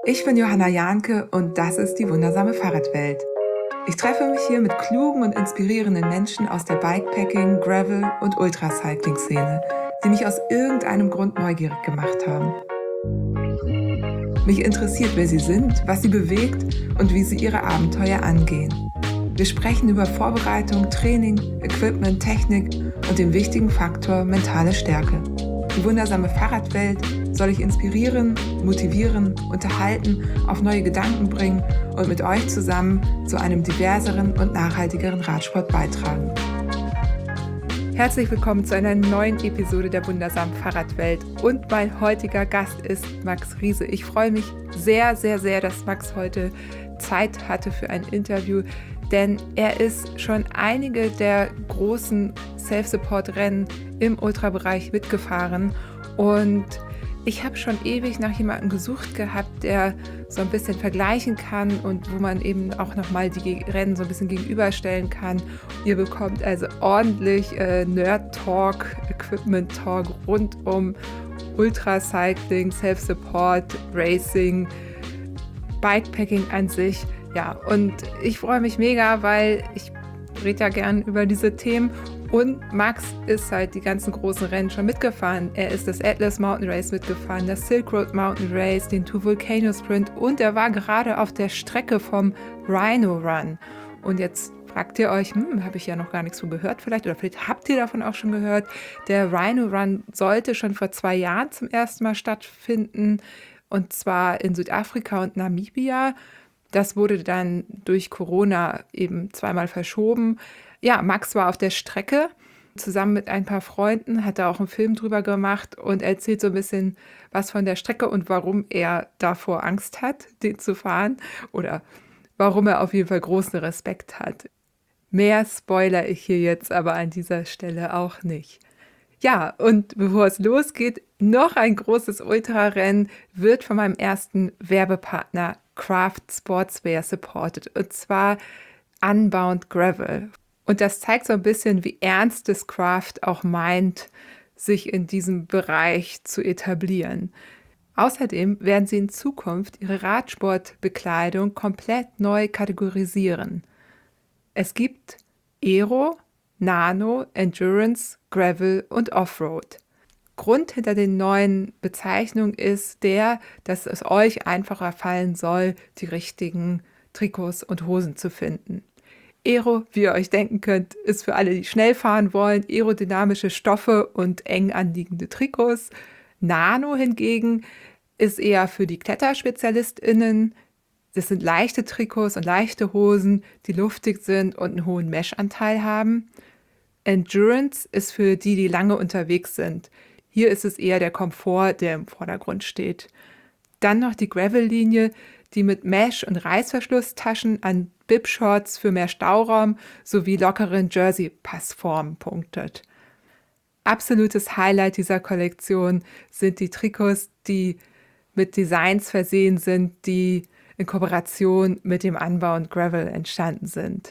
Ich bin Johanna Jahnke und das ist die wundersame Fahrradwelt. Ich treffe mich hier mit klugen und inspirierenden Menschen aus der Bikepacking-, Gravel- und Ultracycling-Szene, die mich aus irgendeinem Grund neugierig gemacht haben. Mich interessiert, wer sie sind, was sie bewegt und wie sie ihre Abenteuer angehen. Wir sprechen über Vorbereitung, Training, Equipment, Technik und den wichtigen Faktor mentale Stärke. Die wundersame Fahrradwelt soll ich inspirieren, motivieren, unterhalten, auf neue Gedanken bringen und mit euch zusammen zu einem diverseren und nachhaltigeren Radsport beitragen. Herzlich willkommen zu einer neuen Episode der wundersamen Fahrradwelt und mein heutiger Gast ist Max Riese. Ich freue mich sehr, dass Max heute Zeit hatte für ein Interview, denn er ist schon einige der großen Self-Support-Rennen im Ultrabereich mitgefahren und ich habe schon ewig nach jemandem gesucht gehabt, der so ein bisschen vergleichen kann und wo man eben auch nochmal die Rennen so ein bisschen gegenüberstellen kann. Ihr bekommt also ordentlich Nerd-Talk, Equipment-Talk rund um Ultracycling, Self-Support, Racing, Bikepacking an sich. Ja, und ich freue mich mega, weil ich rede ja gern über diese Themen. Und Max ist halt die ganzen großen Rennen schon mitgefahren. Er ist das Atlas Mountain Race mitgefahren, das Silk Road Mountain Race, den Two Volcano Sprint und er war gerade auf der Strecke vom Rhino Run. Und jetzt fragt ihr euch, habe ich ja noch gar nichts von gehört vielleicht oder vielleicht habt ihr davon auch schon gehört. Der Rhino Run sollte schon vor 2 Jahren zum ersten Mal stattfinden und zwar in Südafrika und Namibia. Das wurde dann durch Corona eben zweimal verschoben. Ja, Max war auf der Strecke zusammen mit ein paar Freunden, hat da auch einen Film drüber gemacht und erzählt so ein bisschen was von der Strecke und warum er davor Angst hat, den zu fahren oder warum er auf jeden Fall großen Respekt hat. Mehr spoilere ich hier jetzt aber an dieser Stelle auch nicht. Ja, und bevor es losgeht, noch ein großes Ultrarennen wird von meinem ersten Werbepartner Craft Sportswear supported und zwar Unbound Gravel. Und das zeigt so ein bisschen, wie ernst es Craft auch meint, sich in diesem Bereich zu etablieren. Außerdem werden sie in Zukunft ihre Radsportbekleidung komplett neu kategorisieren. Es gibt Aero, Nano, Endurance, Gravel und Offroad. Grund hinter den neuen Bezeichnungen ist der, dass es euch einfacher fallen soll, die richtigen Trikots und Hosen zu finden. Aero, wie ihr euch denken könnt, ist für alle, die schnell fahren wollen, aerodynamische Stoffe und eng anliegende Trikots. Nano hingegen ist eher für die KletterspezialistInnen. Das sind leichte Trikots und leichte Hosen, die luftig sind und einen hohen Mesh-Anteil haben. Endurance ist für die, die lange unterwegs sind. Hier ist es eher der Komfort, der im Vordergrund steht. Dann noch die Gravel-Linie, die mit Mesh- und Reißverschlusstaschen an Bib-Shorts für mehr Stauraum sowie lockeren Jersey-Passformen punktet. Absolutes Highlight dieser Kollektion sind die Trikots, die mit Designs versehen sind, die in Kooperation mit dem Unbound Gravel entstanden sind.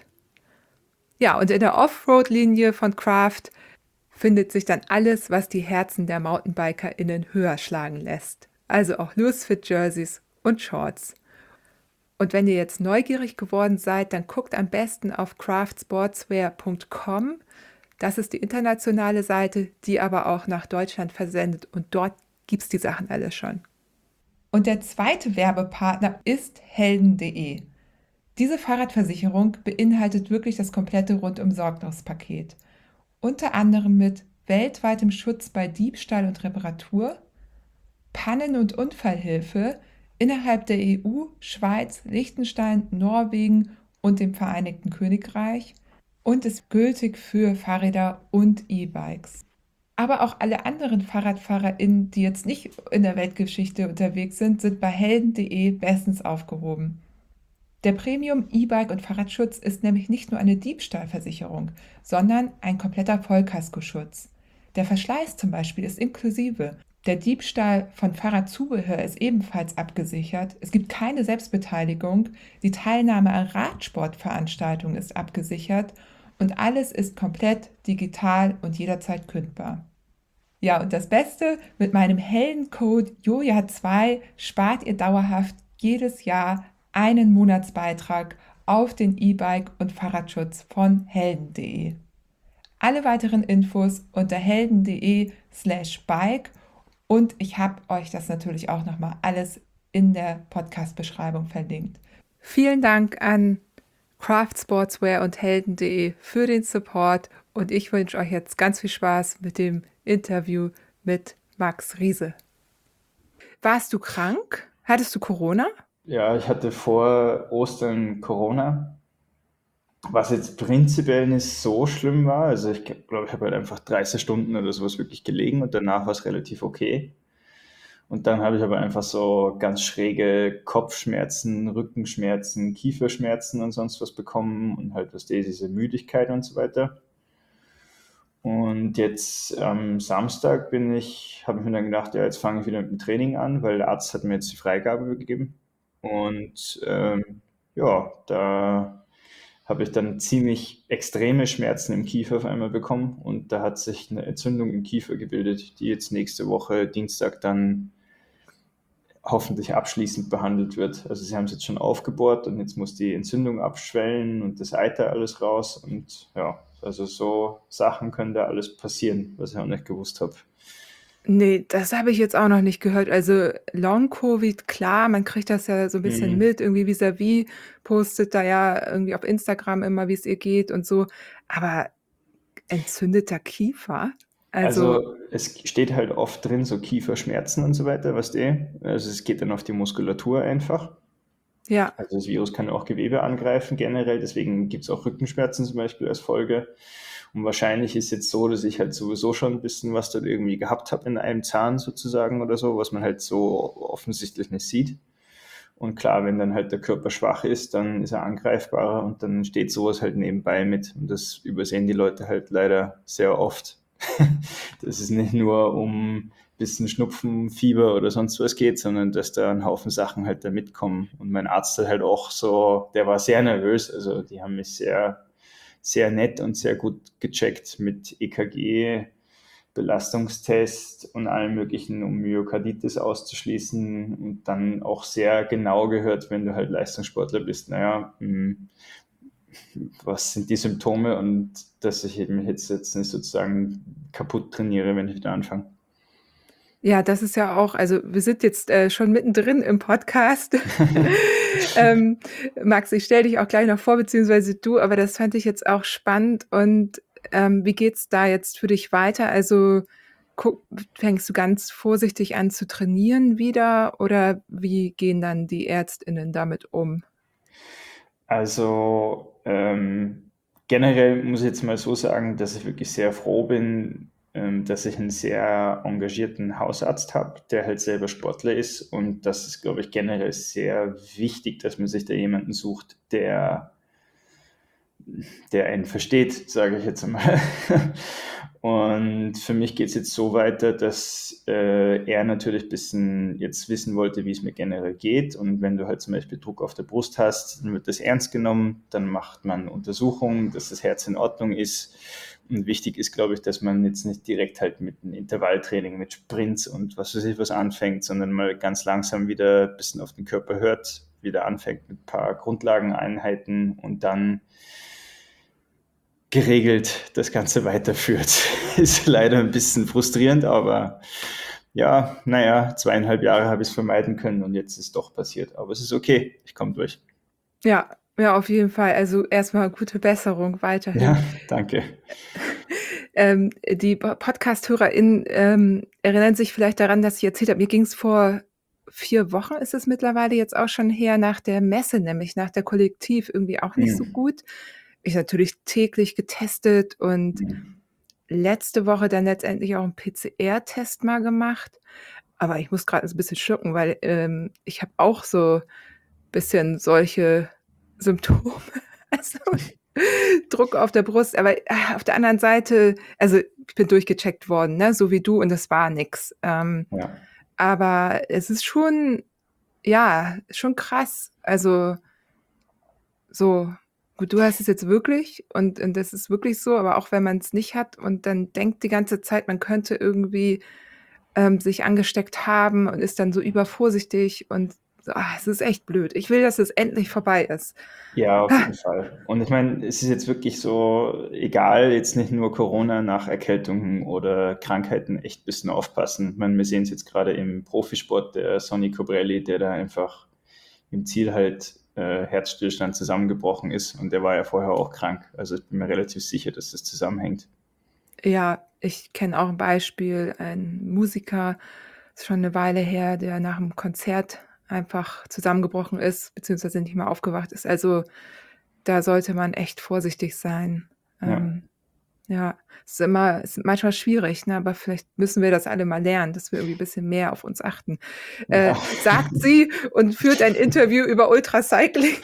Ja, und in der Offroad-Linie von Craft findet sich dann alles, was die Herzen der MountainbikerInnen höher schlagen lässt. Also auch Loose-Fit-Jerseys und Shorts. Und wenn ihr jetzt neugierig geworden seid, dann guckt am besten auf craftsportswear.com. Das ist die internationale Seite, die aber auch nach Deutschland versendet und dort gibt es die Sachen alle schon. Und der zweite Werbepartner ist helden.de. Diese Fahrradversicherung beinhaltet wirklich das komplette Rundum-Sorglos-Paket. Unter anderem mit weltweitem Schutz bei Diebstahl und Reparatur, Pannen- und Unfallhilfe innerhalb der EU, Schweiz, Liechtenstein, Norwegen und dem Vereinigten Königreich und ist gültig für Fahrräder und E-Bikes. Aber auch alle anderen FahrradfahrerInnen, die jetzt nicht in der Weltgeschichte unterwegs sind bei helden.de bestens aufgehoben. Der Premium E-Bike- und Fahrradschutz ist nämlich nicht nur eine Diebstahlversicherung, sondern ein kompletter Vollkaskoschutz. Der Verschleiß zum Beispiel ist inklusive. Der Diebstahl von Fahrradzubehör ist ebenfalls abgesichert. Es gibt keine Selbstbeteiligung. Die Teilnahme an Radsportveranstaltungen ist abgesichert. Und alles ist komplett digital und jederzeit kündbar. Ja, und das Beste, mit meinem Heldencode JOJA2 spart ihr dauerhaft jedes Jahr einen Monatsbeitrag auf den E-Bike- und Fahrradschutz von helden.de. Alle weiteren Infos unter helden.de/bike und ich habe euch das natürlich auch nochmal alles in der Podcast-Beschreibung verlinkt. Vielen Dank an Craft Sportswear und helden.de für den Support und ich wünsche euch jetzt ganz viel Spaß mit dem Interview mit Max Riese. Warst du krank? Hattest du Corona? Ja, ich hatte vor Ostern Corona, was jetzt prinzipiell nicht so schlimm war. Also ich glaube, ich habe halt einfach 30 Stunden oder sowas wirklich gelegen und danach war es relativ okay. Und dann habe ich aber einfach so ganz schräge Kopfschmerzen, Rückenschmerzen, Kieferschmerzen und sonst was bekommen und halt diese Müdigkeit und so weiter. Und jetzt am Samstag habe ich mir dann gedacht, ja, jetzt fange ich wieder mit dem Training an, weil der Arzt hat mir jetzt die Freigabe gegeben. Und ja, da habe ich dann ziemlich extreme Schmerzen im Kiefer auf einmal bekommen und da hat sich eine Entzündung im Kiefer gebildet, die jetzt nächste Woche Dienstag dann hoffentlich abschließend behandelt wird. Also sie haben es jetzt schon aufgebohrt und jetzt muss die Entzündung abschwellen und das Eiter alles raus und ja, also so Sachen können da alles passieren, was ich auch nicht gewusst habe. Nee, das habe ich jetzt auch noch nicht gehört. Also Long-Covid, klar, man kriegt das ja so ein bisschen Mhm. mit. Irgendwie Vis-à-vis postet da ja irgendwie auf Instagram immer, wie es ihr geht und so. Aber entzündeter Kiefer? Also, Also es steht halt oft drin, so Kieferschmerzen und so weiter, weißt du? Also es geht dann auf die Muskulatur einfach. ja, Also das Virus kann auch Gewebe angreifen generell, deswegen gibt es auch Rückenschmerzen zum Beispiel als Folge. Und wahrscheinlich ist jetzt so, dass ich halt sowieso schon ein bisschen was dort irgendwie gehabt habe in einem Zahn sozusagen oder so, was man halt so offensichtlich nicht sieht. Und klar, wenn dann halt der Körper schwach ist, dann ist er angreifbarer und dann steht sowas halt nebenbei mit. Und das übersehen die Leute halt leider sehr oft. Dass es nicht nur um ein bisschen Schnupfen, Fieber oder sonst was geht, sondern dass da ein Haufen Sachen halt da mitkommen. Und mein Arzt hat halt auch so, der war sehr nervös. Also die haben mich sehr, sehr nett und sehr gut gecheckt mit EKG, Belastungstest und allem Möglichen, um Myokarditis auszuschließen und dann auch sehr genau gehört, wenn du halt Leistungssportler bist. Naja, was sind die Symptome und dass ich mich jetzt nicht sozusagen kaputt trainiere, wenn ich wieder anfange. ja, das ist ja auch, also wir sind jetzt schon mittendrin im Podcast. ähm, Max, ich stelle dich auch gleich noch vor, beziehungsweise du, aber das fand ich jetzt auch spannend. Und wie geht's da jetzt für dich weiter? Also guck, fängst du ganz vorsichtig an zu trainieren wieder oder wie gehen dann die ÄrztInnen damit um? Also generell muss ich jetzt mal so sagen, dass ich wirklich sehr froh bin, dass ich einen sehr engagierten Hausarzt habe, der halt selber Sportler ist. Und das ist, glaube ich, generell sehr wichtig, dass man sich da jemanden sucht, der einen versteht, sage ich jetzt einmal. Und für mich geht es jetzt so weiter, dass er natürlich ein bisschen jetzt wissen wollte, wie es mir generell geht. Und wenn du halt zum Beispiel Druck auf der Brust hast, dann wird das ernst genommen, dann macht man Untersuchungen, dass das Herz in Ordnung ist. Und wichtig ist, glaube ich, dass man jetzt nicht direkt halt mit einem Intervalltraining, mit Sprints und was weiß ich was anfängt, sondern mal ganz langsam wieder ein bisschen auf den Körper hört, wieder anfängt mit ein paar Grundlageneinheiten und dann geregelt das Ganze weiterführt. Ist leider ein bisschen frustrierend, aber ja, naja, 2,5 Jahre habe ich es vermeiden können und jetzt ist es doch passiert. Aber es ist okay, ich komme durch. Ja, ja, auf jeden Fall. Also erstmal gute Besserung weiterhin. Ja, danke. Die Podcast-HörerInnen erinnern sich vielleicht daran, dass ich erzählt habe, mir ging es vor 4 Wochen, ist es mittlerweile jetzt auch schon her, nach der Messe, nämlich nach der Kollektiv, irgendwie auch nicht so Hm. gut. Ich natürlich täglich getestet und letzte Woche dann letztendlich auch einen PCR-Test mal gemacht. Aber ich muss gerade ein bisschen schlucken, weil ich habe auch so ein bisschen solche Symptome. Also Druck auf der Brust, aber auf der anderen Seite, also ich bin durchgecheckt worden, ne, so wie du, und das war nix. Ja. Aber es ist schon, ja, schon krass. Also so, gut, du hast es jetzt wirklich und das ist wirklich so, aber auch wenn man es nicht hat und dann denkt die ganze Zeit, man könnte irgendwie sich angesteckt haben und ist dann so übervorsichtig und So, es ist echt blöd. Ich will, dass es endlich vorbei ist. Ja, auf jeden Fall. Und ich meine, es ist jetzt wirklich so, egal, jetzt nicht nur Corona, nach Erkältungen oder Krankheiten echt ein bisschen aufpassen. Ich meine, wir sehen es jetzt gerade im Profisport, der Sonny Colbrelli, der da einfach im Ziel halt Herzstillstand zusammengebrochen ist und der war ja vorher auch krank. Also ich bin mir relativ sicher, dass das zusammenhängt. Ja, ich kenne auch ein Beispiel, ein Musiker, ist schon eine Weile her, der nach dem Konzert einfach zusammengebrochen ist, beziehungsweise nicht mehr aufgewacht ist. Also, da sollte man echt vorsichtig sein. Ja. Ja, ist manchmal schwierig, ne, aber vielleicht müssen wir das alle mal lernen, dass wir irgendwie ein bisschen mehr auf uns achten. Ja. Sagt sie und führt ein Interview über Ultracycling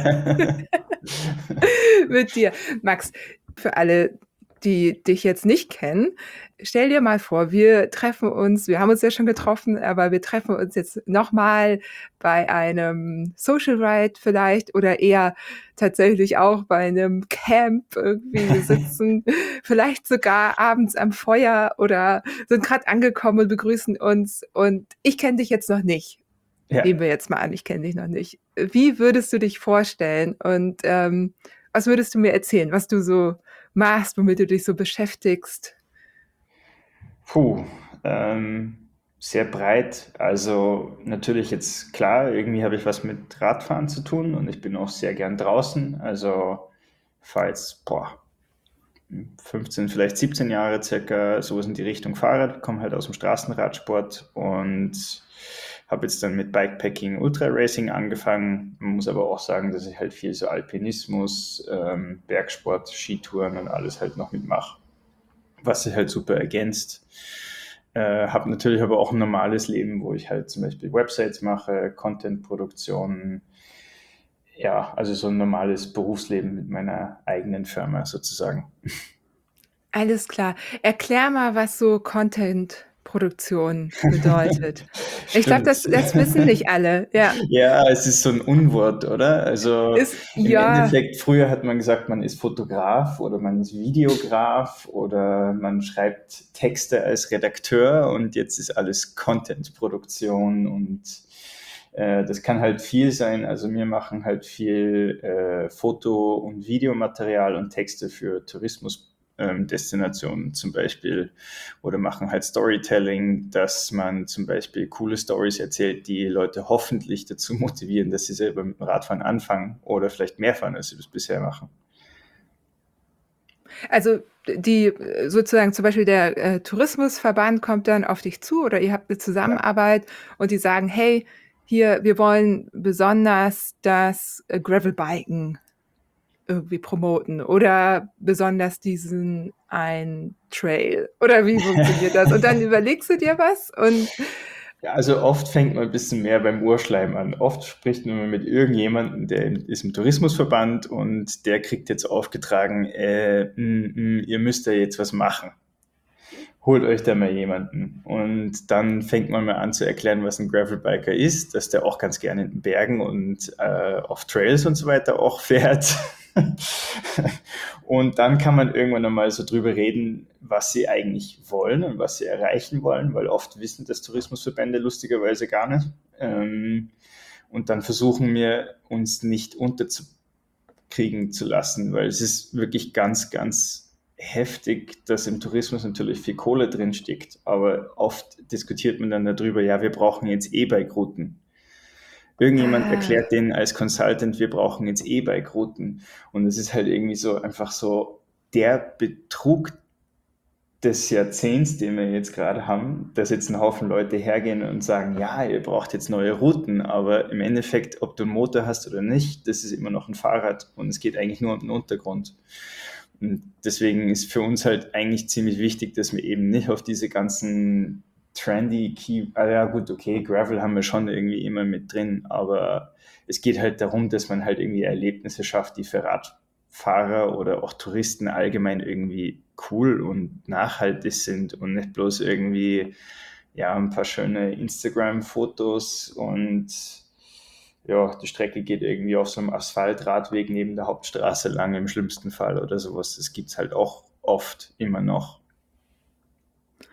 mit dir. Max, für alle, die dich jetzt nicht kennen, stell dir mal vor, wir haben uns ja schon getroffen, aber wir treffen uns jetzt nochmal bei einem Social Ride vielleicht oder eher tatsächlich auch bei einem Camp irgendwie. Wir sitzen vielleicht sogar abends am Feuer oder sind gerade angekommen und begrüßen uns und ich kenne dich jetzt noch nicht. Ja. Nehmen wir jetzt mal an, ich kenne dich noch nicht. Wie würdest du dich vorstellen und was würdest du mir erzählen, was du so machst, womit du dich so beschäftigst? Puh, sehr breit. Also natürlich jetzt klar, irgendwie habe ich was mit Radfahren zu tun und ich bin auch sehr gern draußen. Also fahre jetzt, 15, vielleicht 17 Jahre circa, sowas in die Richtung Fahrrad, komme halt aus dem Straßenradsport und habe jetzt dann mit Bikepacking, Ultra-Racing angefangen. Man muss aber auch sagen, dass ich halt viel so Alpinismus, Bergsport, Skitouren und alles halt noch mitmache, was sich halt super ergänzt. Habe natürlich aber auch ein normales Leben, wo ich halt zum Beispiel Websites mache, Content-Produktion, ja, also so ein normales Berufsleben mit meiner eigenen Firma sozusagen. Alles klar. Erklär mal, was so Content-Produktion bedeutet. Ich glaube, Stimmt. das wissen nicht alle. Ja, Ja, es ist so ein Unwort, oder? Also im ja, Endeffekt, früher hat man gesagt, man ist Fotograf oder man ist Videograf oder man schreibt Texte als Redakteur und jetzt ist alles Content-Produktion und das kann halt viel sein. Also wir machen halt viel Foto- und Videomaterial und Texte für Tourismusdestinationen zum Beispiel oder machen halt Storytelling, dass man zum Beispiel coole Stories erzählt, die Leute hoffentlich dazu motivieren, dass sie selber mit dem Radfahren anfangen oder vielleicht mehr fahren, als sie das bisher machen. also die sozusagen zum Beispiel der Tourismusverband kommt dann auf dich zu oder ihr habt eine Ja. Zusammenarbeit und die sagen, hey, hier, wir wollen besonders das Gravelbiken irgendwie promoten oder besonders diesen ein Trail oder wie funktioniert das? Und dann überlegst du dir was und Ja, also oft fängt man ein bisschen mehr beim Urschleim an. Oft spricht man mit irgendjemandem, der ist im Tourismusverband und der kriegt jetzt aufgetragen, ihr müsst ja jetzt was machen. Holt euch da mal jemanden. Und dann fängt man mal an zu erklären, was ein Gravelbiker ist, dass der auch ganz gerne in den Bergen und auf Trails und so weiter auch fährt. Und dann kann man irgendwann einmal so drüber reden, was sie eigentlich wollen und was sie erreichen wollen, weil oft wissen das Tourismusverbände lustigerweise gar nicht. Und dann versuchen wir, uns nicht unterzukriegen zu lassen, weil es ist wirklich ganz, ganz heftig, dass im Tourismus natürlich viel Kohle drin steckt, aber oft diskutiert man dann darüber, ja, wir brauchen jetzt E-Bike-Routen. Irgendjemand ah, erklärt denen als Consultant, wir brauchen jetzt E-Bike-Routen. Und es ist halt irgendwie so einfach so der Betrug des Jahrzehnts, den wir jetzt gerade haben, dass jetzt ein Haufen Leute hergehen und sagen, ja, ihr braucht jetzt neue Routen, aber im Endeffekt, ob du einen Motor hast oder nicht, das ist immer noch ein Fahrrad und es geht eigentlich nur um den Untergrund. Und deswegen ist für uns halt eigentlich ziemlich wichtig, dass wir eben nicht auf diese ganzen trendy ja gut, okay, Gravel haben wir schon irgendwie immer mit drin, aber es geht halt darum, dass man halt irgendwie Erlebnisse schafft, die für Radfahrer oder auch Touristen allgemein irgendwie cool und nachhaltig sind und nicht bloß irgendwie ja ein paar schöne Instagram-Fotos und ja, die Strecke geht irgendwie auf so einem Asphaltradweg neben der Hauptstraße lang im schlimmsten Fall oder sowas. Das gibt's halt auch oft immer noch.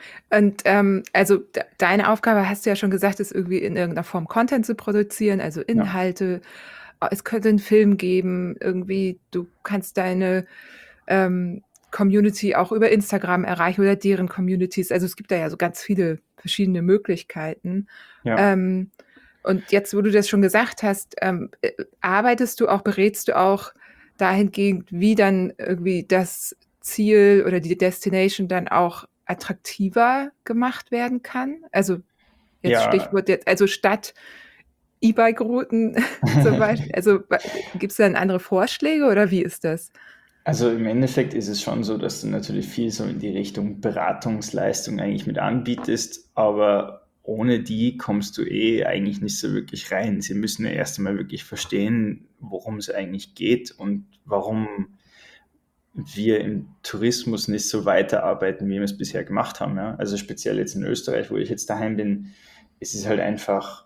Und also deine Aufgabe, hast du ja schon gesagt, ist irgendwie in irgendeiner Form Content zu produzieren, also Ja, Inhalte. Es könnte einen Film geben, irgendwie, du kannst deine Community auch über Instagram erreichen oder deren Communities. Also es gibt da ja so ganz viele verschiedene Möglichkeiten. ja. Ähm, und jetzt, wo du das schon gesagt hast, arbeitest du auch, berätst du auch dahingehend, wie dann irgendwie das Ziel oder die Destination dann auch attraktiver gemacht werden kann? Also jetzt Ja, Stichwort jetzt, also statt E-Bike-Routen zum Beispiel, also gibt es dann andere Vorschläge oder wie ist das? also im Endeffekt ist es schon so, dass du natürlich viel so in die Richtung Beratungsleistung eigentlich mit anbietest, aber ohne die kommst du eigentlich nicht so wirklich rein. Sie müssen ja erst einmal wirklich verstehen, worum es eigentlich geht und warum wir im Tourismus nicht so weiterarbeiten, wie wir es bisher gemacht haben. Ja? Also speziell jetzt in Österreich, wo ich jetzt daheim bin, ist es halt einfach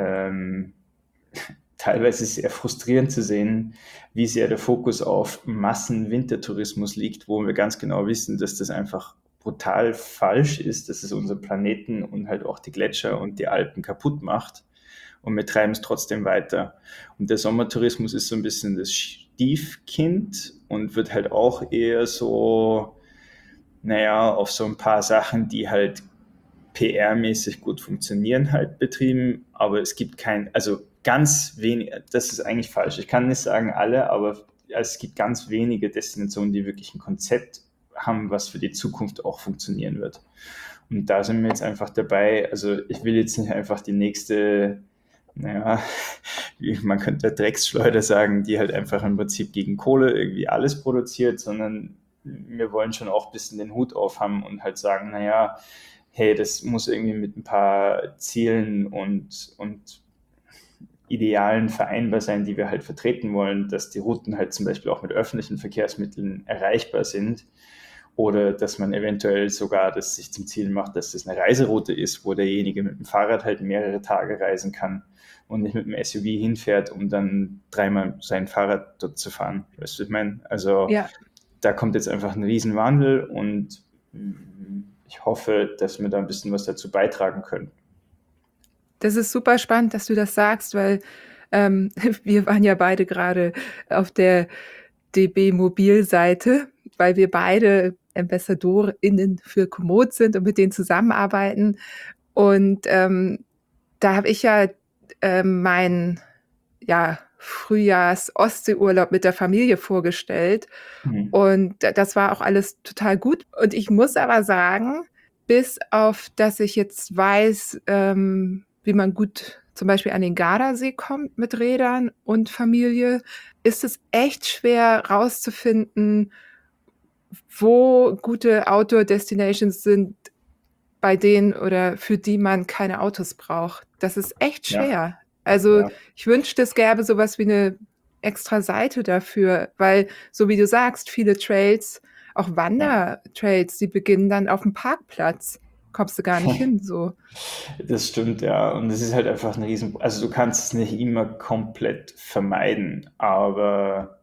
teilweise sehr frustrierend zu sehen, wie sehr der Fokus auf Massen-Wintertourismus liegt, wo wir ganz genau wissen, dass das einfach brutal falsch ist, dass es unseren Planeten und halt auch die Gletscher und die Alpen kaputt macht. Und wir treiben es trotzdem weiter. Und der Sommertourismus ist so ein bisschen das Stiefkind und wird halt auch eher so, naja, auf so ein paar Sachen, die halt PR-mäßig gut funktionieren, halt betrieben, aber es gibt also ganz wenig, das ist eigentlich falsch. Ich kann nicht sagen alle, aber es gibt ganz wenige Destinationen, die wirklich ein Konzept haben, was für die Zukunft auch funktionieren wird. Und da sind wir jetzt einfach dabei. Also ich will jetzt nicht einfach die nächste, naja, man könnte Drecksschleuder sagen, die halt einfach im Prinzip gegen Kohle irgendwie alles produziert, sondern wir wollen schon auch ein bisschen den Hut aufhaben und halt sagen, naja, hey, das muss irgendwie mit ein paar Zielen und Idealen vereinbar sein, die wir halt vertreten wollen, dass die Routen halt zum Beispiel auch mit öffentlichen Verkehrsmitteln erreichbar sind oder dass man eventuell sogar das sich zum Ziel macht, dass das eine Reiseroute ist, wo derjenige mit dem Fahrrad halt mehrere Tage reisen kann und nicht mit dem SUV hinfährt, um dann dreimal sein Fahrrad dort zu fahren. Weißt du, was ich meine? Also Ja, da kommt jetzt einfach ein Riesenwandel und ich hoffe, dass wir da ein bisschen was dazu beitragen können. das ist super spannend, dass du das sagst, weil wir waren ja beide gerade auf der DB Mobil-Seite, weil wir beide AmbassadorInnen für Komoot sind und mit denen zusammenarbeiten. Und da habe ich ja meinen Frühjahrs-Ostseeurlaub mit der Familie vorgestellt. Mhm. Und das war auch alles total gut. Und ich muss aber sagen, bis auf, dass ich jetzt weiß, wie man gut zum Beispiel an den Gardasee kommt mit Rädern und Familie, ist es echt schwer rauszufinden, wo gute Outdoor-Destinations sind, bei denen oder für die man keine Autos braucht. Das ist echt Ja, schwer. Also ja, ich wünschte, es gäbe sowas wie eine extra Seite dafür, weil, so wie du sagst, viele Trails, auch ja. Wandertrails, die beginnen dann auf dem Parkplatz. Kommst du gar nicht hin, so. Das stimmt, ja. Und es ist halt einfach ein Riesen. Also du kannst es nicht immer komplett vermeiden, aber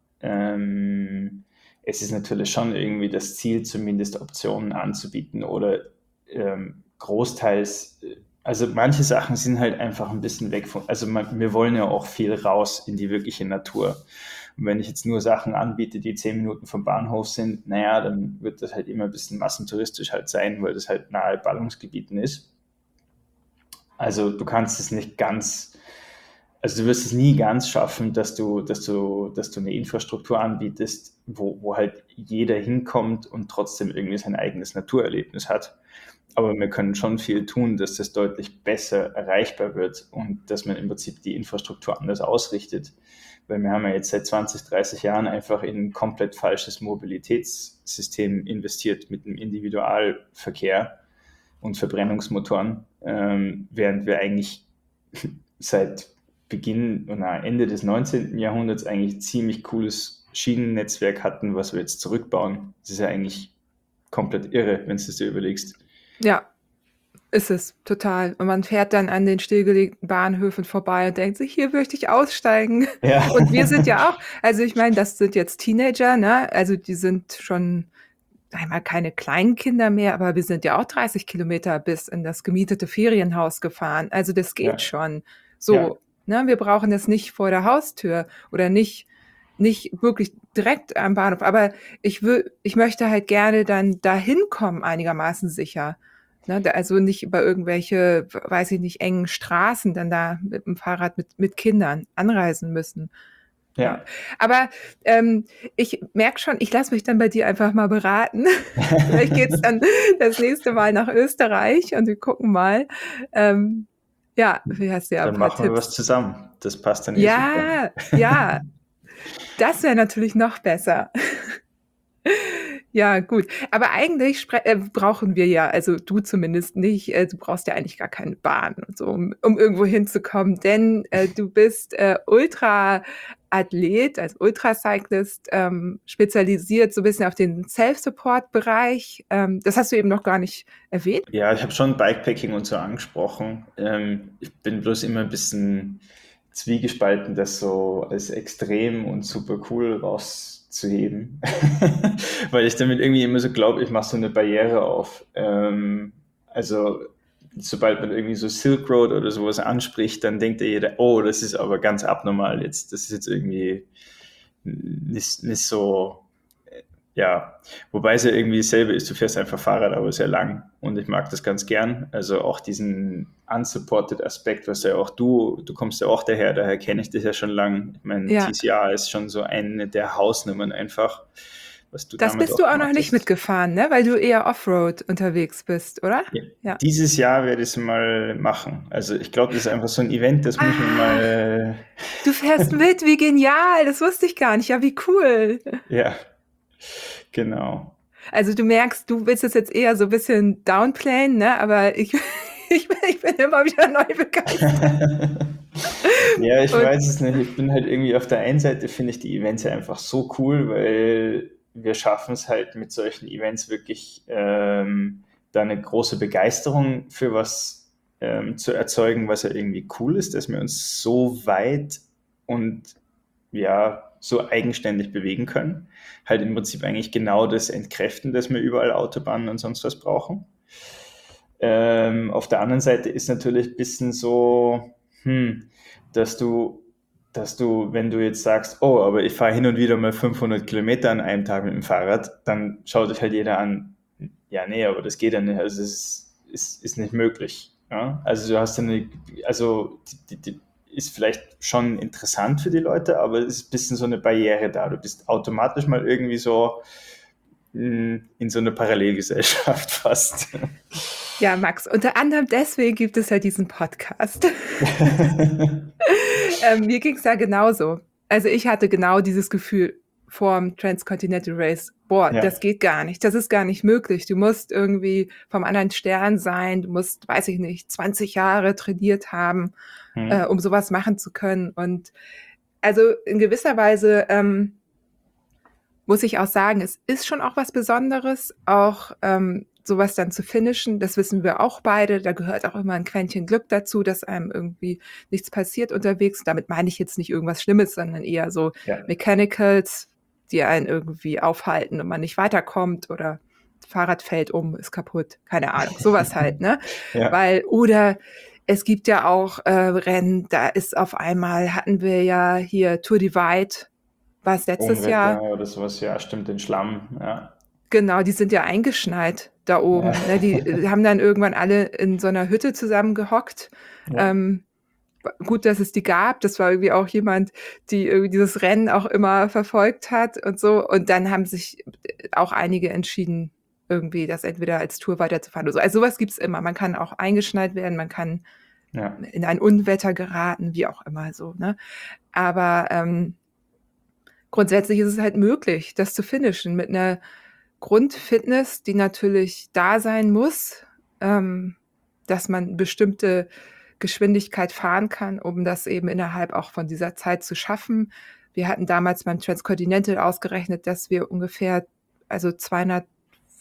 es ist natürlich schon irgendwie das Ziel, zumindest Optionen anzubieten oder großteils, also manche Sachen sind halt einfach ein bisschen weg von, also wir wollen ja auch viel raus in die wirkliche Natur. Und wenn ich jetzt nur Sachen anbiete, die 10 Minuten vom Bahnhof sind, naja, dann wird das halt immer ein bisschen massentouristisch halt sein, weil das halt nahe Ballungsgebieten ist. Also du kannst es nicht ganz, also du wirst es nie ganz schaffen, dass du eine Infrastruktur anbietest, wo halt jeder hinkommt und trotzdem irgendwie sein eigenes Naturerlebnis hat. Aber wir können schon viel tun, dass das deutlich besser erreichbar wird und dass man im Prinzip die Infrastruktur anders ausrichtet. Weil wir haben ja jetzt seit 20, 30 Jahren einfach in ein komplett falsches Mobilitätssystem investiert mit dem Individualverkehr und Verbrennungsmotoren, während wir eigentlich seit Beginn oder Ende des 19. Jahrhunderts eigentlich ziemlich cooles Schienennetzwerk hatten, was wir jetzt zurückbauen. Das ist ja eigentlich komplett irre, wenn du es dir überlegst. Ja, ist es, total. Und man fährt dann an den stillgelegten Bahnhöfen vorbei und denkt sich, hier möchte ich aussteigen. Ja, Und wir sind ja auch, also ich meine, das sind jetzt Teenager, ne? Also die sind schon einmal keine kleinen Kinder mehr, aber wir sind ja auch 30 Kilometer bis in das gemietete Ferienhaus gefahren. Also das geht Ja, schon. ja, So, ne, wir brauchen das nicht vor der Haustür oder nicht wirklich direkt am Bahnhof. Aber ich möchte halt gerne dann dahin kommen, einigermaßen sicher. Ne, also nicht über irgendwelche, weiß ich nicht, engen Straßen dann da mit dem Fahrrad mit Kindern anreisen müssen. Ja, ja. aber ich merke schon, ich lasse mich dann bei dir einfach mal beraten. Vielleicht geht's dann das nächste Mal nach Österreich und wir gucken mal. Ja, vielleicht hast du ja ein Dann paar machen wir was Tipps. zusammen. Das passt dann eh super. Ja, ja, das wäre natürlich noch besser. Ja, gut. Aber eigentlich brauchen wir ja, also du zumindest nicht, du brauchst ja eigentlich gar keine Bahn und so, um irgendwo hinzukommen, denn du bist Ultra-Athlet, als Ultracyclist, spezialisiert so ein bisschen auf den Self-Support-Bereich. Das hast du eben noch gar nicht erwähnt. Ja, ich habe schon Bikepacking und so angesprochen. Ich bin bloß immer ein bisschen zwiegespalten, das so als extrem und super cool rauszuheben, weil ich damit irgendwie immer so glaube, ich mache so eine Barriere auf. Also sobald man irgendwie so Silk Road oder sowas anspricht, dann denkt ja jeder, oh, das ist aber ganz abnormal jetzt. Das ist jetzt irgendwie nicht so, ja, wobei es ja irgendwie dasselbe ist, du fährst einfach Fahrrad, aber sehr lang und ich mag das ganz gern. Also auch diesen unsupported Aspekt, was ja auch du kommst ja auch daher kenne ich dich ja schon lang. Ich meine, Ja, TCR ist schon so eine der Hausnummern einfach, was du das damals bist du auch auch noch gemacht nicht hast. mitgefahren, ne? Weil du eher Offroad unterwegs bist, oder? Ja. Ja. Dieses Jahr werde ich es mal machen. Also ich glaube, das ist einfach so ein Event, das muss man Ach, mal, du fährst mit, wie genial, das wusste ich gar nicht. Ja, wie cool. ja, genau. Also du merkst, du willst es jetzt eher so ein bisschen downplayen, ne? Aber ich bin immer wieder neu begeistert. Ja, ich Und weiß es nicht. Ich bin halt irgendwie auf der einen Seite finde ich die Events ja einfach so cool, weil wir schaffen es halt mit solchen Events wirklich da eine große Begeisterung für was zu erzeugen, was ja irgendwie cool ist, dass wir uns so weit und ja, so eigenständig bewegen können. Halt im Prinzip eigentlich genau das entkräften, dass wir überall Autobahnen und sonst was brauchen. Auf der anderen Seite ist natürlich ein bisschen so, dass du, dass du, wenn du jetzt sagst, oh, aber ich fahre hin und wieder mal 500 Kilometer an einem Tag mit dem Fahrrad, dann schaut dich halt jeder an, ja, nee, aber das geht ja nicht, also es ist nicht möglich. Ja? Also du hast eine, also die ist vielleicht schon interessant für die Leute, aber es ist ein bisschen so eine Barriere da. Du bist automatisch mal irgendwie so in so eine Parallelgesellschaft fast. ja, Max, unter anderem deswegen gibt es ja diesen Podcast. Mir ging es ja genauso. Also ich hatte genau dieses Gefühl vorm Transcontinental Race. Boah, Ja. das geht gar nicht. Das ist gar nicht möglich. Du musst irgendwie vom anderen Stern sein. Du musst, weiß ich nicht, 20 Jahre trainiert haben, Hm. um sowas machen zu können. Und also in gewisser Weise muss ich auch sagen, es ist schon auch was Besonderes, auch sowas dann zu finishen. Das wissen wir auch beide. Da gehört auch immer ein Quäntchen Glück dazu, dass einem irgendwie nichts passiert unterwegs. Damit meine ich jetzt nicht irgendwas Schlimmes, sondern eher so Ja. Mechanicals, die einen irgendwie aufhalten und man nicht weiterkommt oder Fahrrad fällt um, ist kaputt. Keine Ahnung, sowas halt, ne? Ja. Weil, oder es gibt ja auch Rennen, da ist auf einmal, hatten wir ja hier Tour Divide, war es letztes Unwetter Jahr. oder sowas, ja, stimmt, den Schlamm, ja. Genau, die sind ja eingeschneit da Ja. oben. Ne? Die haben dann irgendwann alle in so einer Hütte zusammengehockt. Ja. Ähm, gut, dass es die gab. Das war irgendwie auch jemand, die irgendwie dieses Rennen auch immer verfolgt hat und so. Und dann haben sich auch einige entschieden, irgendwie das entweder als Tour weiterzufahren oder so. Also sowas gibt's immer. Man kann auch eingeschneit werden, man kann Ja. in ein Unwetter geraten, wie auch immer so. Ne? Aber grundsätzlich ist es halt möglich, das zu finishen mit einer Grundfitness, die natürlich da sein muss, dass man bestimmte Geschwindigkeit fahren kann, um das eben innerhalb auch von dieser Zeit zu schaffen. Wir hatten damals beim Transcontinental ausgerechnet, dass wir ungefähr also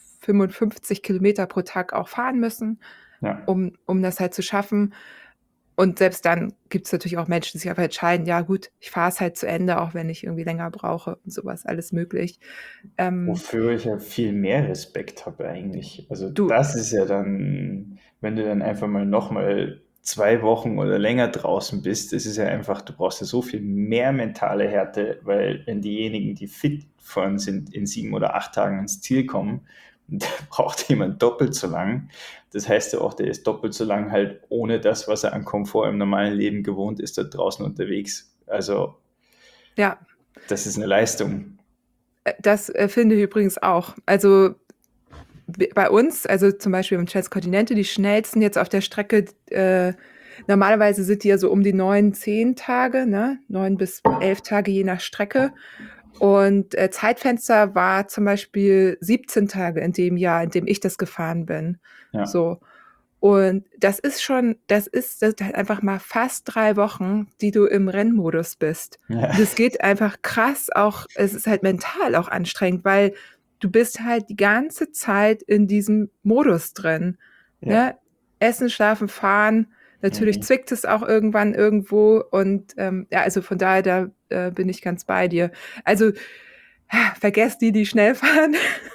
255 Kilometer pro Tag auch fahren müssen, Ja. um das halt zu schaffen. Und selbst dann gibt es natürlich auch Menschen, die sich einfach entscheiden, ja gut, ich fahre es halt zu Ende, auch wenn ich irgendwie länger brauche und sowas, alles möglich. Wofür ich ja viel mehr Respekt habe eigentlich. Also Du, das ist ja dann, wenn du dann einfach mal nochmal 2 Wochen oder länger draußen bist, das ist ja einfach, du brauchst ja so viel mehr mentale Härte, weil wenn diejenigen, die fit fahren sind, in 7 oder 8 Tagen ins Ziel kommen, da braucht jemand doppelt so lang. Das heißt ja auch, der ist doppelt so lang halt ohne das, was er an Komfort im normalen Leben gewohnt ist, da draußen unterwegs. Also ja, das ist eine Leistung. das finde ich übrigens auch. Also bei uns, also zum Beispiel im Transcontinental, die schnellsten jetzt auf der Strecke, normalerweise sind die ja so um die 9, 10 Tage, ne? 9 bis 11 Tage je nach Strecke. Und Zeitfenster war zum Beispiel 17 Tage in dem Jahr, in dem ich das gefahren bin. Ja. So. Und das ist halt einfach mal fast 3 Wochen, die du im Rennmodus bist. Ja. Und es geht einfach krass auch, es ist halt mental auch anstrengend, weil du bist halt die ganze Zeit in diesem Modus drin. Ja. Ne? Essen, schlafen, fahren. Natürlich Mhm. zwickt es auch irgendwann irgendwo. Und ja, also von daher, da bin ich ganz bei dir. Also vergesst die schnell fahren.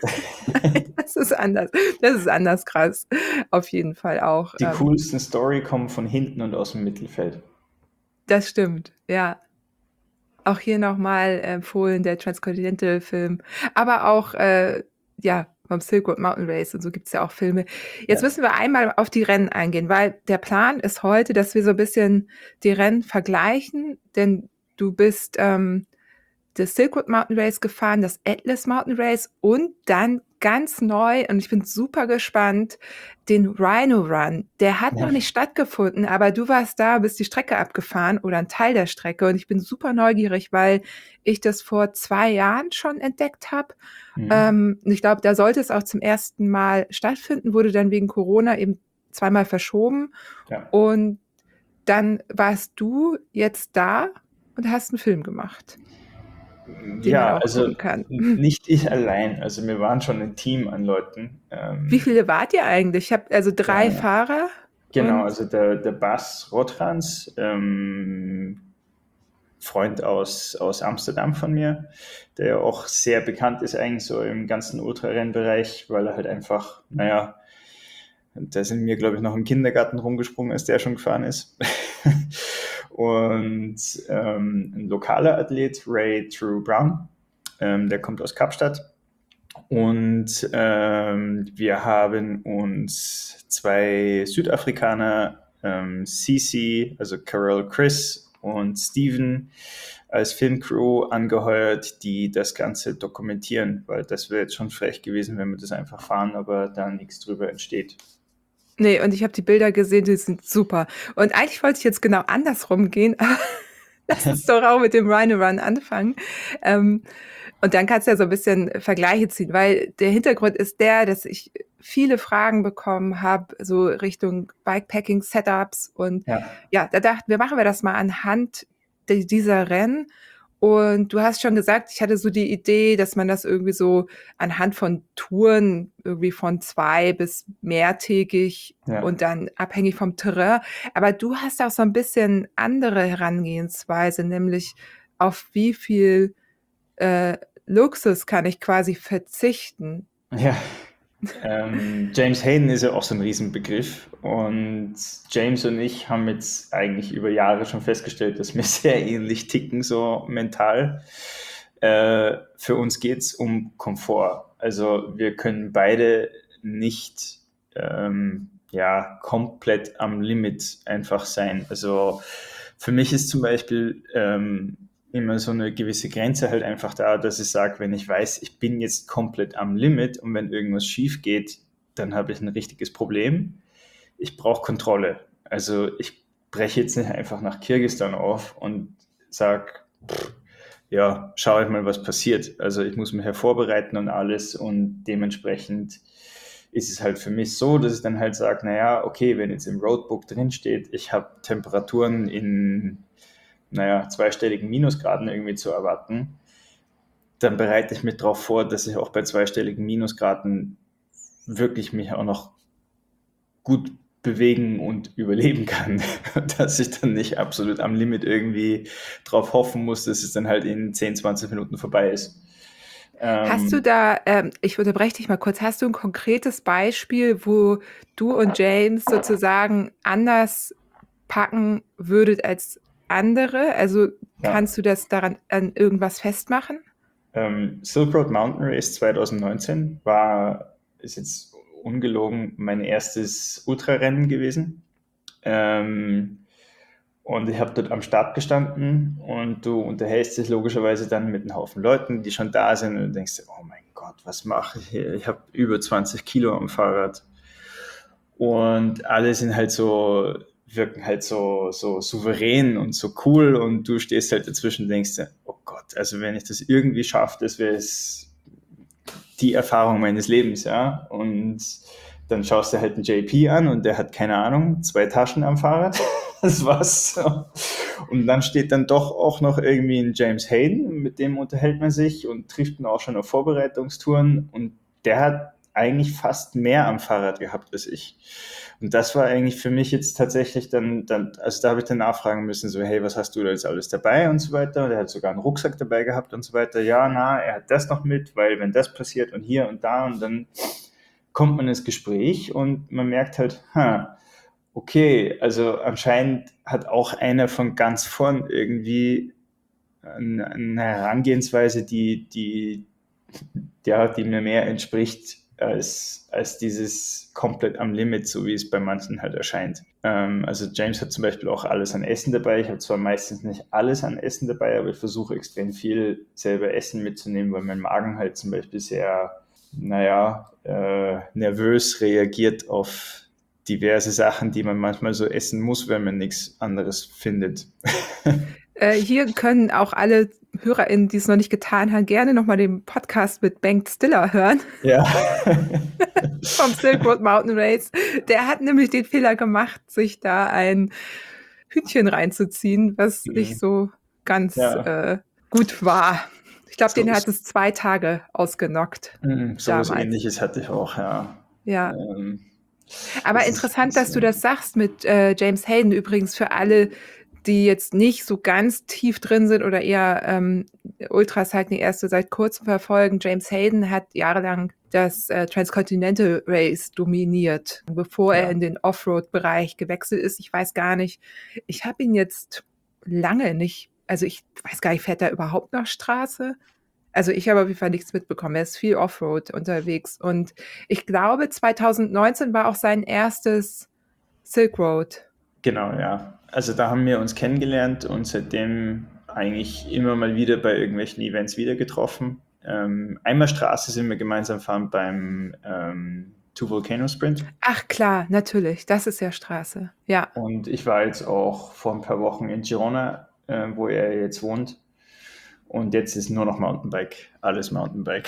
Das ist anders. Das ist anders krass. Auf jeden Fall auch. Die coolsten Story kommen von hinten und aus dem Mittelfeld. Das stimmt, ja. Auch hier nochmal empfohlen, der Transcontinental-Film. Aber auch, ja, vom Silk Road Mountain Race und so gibt's ja auch Filme. Jetzt Ja. müssen wir einmal auf die Rennen eingehen, weil der Plan ist heute, dass wir so ein bisschen die Rennen vergleichen, denn du bist das Silk Road Mountain Race gefahren, das Atlas Mountain Race und dann ganz neu, und ich bin super gespannt, den Rhino Run. Der hat Ja. noch nicht stattgefunden, aber du warst da, bist die Strecke abgefahren oder ein Teil der Strecke, und ich bin super neugierig, weil ich das vor 2 Jahren schon entdeckt habe. Mhm. Ich glaube, da sollte es auch zum ersten Mal stattfinden, wurde dann wegen Corona eben zweimal verschoben, Ja. und dann warst du jetzt da und hast einen Film gemacht, den man Ja, auch also gucken kann. nicht ich allein. Also wir waren schon ein Team an Leuten. Wie viele wart ihr eigentlich? Ich habe also 3 Ja, Fahrer genau, und also der Bas Rotrans, Freund aus Amsterdam von mir, der ja auch sehr bekannt ist eigentlich so im ganzen Ultrarennbereich, weil er halt einfach, naja, da sind wir, glaube ich, noch im Kindergarten rumgesprungen, als der schon gefahren ist. Und ein lokaler Athlet, Ray True Brown, der kommt aus Kapstadt. Und wir haben uns 2 Südafrikaner, Cece, also Carol Chris und Steven, als Filmcrew angeheuert, die das Ganze dokumentieren, weil das wäre jetzt schon frech gewesen, wenn wir das einfach fahren, aber da nichts drüber entsteht. nee, und ich habe die Bilder gesehen, die sind super. Und eigentlich wollte ich jetzt genau andersrum gehen, aber lass uns doch auch mit dem Rhino Run anfangen. Ähm, und dann kannst du ja so ein bisschen Vergleiche ziehen, weil der Hintergrund ist der, dass ich viele Fragen bekommen habe, so Richtung Bikepacking-Setups. Und Ja, ja, da dachten wir, machen wir das mal anhand dieser Rennen. Und du hast schon gesagt, ich hatte so die Idee, dass man das irgendwie so anhand von Touren irgendwie von 2 bis mehrtägig ja. und dann abhängig vom Terrain. Aber du hast auch so ein bisschen andere Herangehensweise, nämlich auf wie viel äh, Luxus kann ich quasi verzichten. Ja, James Hayden ist ja auch so ein Riesenbegriff und James und ich haben jetzt eigentlich über Jahre schon festgestellt, dass wir sehr ähnlich ticken, so mental. Für uns geht es um Komfort. Also wir können beide nicht ja, komplett am Limit einfach sein. Also für mich ist zum Beispiel immer so eine gewisse Grenze halt einfach da, dass ich sage, wenn ich weiß, ich bin jetzt komplett am Limit und wenn irgendwas schief geht, dann habe ich ein richtiges Problem. Ich brauche Kontrolle. Also ich breche jetzt nicht einfach nach Kirgisistan auf und sage, ja, schaue ich mal, was passiert. Also ich muss mich ja vorbereiten und alles und dementsprechend ist es halt für mich so, dass ich dann halt sage, naja, okay, wenn jetzt im Roadbook drin steht, ich habe Temperaturen in, naja, zweistelligen Minusgraden irgendwie zu erwarten, dann bereite ich mich darauf vor, dass ich auch bei zweistelligen Minusgraden wirklich mich auch noch gut bewegen und überleben kann. Dass ich dann nicht absolut am Limit irgendwie drauf hoffen muss, dass es dann halt in 10, 20 Minuten vorbei ist. Hast du da, ich unterbreche dich mal kurz, hast du ein konkretes Beispiel, wo du und James sozusagen anders packen würdet als andere? Also Ja. kannst du das daran an irgendwas festmachen? Silk Road Mountain Race 2019 ist jetzt ungelogen mein erstes Ultrarennen gewesen. Und ich habe dort am Start gestanden und du unterhältst dich logischerweise dann mit einem Haufen Leuten, die schon da sind und du denkst, oh mein Gott, was mache ich hier? Ich habe über 20 Kilo am Fahrrad und alle sind halt so, wirken halt so souverän und so cool und du stehst halt dazwischen und denkst, oh Gott, also wenn ich das irgendwie schaffe, das wäre es die Erfahrung meines Lebens, ja. Und dann schaust du halt einen JP an und der hat, keine Ahnung, 2 Taschen am Fahrrad. Das war's. Und dann steht dann doch auch noch irgendwie ein James Hayden, mit dem unterhält man sich und trifft ihn auch schon auf Vorbereitungstouren und der hat eigentlich fast mehr am Fahrrad gehabt als ich. Und das war eigentlich für mich jetzt tatsächlich dann also da habe ich dann nachfragen müssen, so, hey, was hast du da jetzt alles dabei und so weiter. Und er hat sogar einen Rucksack dabei gehabt und so weiter. Ja, er hat das noch mit, weil wenn das passiert und hier und da und dann kommt man ins Gespräch und man merkt halt, okay, also anscheinend hat auch einer von ganz vorn irgendwie eine Herangehensweise, die mir mehr entspricht als dieses komplett am Limit, so wie es bei manchen halt erscheint. Also James hat zum Beispiel auch alles an Essen dabei. Ich habe zwar meistens nicht alles an Essen dabei, aber ich versuche extrem viel selber Essen mitzunehmen, weil mein Magen halt zum Beispiel sehr, nervös reagiert auf diverse Sachen, die man manchmal so essen muss, wenn man nichts anderes findet. Hier können auch alle HörerInnen, die es noch nicht getan haben, gerne nochmal den Podcast mit Bengt Stiller hören. Ja. Vom Silk Road Mountain Race. Der hat nämlich den Fehler gemacht, sich da ein Hütchen reinzuziehen, was nicht so ganz gut war. Ich glaube, den hat es 2 Tage ausgenockt Sowas damals. Ähnliches hatte ich auch, ja. Ja. Aber interessant, dass du das sagst mit James Hayden. Übrigens für alle, die jetzt nicht so ganz tief drin sind oder eher Ultracycling erst so seit kurzem verfolgen. James Hayden hat jahrelang das Transcontinental Race dominiert, bevor er in den Offroad-Bereich gewechselt ist. Ich weiß gar nicht, ich habe ihn jetzt lange nicht, also ich weiß gar nicht, fährt er überhaupt noch Straße? Also ich habe auf jeden Fall nichts mitbekommen. Er ist viel Offroad unterwegs. Und ich glaube, 2019 war auch sein erstes Silk Road. Genau, ja. Also da haben wir uns kennengelernt und seitdem eigentlich immer mal wieder bei irgendwelchen Events wieder getroffen. Einmal Straße sind wir gemeinsam fahren beim Two Volcano Sprint. Ach klar, natürlich. Das ist ja Straße. Ja. Und ich war jetzt auch vor ein paar Wochen in Girona, wo er jetzt wohnt. Und jetzt ist nur noch Mountainbike, alles Mountainbike.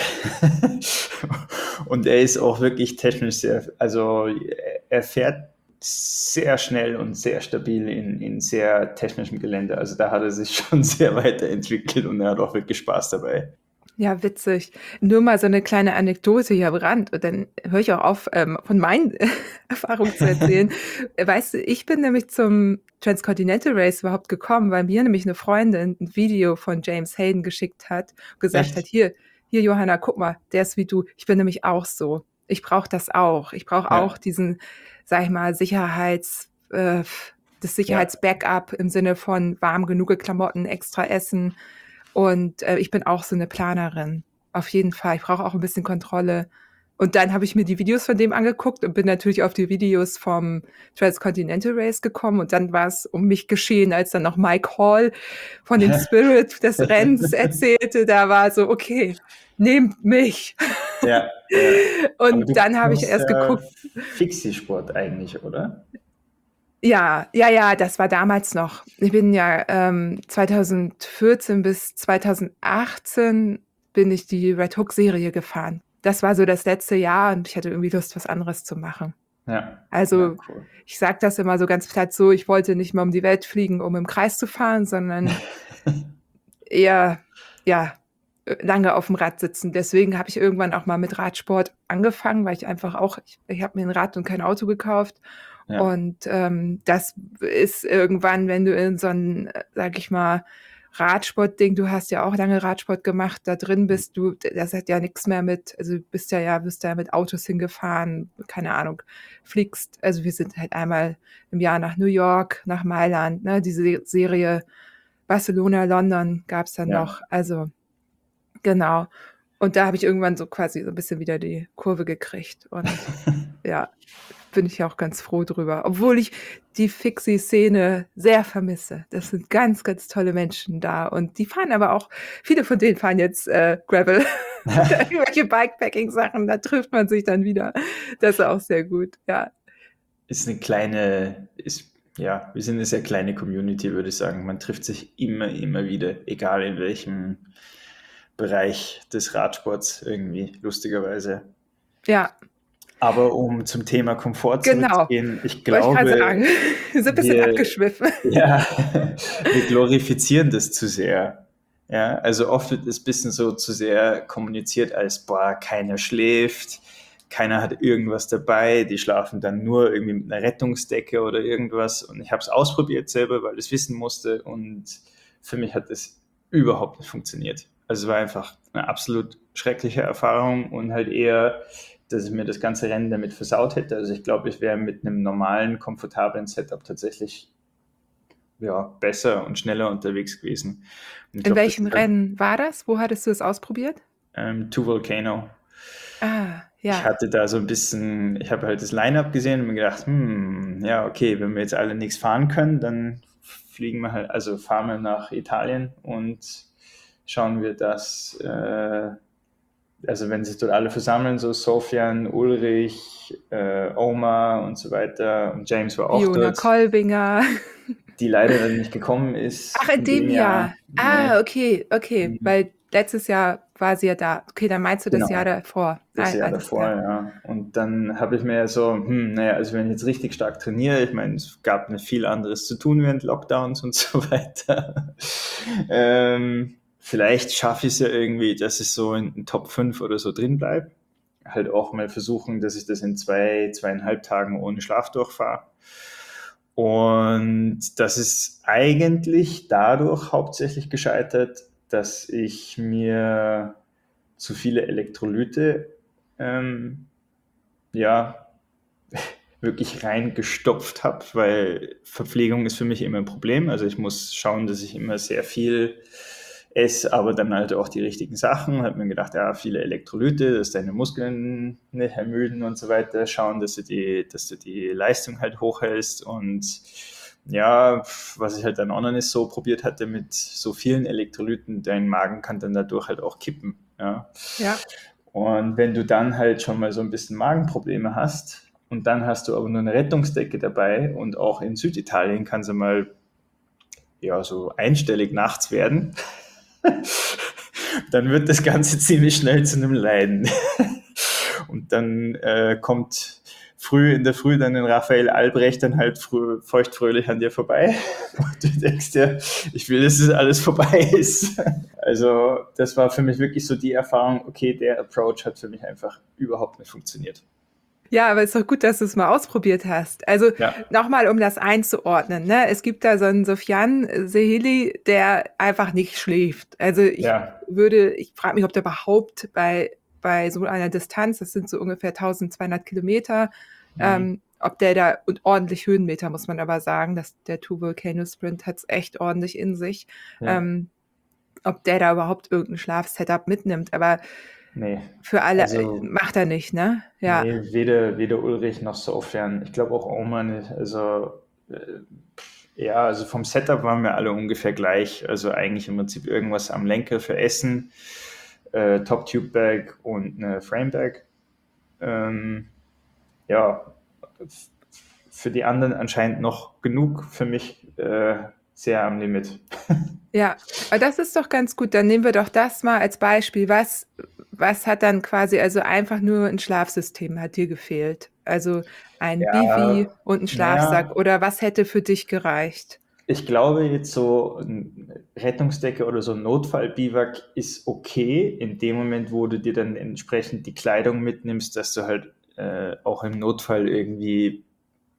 Und er ist auch wirklich technisch also er fährt sehr schnell und sehr stabil in sehr technischem Gelände. Also da hat er sich schon sehr weiterentwickelt und er hat auch wirklich Spaß dabei. Ja, witzig. Nur mal so eine kleine Anekdote hier am Rand und dann höre ich auch auf, von meinen Erfahrungen zu erzählen. Weißt du, ich bin nämlich zum Transcontinental Race überhaupt gekommen, weil mir nämlich eine Freundin ein Video von James Hayden geschickt hat, gesagt Echt? hat, hier Johanna, guck mal, der ist wie du. Ich bin nämlich auch so. Ich brauche das auch. Ich brauche auch diesen, sag ich mal, das Sicherheitsbackup im Sinne von warm genug Klamotten, extra Essen. Und ich bin auch so eine Planerin. Auf jeden Fall. Ich brauche auch ein bisschen Kontrolle. Und dann habe ich mir die Videos von dem angeguckt und bin natürlich auf die Videos vom Transcontinental Race gekommen. Und dann war es um mich geschehen, als dann noch Mike Hall von dem Spirit des Rennens erzählte. Da war so, okay, nehmt mich. Ja. Und dann habe ich erst geguckt. Fixie-Sport eigentlich, oder? Ja, das war damals noch. Ich bin ja 2014 bis 2018 bin ich die Red Hook Serie gefahren. Das war so das letzte Jahr und ich hatte irgendwie Lust, was anderes zu machen. Ja. Also cool. Ich sage das immer so ganz platt so, ich wollte nicht mal um die Welt fliegen, um im Kreis zu fahren, sondern eher, lange auf dem Rad sitzen. Deswegen habe ich irgendwann auch mal mit Radsport angefangen, weil ich einfach auch, ich habe mir ein Rad und kein Auto gekauft Ja. Und das ist irgendwann, wenn du in so ein, sag ich mal, Radsportding, du hast ja auch lange Radsport gemacht, da drin bist du, das hat ja nichts mehr mit, also du bist ja mit Autos hingefahren, keine Ahnung, fliegst, also wir sind halt einmal im Jahr nach New York, nach Mailand, ne, diese Serie Barcelona, London gab's dann Ja. noch, also genau. Und da habe ich irgendwann so quasi so ein bisschen wieder die Kurve gekriegt und ja, bin ich auch ganz froh drüber, obwohl ich die Fixie-Szene sehr vermisse. Das sind ganz, ganz tolle Menschen da und die fahren aber auch, viele von denen fahren jetzt Gravel oder irgendwelche Bikepacking-Sachen, da trifft man sich dann wieder. Das ist auch sehr gut, ja. Ist eine kleine, ist, ja, wir sind eine sehr kleine Community, würde ich sagen. Man trifft sich immer wieder, egal in welchem Bereich des Radsports irgendwie, lustigerweise. Ja, Aber um zum Thema Komfort genau. zurückzugehen, ich Wollte ich gerade glaube, sagen. Wir sind ein bisschen wir, abgeschwiffen. ja, wir glorifizieren das zu sehr. Ja, also oft wird es ein bisschen so zu sehr kommuniziert als, boah, keiner schläft, keiner hat irgendwas dabei, die schlafen dann nur irgendwie mit einer Rettungsdecke oder irgendwas. Und ich habe es ausprobiert selber, weil ich es wissen musste und für mich hat das überhaupt nicht funktioniert. Also es war einfach eine absolut schreckliche Erfahrung und halt eher, dass ich mir das ganze Rennen damit versaut hätte. Also ich glaube, ich wäre mit einem normalen, komfortablen Setup tatsächlich ja, besser und schneller unterwegs gewesen. Und ich In glaube, das welchem ist halt Rennen war das? Wo hattest du es ausprobiert? To Volcano. Ah, Ich ja. hatte da so ein bisschen, ich habe halt das Line-Up gesehen und mir gedacht, ja, okay, wenn wir jetzt alle nichts fahren können, dann fliegen wir halt, also fahren wir nach Italien und schauen wir, dass, also wenn sich dort alle versammeln, so Sofian, Ulrich, Omar und so weiter und James war auch Fiona dort, Kolbinger. die leider dann nicht gekommen Ach, ist in in dem dem Jahr. Jahr. Ah, Nee. okay, okay. Mhm. Weil letztes Jahr war sie ja da. Okay, dann meinst du das Jahr Genau. davor. Das Ah, Jahr alles davor, klar. ja. Und dann habe ich mir so, naja, also wenn ich jetzt richtig stark trainiere, ich meine, es gab nicht viel anderes zu tun während Lockdowns und so weiter. Vielleicht schaffe ich es ja irgendwie, dass ich so in den Top 5 oder so drin bleibe. Halt auch mal versuchen, dass ich das in 2,5 Tagen ohne Schlaf durchfahre. Und das ist eigentlich dadurch hauptsächlich gescheitert, dass ich mir zu viele Elektrolyte ja, wirklich reingestopft habe, weil Verpflegung ist für mich immer ein Problem. Also ich muss schauen, dass ich immer sehr viel esse, aber dann halt auch die richtigen Sachen. Habe mir gedacht, ja, viele Elektrolyte, dass deine Muskeln nicht ermüden und so weiter. Schauen, dass du die Leistung halt hochhältst und ja, was ich halt dann auch noch nicht so probiert hatte mit so vielen Elektrolyten, dein Magen kann dann dadurch halt auch kippen. Ja. Ja. Und wenn du dann halt schon mal so ein bisschen Magenprobleme hast und dann hast du aber nur eine Rettungsdecke dabei und auch in Süditalien kann sie mal ja so einstellig nachts werden, dann wird das Ganze ziemlich schnell zu einem Leiden. Und dann kommt in der Früh dann ein Raphael Albrecht dann halt feuchtfröhlich an dir vorbei. Und du denkst dir, ich will, dass es alles vorbei ist. Also das war für mich wirklich so die Erfahrung, okay, der Approach hat für mich einfach überhaupt nicht funktioniert. Ja, aber ist doch gut, dass du es mal ausprobiert hast. Also Ja, nochmal, um das einzuordnen. Ne? Es gibt da so einen Sofyan Sehili, der einfach nicht schläft. Also ja, ich frage mich, ob der überhaupt bei so einer Distanz, das sind so ungefähr 1200 Kilometer, ob der da, und ordentlich Höhenmeter, muss man aber sagen, dass der Two Volcano Sprint hat es echt ordentlich in sich, ja, ähm, ob der da überhaupt irgendein Schlafsetup mitnimmt. Aber nee. für alle Also, macht er nicht, ne? Ja. nee, weder Ulrich noch Sofyan. Ich glaube auch Oma nicht. Also, ja, also vom Setup waren wir alle ungefähr gleich. Also eigentlich im Prinzip irgendwas am Lenker für Essen, Top-Tube-Bag und eine Frame-Bag. Ähm, ja, für die anderen anscheinend noch genug, für mich sehr am Limit. Ja, aber das ist doch ganz gut. Dann nehmen wir doch das mal als Beispiel. Was hat dann quasi, also einfach nur ein Schlafsystem hat dir gefehlt? Also ein Bivi Ja, und ein Schlafsack naja, oder was hätte für dich gereicht? ich glaube jetzt so eine Rettungsdecke oder so ein Notfallbiwak ist okay in dem Moment, wo du dir dann entsprechend die Kleidung mitnimmst, dass du halt auch im Notfall irgendwie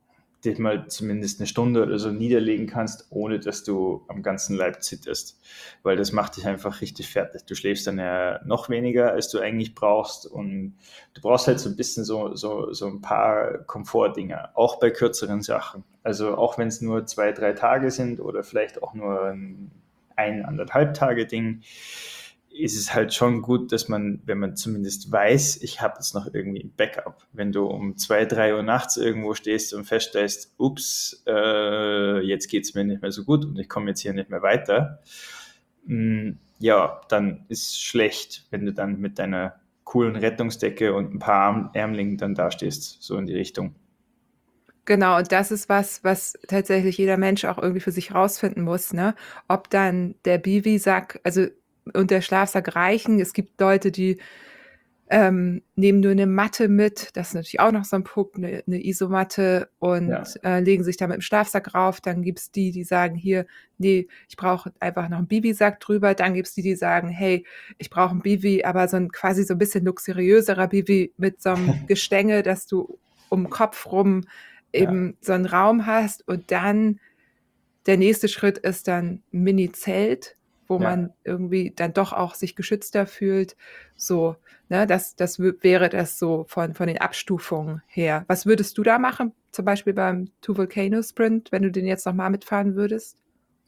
dich mal zumindest eine Stunde oder so niederlegen kannst, ohne dass du am ganzen Leib zitterst. Weil das macht dich einfach richtig fertig. Du schläfst dann ja noch weniger, als du eigentlich brauchst. Und du brauchst halt so ein bisschen so ein paar Komfortdinger, auch bei kürzeren Sachen. Also auch wenn es nur 2, 3 Tage sind oder vielleicht auch nur ein 1,5 Tage Ding, ist es halt schon gut, dass man, wenn man zumindest weiß, ich habe jetzt noch irgendwie ein Backup. Wenn du um 2, 3 Uhr nachts irgendwo stehst und feststellst, ups, jetzt geht es mir nicht mehr so gut und ich komme jetzt hier nicht mehr weiter, ja, dann ist es schlecht, wenn du dann mit deiner coolen Rettungsdecke und ein paar Ärmlingen dann dastehst, so in die Richtung. Genau, und das ist was tatsächlich jeder Mensch auch irgendwie für sich rausfinden muss, ne? Ob dann der Biwisack, also und der Schlafsack reichen. Es gibt Leute, die nehmen nur eine Matte mit. Das ist natürlich auch noch so ein Punkt, eine Isomatte und Ja, legen sich da mit dem Schlafsack rauf. Dann gibt's die, die sagen, hier, nee, ich brauche einfach noch einen Biwisack drüber. Dann gibt's die, die sagen, hey, ich brauche ein Biwi, aber so ein quasi so ein bisschen luxuriöserer Biwi mit so einem Gestänge, dass du um den Kopf rum ja, eben so einen Raum hast. Und dann der nächste Schritt ist dann ein Mini-Zelt, wo ja. man irgendwie dann doch auch sich geschützter fühlt. So, ne, wäre das so von den Abstufungen her. Was würdest du da machen? Zum Beispiel beim Two Volcano Sprint, wenn du den jetzt nochmal mitfahren würdest?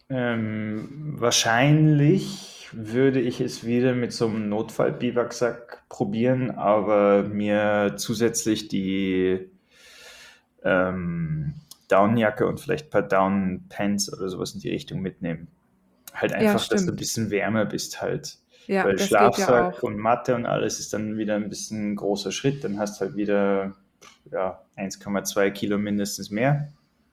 Wahrscheinlich würde ich es wieder mit so einem Notfall-Biwaksack probieren, aber mir zusätzlich die ähm, Downjacke und vielleicht ein paar Down-Pants oder sowas in die Richtung mitnehmen. Halt Ja, einfach, dass du ein stimmt. bisschen wärmer bist halt. Ja, Weil das geht ja Schlafsack auch. und Matte und alles ist dann wieder ein bisschen ein großer Schritt. Dann hast du halt wieder ja, 1,2 Kilo mindestens mehr.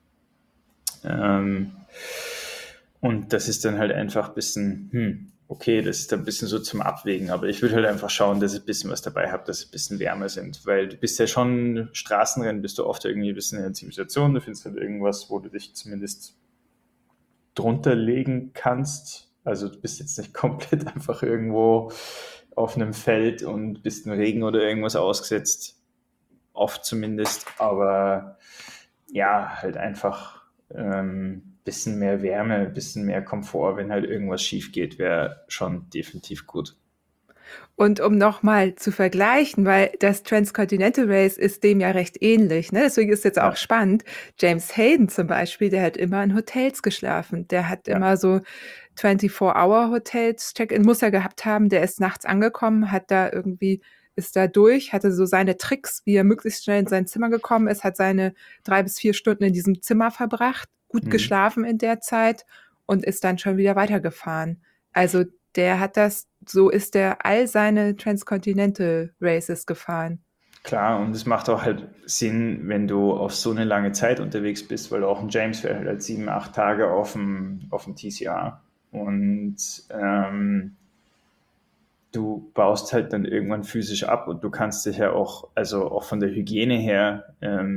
Ähm, und das ist dann halt einfach ein bisschen, okay, das ist dann ein bisschen so zum Abwägen. Aber ich würde halt einfach schauen, dass ich ein bisschen was dabei habe, dass es ein bisschen wärmer sind. Weil du bist ja schon, Straßenrennen bist du oft irgendwie ein bisschen in der Zivilisation. Du findest halt irgendwas, wo du dich zumindest drunter legen kannst. Also du bist jetzt nicht komplett einfach irgendwo auf einem Feld und bist im Regen oder irgendwas ausgesetzt. Oft zumindest. Aber ja, halt einfach bisschen mehr Wärme, bisschen mehr Komfort, wenn halt irgendwas schief geht, wäre schon definitiv gut. Und um nochmal zu vergleichen, weil das Transcontinental Race ist dem ja recht ähnlich, ne? Deswegen ist jetzt auch Ja, spannend. James Hayden zum Beispiel, der hat immer in Hotels geschlafen. Der hat ja. immer so 24-Hour-Hotels, Check-in muss er gehabt haben. Der ist nachts angekommen, ist da durch, hatte so seine Tricks, wie er möglichst schnell in sein Zimmer gekommen ist, hat seine 3 bis 4 Stunden in diesem Zimmer verbracht, gut Mhm. geschlafen in der Zeit und ist dann schon wieder weitergefahren. Also der hat so ist der all seine Transcontinental Races gefahren. Klar, und es macht auch halt Sinn, wenn du auf so eine lange Zeit unterwegs bist, weil auch ein James fährt halt 7, 8 Tage auf dem TCR. Und du baust halt dann irgendwann physisch ab und du kannst dich ja auch, also auch von der Hygiene her,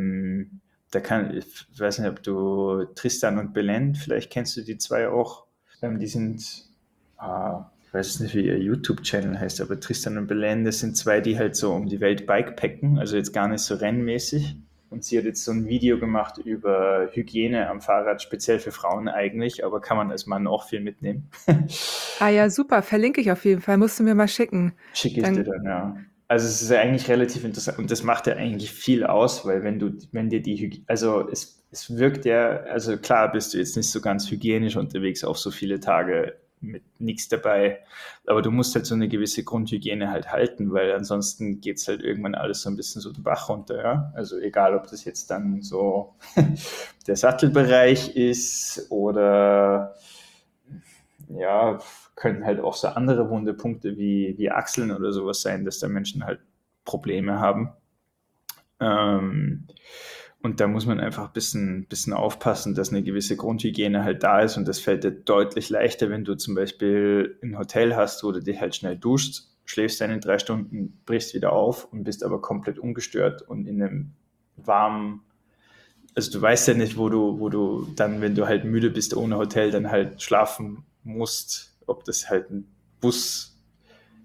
ich weiß nicht, ob du Tristan und Belen, vielleicht kennst du die zwei auch. Die sind, ich weiß nicht, wie ihr YouTube-Channel heißt, aber Tristan und Belen, das sind zwei, die halt so um die Welt bikepacken, also jetzt gar nicht so rennmäßig. Und sie hat jetzt so ein Video gemacht über Hygiene am Fahrrad, speziell für Frauen eigentlich, aber kann man als Mann auch viel mitnehmen. Ah ja, super, verlinke ich auf jeden Fall, musst du mir mal schicken. Schicke ich dir Dann dann, ja. Also es ist ja eigentlich relativ interessant und das macht ja eigentlich viel aus, weil wenn dir die Hygiene, also es wirkt ja, also klar bist du jetzt nicht so ganz hygienisch unterwegs auf so viele Tage mit nichts dabei, aber du musst halt so eine gewisse Grundhygiene halt halten, weil ansonsten geht es halt irgendwann alles so ein bisschen so den Bach runter, ja. Also egal, ob das jetzt dann so der Sattelbereich ist oder ja, können halt auch so andere Wundepunkte wie Achseln oder sowas sein, dass da Menschen halt Probleme haben. Ähm, und da muss man einfach ein bisschen aufpassen, dass eine gewisse Grundhygiene halt da ist. Und das fällt dir deutlich leichter, wenn du zum Beispiel ein Hotel hast, wo du dich halt schnell duschst, schläfst deine 3 Stunden, brichst wieder auf und bist aber komplett ungestört und in einem warmen, also du weißt ja nicht, wo du dann, wenn du halt müde bist ohne Hotel, dann halt schlafen musst, ob das halt ein Bus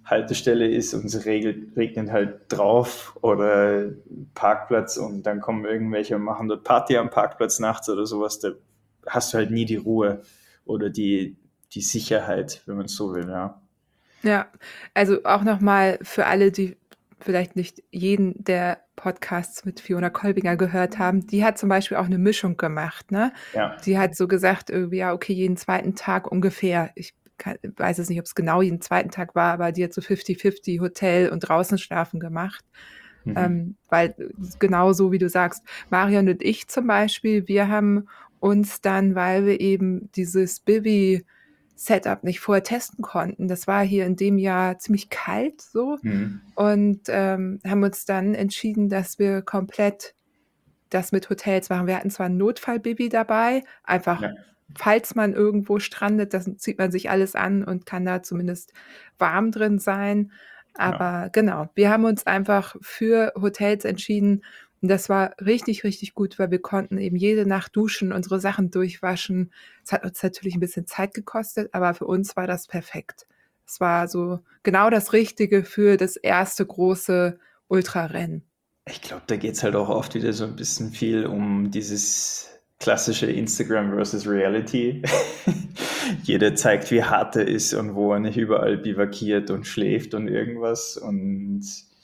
Haltestelle ist und es regnet halt drauf oder Parkplatz und dann kommen irgendwelche und machen dort Party am Parkplatz nachts oder sowas, da hast du halt nie die Ruhe oder die Sicherheit, wenn man es so will, ja. Ja, also auch nochmal für alle, die vielleicht nicht jeden der Podcasts mit Fiona Kolbinger gehört haben, die hat zum Beispiel auch eine Mischung gemacht, ne? Ja, Die hat so gesagt, irgendwie, ja, okay, jeden zweiten Tag ungefähr. Ich weiß jetzt nicht, ob es genau jeden zweiten Tag war, aber die hat so 50-50 Hotel und draußen schlafen gemacht. mhm. Weil genau so wie du sagst, Marion und ich zum Beispiel, wir haben uns dann, weil wir eben dieses Bibi-Setup nicht vorher testen konnten, das war hier in dem Jahr ziemlich kalt so, Mhm. und haben uns dann entschieden, dass wir komplett das mit Hotels machen. Wir hatten zwar ein Notfall-Bibi dabei, einfach Ja, falls man irgendwo strandet, das zieht man sich alles an und kann da zumindest warm drin sein. ja. Aber genau, wir haben uns einfach für Hotels entschieden und das war richtig, richtig gut, weil wir konnten eben jede Nacht duschen, unsere Sachen durchwaschen. Es hat uns natürlich ein bisschen Zeit gekostet, aber für uns war das perfekt. Es war so genau das Richtige für das erste große Ultrarennen. Ich glaube, da geht es halt auch oft wieder so ein bisschen viel um dieses klassische Instagram versus Reality. Jeder zeigt, wie hart er ist und wo er nicht überall bivakiert und schläft und irgendwas. Und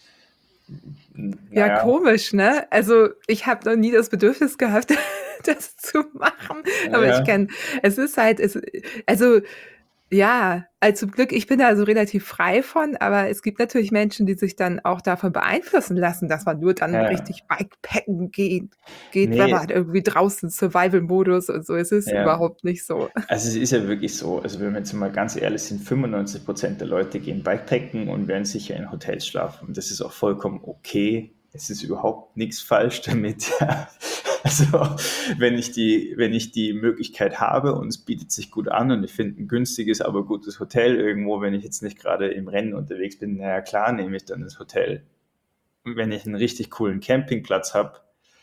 Ja, naja, komisch, ne? Also, ich habe noch nie das Bedürfnis gehabt, das zu machen, aber ich naja, kenne es ist halt also, ja, zum Glück, ich bin da so relativ frei von, aber es gibt natürlich Menschen, die sich dann auch davon beeinflussen lassen, dass man nur dann ja, ja. richtig Bikepacken geht, wenn Nee, man irgendwie draußen Survival-Modus und so. Es ist ja. überhaupt nicht so. Also es ist ja wirklich so, also wenn wir jetzt mal ganz ehrlich sind, 95% der Leute gehen Bikepacken und werden sicher in Hotels schlafen. Und das ist auch vollkommen okay. Es ist überhaupt nichts falsch damit. Also wenn ich die Möglichkeit habe und es bietet sich gut an und ich finde ein günstiges, aber gutes Hotel irgendwo, wenn ich jetzt nicht gerade im Rennen unterwegs bin, naja klar nehme ich dann das Hotel. Und wenn ich einen richtig coolen Campingplatz habe,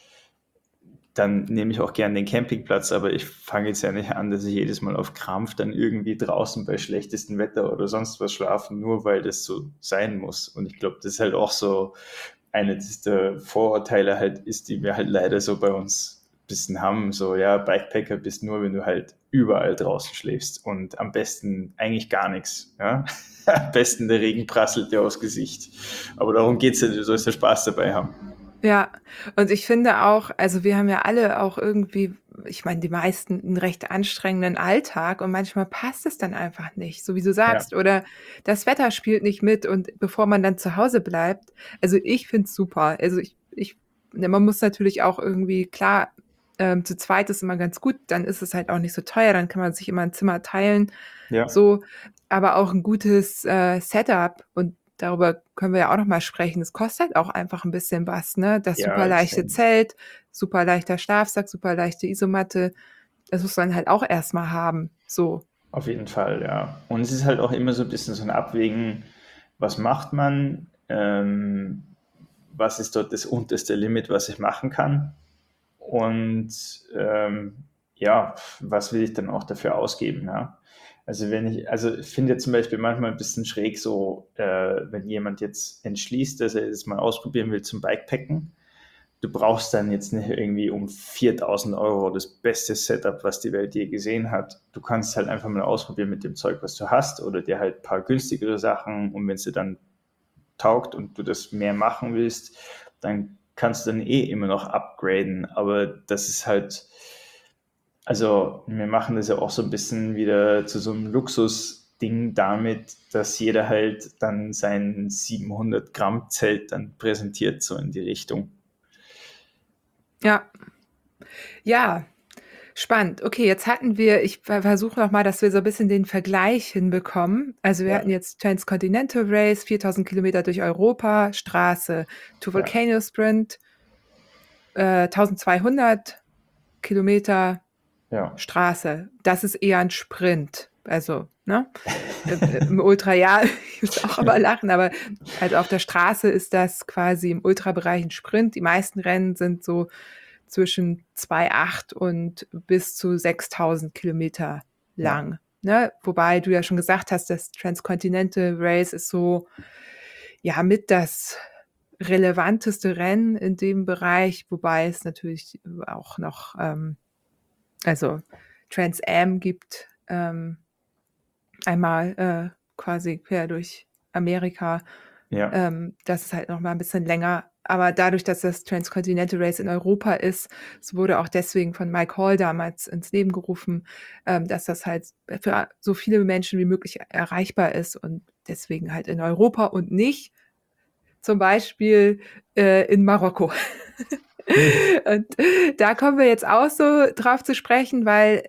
dann nehme ich auch gerne den Campingplatz, aber ich fange jetzt ja nicht an, dass ich jedes Mal auf Krampf dann irgendwie draußen bei schlechtestem Wetter oder sonst was schlafen, nur weil das so sein muss. Und ich glaube, das ist halt auch so eine der Vorurteile halt ist, die wir halt leider so bei uns ein bisschen haben. So, ja, Bikepacker bist nur, wenn du halt überall draußen schläfst und am besten eigentlich gar nichts. Ja? Am besten der Regen prasselt dir aufs Gesicht. Aber darum geht es ja, du sollst ja Spaß dabei haben. Ja, und ich finde auch, also wir haben ja alle auch irgendwie, ich meine, die meisten einen recht anstrengenden Alltag und manchmal passt es dann einfach nicht, so wie du Ja, sagst, oder das Wetter spielt nicht mit und bevor man dann zu Hause bleibt, also ich finde es super. Also ne, man muss natürlich auch irgendwie, klar, zu zweit ist immer ganz gut, dann ist es halt auch nicht so teuer, dann kann man sich immer ein Zimmer teilen, ja, so, aber auch ein gutes Setup, und darüber können wir ja auch noch mal sprechen. Es kostet auch einfach ein bisschen was, ne? Das ja, super leichte extrem. Zelt, super leichter Schlafsack, super leichte Isomatte, das muss man halt auch erst mal haben, so. Auf jeden Fall, ja. Und es ist halt auch immer so ein bisschen so ein Abwägen, was macht man, was ist dort das unterste Limit, was ich machen kann und ja, was will ich dann auch dafür ausgeben, ja. Also ich finde jetzt zum Beispiel manchmal ein bisschen schräg so, wenn jemand jetzt entschließt, dass er das mal ausprobieren will zum Bikepacken, du brauchst dann jetzt nicht irgendwie um 4.000 € das beste Setup, was die Welt je gesehen hat. Du kannst halt einfach mal ausprobieren mit dem Zeug, was du hast, oder dir halt ein paar günstigere Sachen, und wenn es dir dann taugt und du das mehr machen willst, dann kannst du dann eh immer noch upgraden. Aber das ist halt, also wir machen das ja auch so ein bisschen wieder zu so einem Luxusding damit, dass jeder halt dann sein 700 Gramm Zelt dann präsentiert, so in die Richtung. Ja. Ja, spannend. Okay, jetzt hatten wir, ich versuche noch mal, dass wir so ein bisschen den Vergleich hinbekommen. Also, wir hatten Ja, jetzt Transcontinental Race, 4.000 Kilometer durch Europa, Straße, To ja, Volcano Sprint, 1.200 Kilometer ja. Straße. Das ist eher ein Sprint. Also, ne? Im Ultra, ja, ich muss auch aber lachen, aber also auf der Straße ist das quasi im Ultrabereich ein Sprint. Die meisten Rennen sind so zwischen 2,8 und bis zu 6.000 Kilometer Ja, lang. ne? Wobei du ja schon gesagt hast, das Transcontinental Race ist so, ja, mit das relevanteste Rennen in dem Bereich, wobei es natürlich auch noch, also Trans Am gibt, einmal quasi quer durch Amerika. Ja, Das ist halt noch mal ein bisschen länger. Aber dadurch, dass das Transcontinental Race in Europa ist, es wurde auch deswegen von Mike Hall damals ins Leben gerufen, dass das halt für so viele Menschen wie möglich erreichbar ist und deswegen halt in Europa und nicht zum Beispiel in Marokko. Und da kommen wir jetzt auch so drauf zu sprechen, weil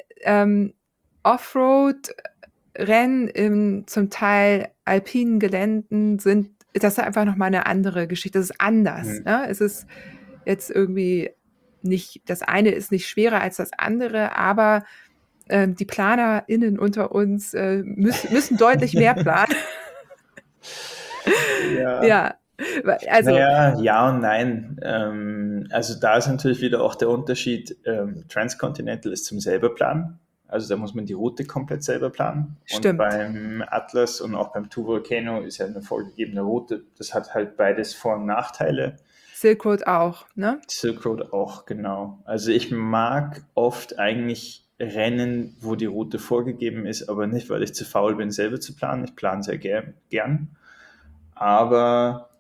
Offroad-Rennen in zum Teil alpinen Geländen sind, das ist einfach nochmal eine andere Geschichte. Das ist anders. mhm. Ne? Es ist jetzt irgendwie nicht, das eine ist nicht schwerer als das andere, aber die PlanerInnen unter uns müssen deutlich mehr planen. Ja, Ja, also naja, ja und nein. Also da ist natürlich wieder auch der Unterschied, Transcontinental ist zum selber planen. Also da muss man die Route komplett selber planen. Und stimmt. beim Atlas und auch beim Two Volcano ist ja eine vorgegebene Route. Das hat halt beides Vor- und Nachteile. Silk Road auch, ne? Silk Road auch, genau. Also ich mag oft eigentlich Rennen, wo die Route vorgegeben ist, aber nicht, weil ich zu faul bin, selber zu planen. Ich plane sehr gern. Aber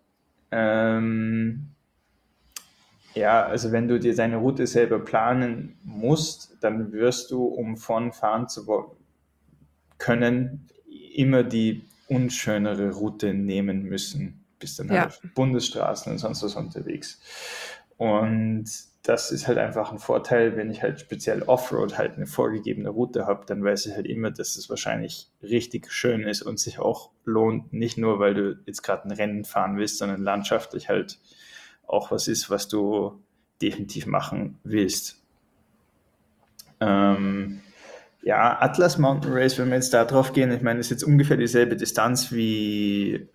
ja, also wenn du dir deine Route selber planen musst, dann wirst du, um von fahren zu können, immer die unschönere Route nehmen müssen. Bist dann halt Ja, auf Bundesstraßen und sonst was unterwegs. Und das ist halt einfach ein Vorteil, wenn ich halt speziell Offroad halt eine vorgegebene Route habe, dann weiß ich halt immer, dass es wahrscheinlich richtig schön ist und sich auch lohnt, nicht nur, weil du jetzt gerade ein Rennen fahren willst, sondern landschaftlich halt auch was ist, was du definitiv machen willst. Ähm, ja, Atlas Mountain Race, wenn wir jetzt da drauf gehen, ich meine, ist jetzt ungefähr dieselbe Distanz wie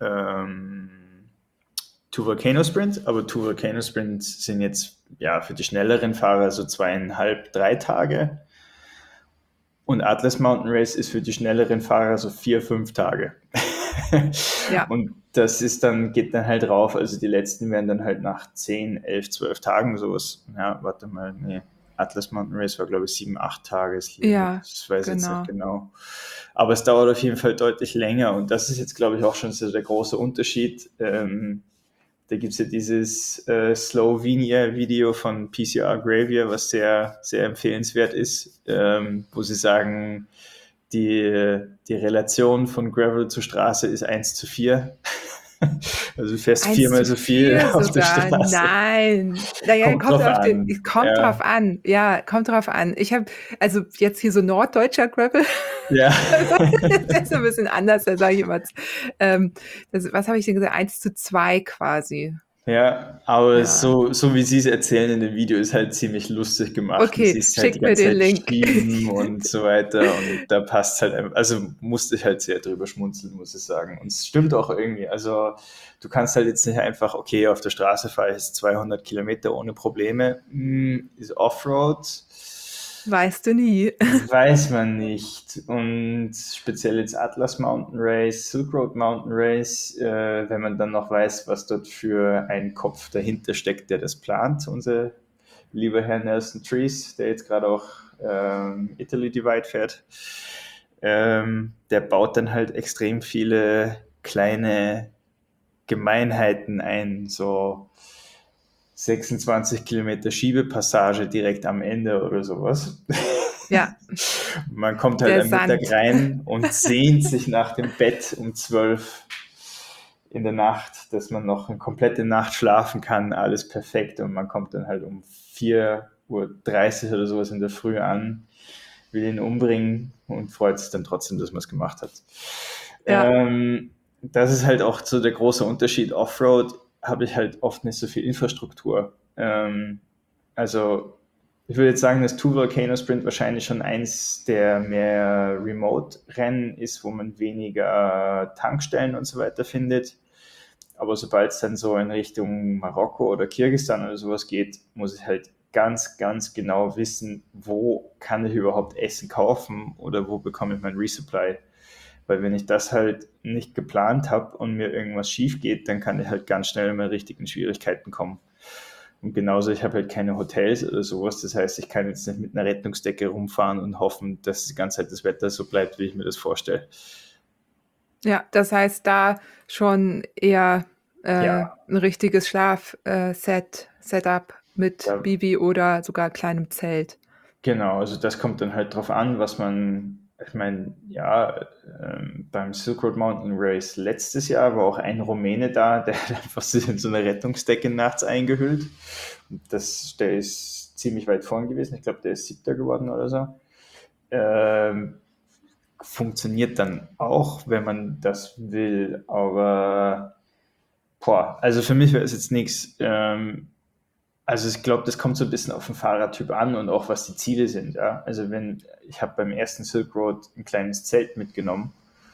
Two Volcano Sprint, aber Two Volcano Sprint sind jetzt ja für die schnelleren Fahrer so 2,5, 3 Tage. Und Atlas Mountain Race ist für die schnelleren Fahrer so 4, 5 Tage. ja. Und das ist dann, geht dann halt rauf. Also die letzten werden dann halt nach 10, 11, 12 Tagen sowas. Ja, warte mal, nee. Atlas Mountain Race war, glaube ich, 7, 8 Tage. Ja, Das weiß ich jetzt nicht genau. genau. Aber es dauert auf jeden Fall deutlich länger. Und das ist jetzt, glaube ich, auch schon so der große Unterschied. Da gibt es ja dieses Slovenia-Video von PCR Gravia, was sehr, sehr empfehlenswert ist, wo sie sagen, die Relation von Gravel zur Straße ist 1:4. Also du fährst 1 viermal zu so viel 4 auf der sogar. Straße. Nein. Naja, Kommt drauf an. kommt drauf Ja, an. Ja, kommt drauf an. Ich habe, also jetzt hier so norddeutscher Gravel, ja. das ist so ein bisschen anders, da sage ich immer, ähm, was habe ich denn gesagt? 1:2 quasi. Ja, aber Ja. so wie sie es erzählen in dem Video, ist halt ziemlich lustig gemacht. Und Okay, sie ist halt die schick mir ganze den Zeit Link. schieben und so weiter. Und da passt halt einfach, also musste ich halt sehr drüber schmunzeln, muss ich sagen. Und es stimmt auch irgendwie. Also du kannst halt jetzt nicht einfach, okay, auf der Straße fahre ich jetzt 200 Kilometer ohne Probleme. Ist Offroad. Weißt du nie. Weiß man nicht. Und speziell jetzt Atlas Mountain Race, Silk Road Mountain Race, wenn man dann noch weiß, was dort für ein Kopf dahinter steckt, der das plant, unser lieber Herr Nelson Trees, der jetzt gerade auch Italy Divide fährt, der baut dann halt extrem viele kleine Gemeinheiten ein, so 26 Kilometer Schiebepassage direkt am Ende oder sowas. Ja, Man kommt halt der am Mittag Sand. rein und sehnt sich nach dem Bett um 12 in der Nacht, dass man noch eine komplette Nacht schlafen kann, alles perfekt und man kommt dann halt um 4:30 Uhr oder sowas in der Früh an, will ihn umbringen und freut sich dann trotzdem, dass man es gemacht hat. Ja, Das ist halt auch so der große Unterschied. Offroad habe ich halt oft nicht so viel Infrastruktur. Also ich würde jetzt sagen, dass Two Volcano Sprint wahrscheinlich schon eins der mehr Remote-Rennen ist, wo man weniger Tankstellen und so weiter findet. Aber sobald es dann so in Richtung Marokko oder Kirgisistan oder sowas geht, muss ich halt ganz, ganz genau wissen, wo kann ich überhaupt Essen kaufen oder wo bekomme ich mein Resupply. Weil wenn ich das halt nicht geplant habe und mir irgendwas schief geht, dann kann ich halt ganz schnell in richtigen Schwierigkeiten kommen. Und genauso, ich habe halt keine Hotels oder sowas. Das heißt, ich kann jetzt nicht mit einer Rettungsdecke rumfahren und hoffen, dass die ganze Zeit das Wetter so bleibt, wie ich mir das vorstelle. Ja, das heißt, da schon eher Ja, ein richtiges Setup mit da, Bibi oder sogar kleinem Zelt. genau. Also das kommt dann halt drauf an, was man, ich meine, ja, beim Silk Road Mountain Race letztes Jahr war auch ein Rumäne da, der hat einfach sich in so eine Rettungsdecke nachts eingehüllt. Der ist ziemlich weit vorn gewesen. Ich glaube, der ist Siebter geworden oder so. Ähm, Funktioniert dann auch, wenn man das will, aber boah, also für mich wäre es jetzt nichts. Also ich glaube, das kommt so ein bisschen auf den Fahrertyp an und auch was die Ziele sind. Ja? Also ich habe beim ersten Silk Road ein kleines Zelt mitgenommen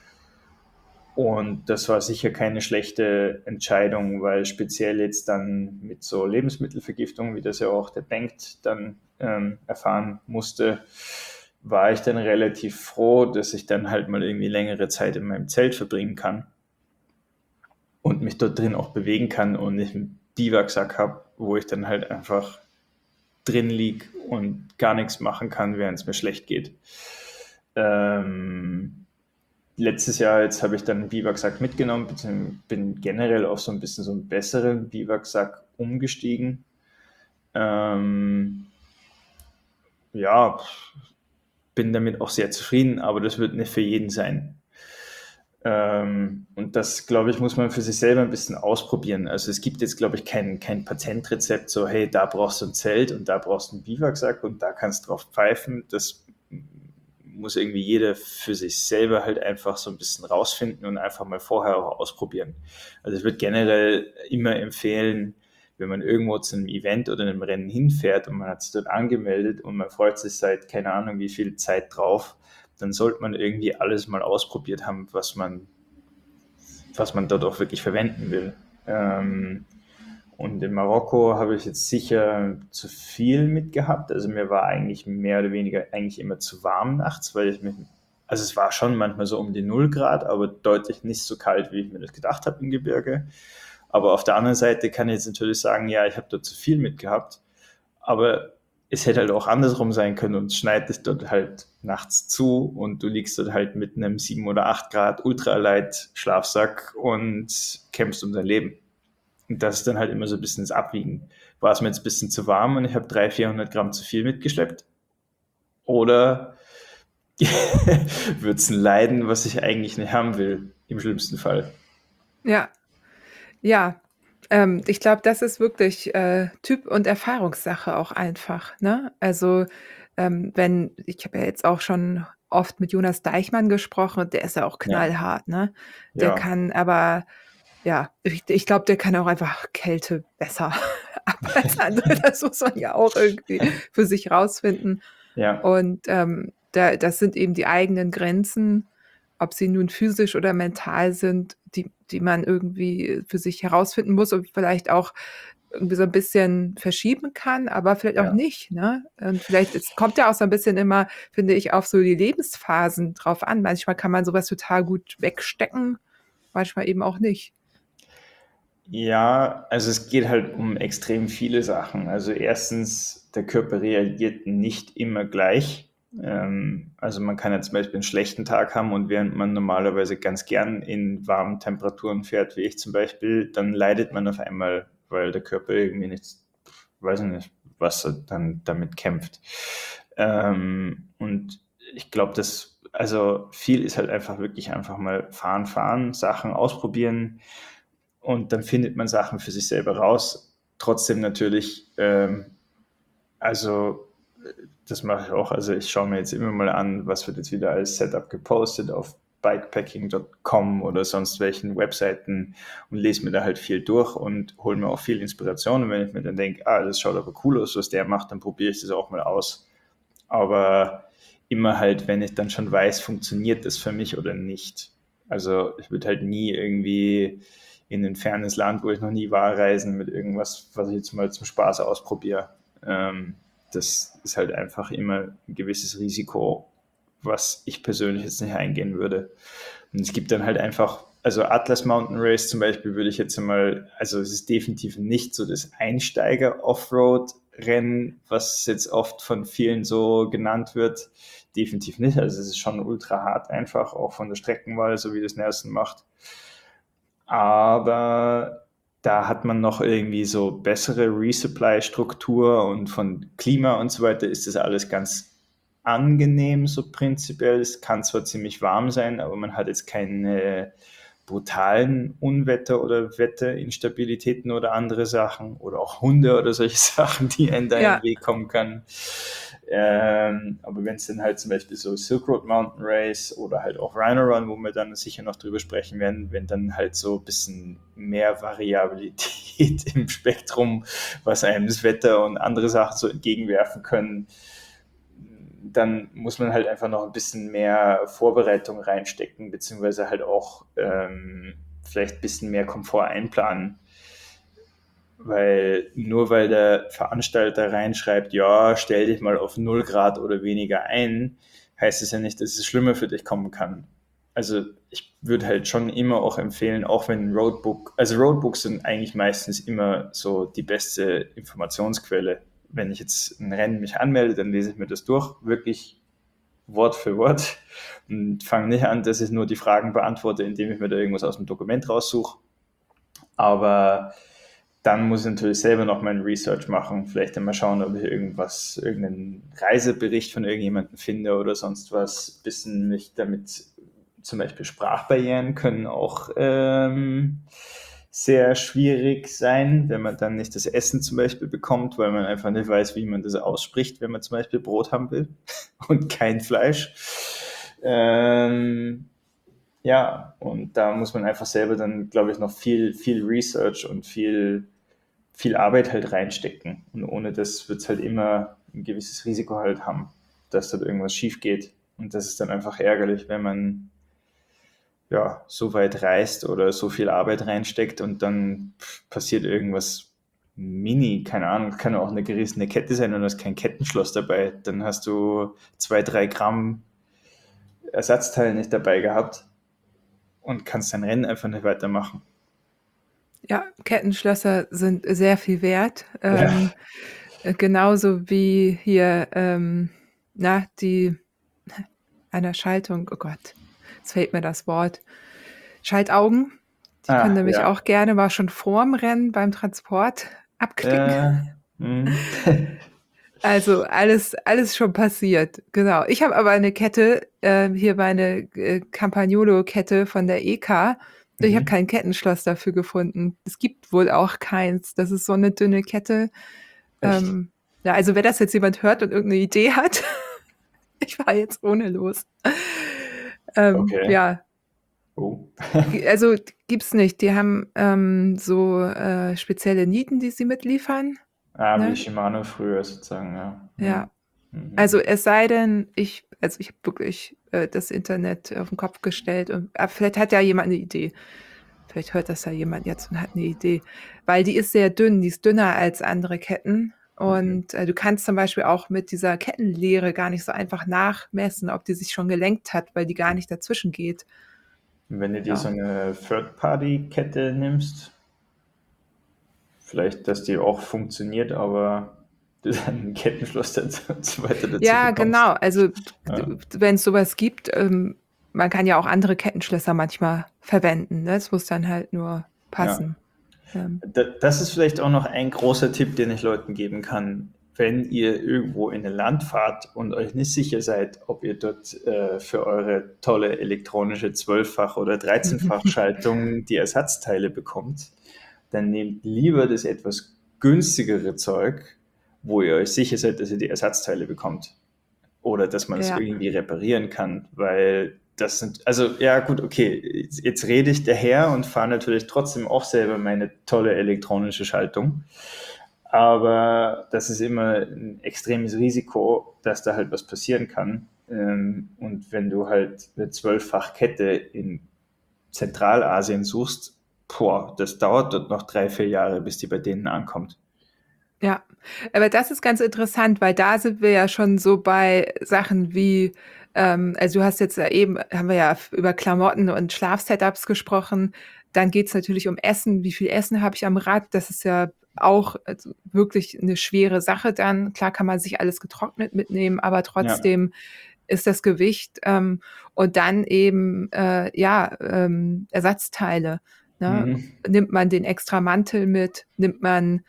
und das war sicher keine schlechte Entscheidung, weil speziell jetzt dann mit so Lebensmittelvergiftung, wie das ja auch der Bengt dann erfahren musste, war ich dann relativ froh, dass ich dann halt mal irgendwie längere Zeit in meinem Zelt verbringen kann und mich dort drin auch bewegen kann und nicht einen Biwaksack habe, wo ich dann halt einfach drin liege und gar nichts machen kann, während es mir schlecht geht. Letztes Jahr jetzt habe ich dann einen Biwaksack mitgenommen, bin generell auf so ein bisschen so einen besseren Biwaksack umgestiegen. Ja, bin damit auch sehr zufrieden, aber das wird nicht für jeden sein. Und das, glaube ich, muss man für sich selber ein bisschen ausprobieren. Also es gibt jetzt, glaube ich, kein Patentrezept, so hey, da brauchst du ein Zelt und da brauchst du einen Biwaksack und da kannst du drauf pfeifen. Das muss irgendwie jeder für sich selber halt einfach so ein bisschen rausfinden und einfach mal vorher auch ausprobieren. Also ich würde generell immer empfehlen, wenn man irgendwo zu einem Event oder einem Rennen hinfährt und man hat sich dort angemeldet und man freut sich seit keine Ahnung wie viel Zeit drauf, dann sollte man irgendwie alles mal ausprobiert haben, was man dort auch wirklich verwenden will. Und in Marokko habe ich jetzt sicher zu viel mitgehabt. Also mir war eigentlich mehr oder weniger eigentlich immer zu warm nachts, also es war schon manchmal so um die 0 Grad, aber deutlich nicht so kalt, wie ich mir das gedacht habe im Gebirge. Aber auf der anderen Seite kann ich jetzt natürlich sagen, ja, ich habe dort zu viel mitgehabt, aber es hätte halt auch andersrum sein können und es schneit es dort halt nachts zu und du liegst dort halt mit einem 7 oder 8 Grad Ultralight Schlafsack und kämpfst um dein Leben. Und das ist dann halt immer so ein bisschen das Abwiegen. War es mir jetzt ein bisschen zu warm und ich habe 300, 400 Gramm zu viel mitgeschleppt? Oder wird es ein Leiden, was ich eigentlich nicht haben will, im schlimmsten Fall? Ja, ja. Ich glaube, das ist wirklich Typ- und Erfahrungssache auch einfach. Ne? Also ich habe ja jetzt auch schon oft mit Jonas Deichmann gesprochen, der ist ja auch Ja, knallhart, ne? Der ja, kann aber, ja, ich glaube, der kann auch einfach Kälte besser ab als andere. Das muss man ja auch irgendwie für sich rausfinden. ja, Und das sind eben die eigenen Grenzen, ob sie nun physisch oder mental sind, die man irgendwie für sich herausfinden muss und vielleicht auch irgendwie so ein bisschen verschieben kann, aber vielleicht auch ja. nicht, ne? Und vielleicht, es kommt ja auch so ein bisschen immer, finde ich, auf so die Lebensphasen drauf an. Manchmal kann man sowas total gut wegstecken, manchmal eben auch nicht. Ja, also es geht halt um extrem viele Sachen. Also erstens, der Körper reagiert nicht immer gleich. Also man kann ja zum Beispiel einen schlechten Tag haben und während man normalerweise ganz gern in warmen Temperaturen fährt, wie ich zum Beispiel, dann leidet man auf einmal, weil der Körper irgendwie nichts, weiß ich nicht, was er dann damit kämpft. Und ich glaube, also viel ist halt einfach wirklich einfach mal fahren, Sachen ausprobieren und dann findet man Sachen für sich selber raus. Trotzdem natürlich, also das mache ich auch. Also ich schaue mir jetzt immer mal an, was wird jetzt wieder als Setup gepostet auf bikepacking.com oder sonst welchen Webseiten und lese mir da halt viel durch und hole mir auch viel Inspiration. Und wenn ich mir dann denke, das schaut aber cool aus, was der macht, dann probiere ich das auch mal aus. Aber immer halt, wenn ich dann schon weiß, funktioniert das für mich oder nicht. Also ich würde halt nie irgendwie in ein fernes Land, wo ich noch nie war, reisen mit irgendwas, was ich jetzt mal zum Spaß ausprobiere. Das ist halt einfach immer ein gewisses Risiko, was ich persönlich jetzt nicht eingehen würde. Und es gibt dann halt einfach, also Atlas Mountain Race zum Beispiel würde ich jetzt mal, also es ist definitiv nicht so das Einsteiger-Offroad-Rennen, was jetzt oft von vielen so genannt wird. Definitiv nicht. Also es ist schon ultra hart einfach, auch von der Streckenwahl, so wie das Nelson macht. Aber da hat man noch irgendwie so bessere Resupply-Struktur und von Klima und so weiter ist das alles ganz angenehm, so prinzipiell. Es kann zwar ziemlich warm sein, aber man hat jetzt keine brutalen Unwetter oder Wetterinstabilitäten oder andere Sachen oder auch Hunde oder solche Sachen, die einem da in den Weg kommen kann. Aber wenn es dann halt zum Beispiel so Silk Road Mountain Race oder halt auch Rhino Run, wo wir dann sicher noch drüber sprechen werden, wenn dann halt so ein bisschen mehr Variabilität im Spektrum, was einem das Wetter und andere Sachen so entgegenwerfen können, dann muss man halt einfach noch ein bisschen mehr Vorbereitung reinstecken, beziehungsweise halt auch vielleicht ein bisschen mehr Komfort einplanen. Weil nur weil der Veranstalter reinschreibt, ja, stell dich mal auf 0 Grad oder weniger ein, heißt es ja nicht, dass es schlimmer für dich kommen kann. Also ich würde halt schon immer auch empfehlen, auch wenn Roadbook, also Roadbooks sind eigentlich meistens immer so die beste Informationsquelle. Wenn ich jetzt ein Rennen mich anmelde, dann lese ich mir das durch, wirklich Wort für Wort und fange nicht an, dass ich nur die Fragen beantworte, indem ich mir da irgendwas aus dem Dokument raussuche. Aber dann muss ich natürlich selber noch mein Research machen, vielleicht einmal schauen, ob ich irgendeinen Reisebericht von irgendjemandem finde oder sonst was, bisschen mich damit, zum Beispiel Sprachbarrieren können auch sehr schwierig sein, wenn man dann nicht das Essen zum Beispiel bekommt, weil man einfach nicht weiß, wie man das ausspricht, wenn man zum Beispiel Brot haben will und kein Fleisch. Ja, und da muss man einfach selber dann, glaube ich, noch viel Research und viel Arbeit halt reinstecken. Und ohne das wird es halt immer ein gewisses Risiko halt haben, dass dort irgendwas schief geht. Und das ist dann einfach ärgerlich, wenn man ja so weit reist oder so viel Arbeit reinsteckt und dann passiert irgendwas mini, keine Ahnung, kann auch eine gerissene Kette sein und du hast kein Kettenschloss dabei. Dann hast du 2-3 Gramm Ersatzteil nicht dabei gehabt und kannst dein Rennen einfach nicht weitermachen. Ja, Kettenschlösser sind sehr viel wert. Genauso wie hier die einer Schaltung, oh Gott, jetzt fehlt mir das Wort. Schaltaugen, die können nämlich auch gerne mal schon vorm Rennen beim Transport abknicken. Also alles schon passiert, genau. Ich habe aber eine Kette, hier meine Campagnolo-Kette von der EK. Ich habe kein Kettenschloss dafür gefunden. Es gibt wohl auch keins. Das ist so eine dünne Kette. Ja, also wenn das jetzt jemand hört und irgendeine Idee hat, ich fahre jetzt ohne los. Okay. Ja. Oh. Also gibt's nicht. Die haben so spezielle Nieten, die sie mitliefern. Wie Shimano früher sozusagen, ja. Ja. Also es sei denn, ich habe wirklich das Internet auf den Kopf gestellt und vielleicht hat ja jemand eine Idee. Vielleicht hört das ja jemand jetzt und hat eine Idee. Weil die ist sehr dünn, die ist dünner als andere Ketten. Und du kannst zum Beispiel auch mit dieser Kettenlehre gar nicht so einfach nachmessen, ob die sich schon gelenkt hat, weil die gar nicht dazwischen geht. Wenn du dir so eine Third-Party-Kette nimmst, vielleicht, dass die auch funktioniert, aber du dann ein Kettenschloss und so weiter dazu Ja, bekommst. genau. Also wenn es sowas gibt, man kann ja auch andere Kettenschlösser manchmal verwenden. Ne? Es muss dann halt nur passen. Ja. Das ist vielleicht auch noch ein großer Tipp, den ich Leuten geben kann. Wenn ihr irgendwo in ein Land fahrt und euch nicht sicher seid, ob ihr dort für eure tolle elektronische 12-fach oder 13-fach Schaltung die Ersatzteile bekommt, dann nehmt lieber das etwas günstigere Zeug, wo ihr euch sicher seid, dass ihr die Ersatzteile bekommt. Oder dass man es irgendwie reparieren kann, weil das sind, also ja gut, okay, jetzt rede ich daher und fahre natürlich trotzdem auch selber meine tolle elektronische Schaltung. Aber das ist immer ein extremes Risiko, dass da halt was passieren kann. Und wenn du halt eine 12-fach Kette in Zentralasien suchst, das dauert dort noch 3-4 Jahre, bis die bei denen ankommt. Ja, Aber das ist ganz interessant, weil da sind wir ja schon so bei Sachen wie, also du hast jetzt ja eben, haben wir ja über Klamotten und Schlafsetups gesprochen. Dann geht's natürlich um Essen. Wie viel Essen habe ich am Rad? Das ist ja auch wirklich eine schwere Sache dann. Klar kann man sich alles getrocknet mitnehmen, aber Ja. trotzdem ist das Gewicht und dann eben Ersatzteile. Ne? Mhm. Nimmt man den extra Mantel mit? Nimmt man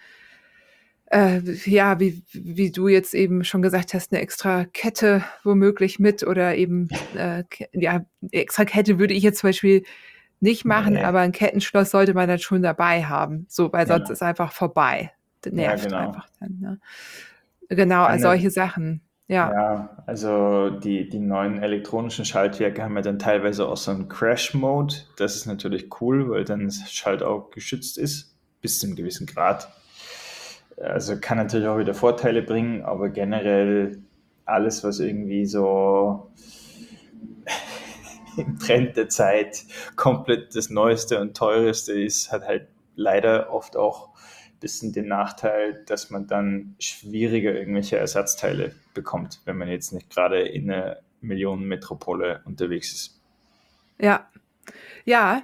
wie du jetzt eben schon gesagt hast, eine extra Kette womöglich mit oder eben eine extra Kette würde ich jetzt zum Beispiel nicht machen, Nee. aber ein Kettenschloss sollte man dann schon dabei haben, so, weil sonst Ja. ist einfach vorbei. Das Ja, nervt genau. einfach dann, ne? Genau, Kann also solche Sachen. Ja, Ja, also die neuen elektronischen Schaltwerke haben ja dann teilweise auch so einen Crash-Mode. Das ist natürlich cool, weil dann das Schalt auch geschützt ist, bis zu einem gewissen Grad. Also kann natürlich auch wieder Vorteile bringen, aber generell alles, was irgendwie so im Trend der Zeit komplett das Neueste und Teureste ist, hat halt leider oft auch ein bisschen den Nachteil, dass man dann schwieriger irgendwelche Ersatzteile bekommt, wenn man jetzt nicht gerade in einer Millionenmetropole unterwegs ist. ja, ja.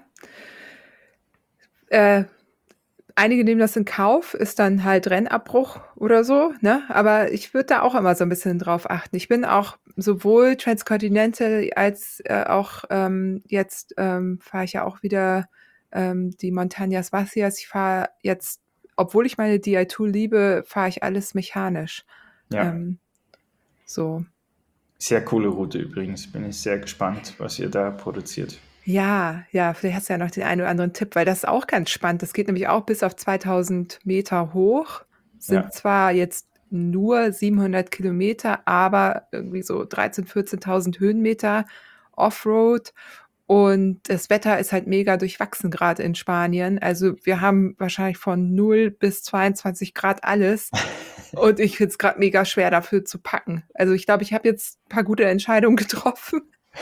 Äh, Einige nehmen das in Kauf, ist dann halt Rennabbruch oder so, ne? Aber ich würde da auch immer so ein bisschen drauf achten. Ich bin auch sowohl Transcontinental als auch jetzt fahre ich ja auch wieder die Montañas Vacias. Ich fahre jetzt, obwohl ich meine Di2 liebe, fahre ich alles mechanisch. Ja, Ähm, so. sehr coole Route übrigens. Bin ich sehr gespannt, was ihr da produziert. Ja, ja, vielleicht hast du ja noch den einen oder anderen Tipp, weil das ist auch ganz spannend. Das geht nämlich auch bis auf 2000 Meter hoch, Ja, sind zwar jetzt nur 700 Kilometer, aber irgendwie so 13.000, 14.000 Höhenmeter Offroad. Und das Wetter ist halt mega durchwachsen gerade in Spanien. Also wir haben wahrscheinlich von 0 bis 22 Grad alles. Und ich finde es gerade mega schwer dafür zu packen. Also ich glaube, ich habe jetzt ein paar gute Entscheidungen getroffen.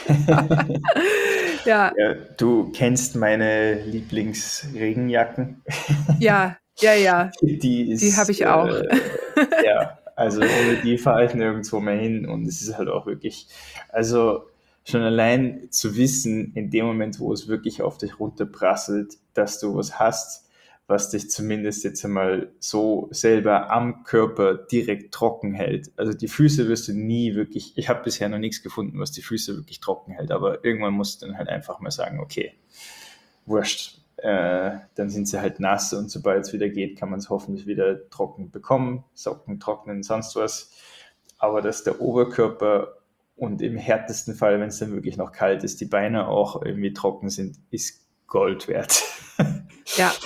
Ja, ja, du kennst meine Lieblingsregenjacken. ja, ja, ja, Die die habe ist, ich auch. ja, also ohne die fahre ich nirgendwo mehr hin und es ist halt auch wirklich, also schon allein zu wissen, in dem Moment, wo es wirklich auf dich runterprasselt, dass du was hast, was dich zumindest jetzt einmal so selber am Körper direkt trocken hält. Also die Füße wirst du nie wirklich, ich habe bisher noch nichts gefunden, was die Füße wirklich trocken hält, aber irgendwann musst du dann halt einfach mal sagen, okay, wurscht. Dann sind sie halt nass und sobald es wieder geht, kann man es hoffentlich wieder trocken bekommen. Socken trocknen, sonst was. Aber dass der Oberkörper und im härtesten Fall, wenn es dann wirklich noch kalt ist, die Beine auch irgendwie trocken sind, ist Gold wert. Ja,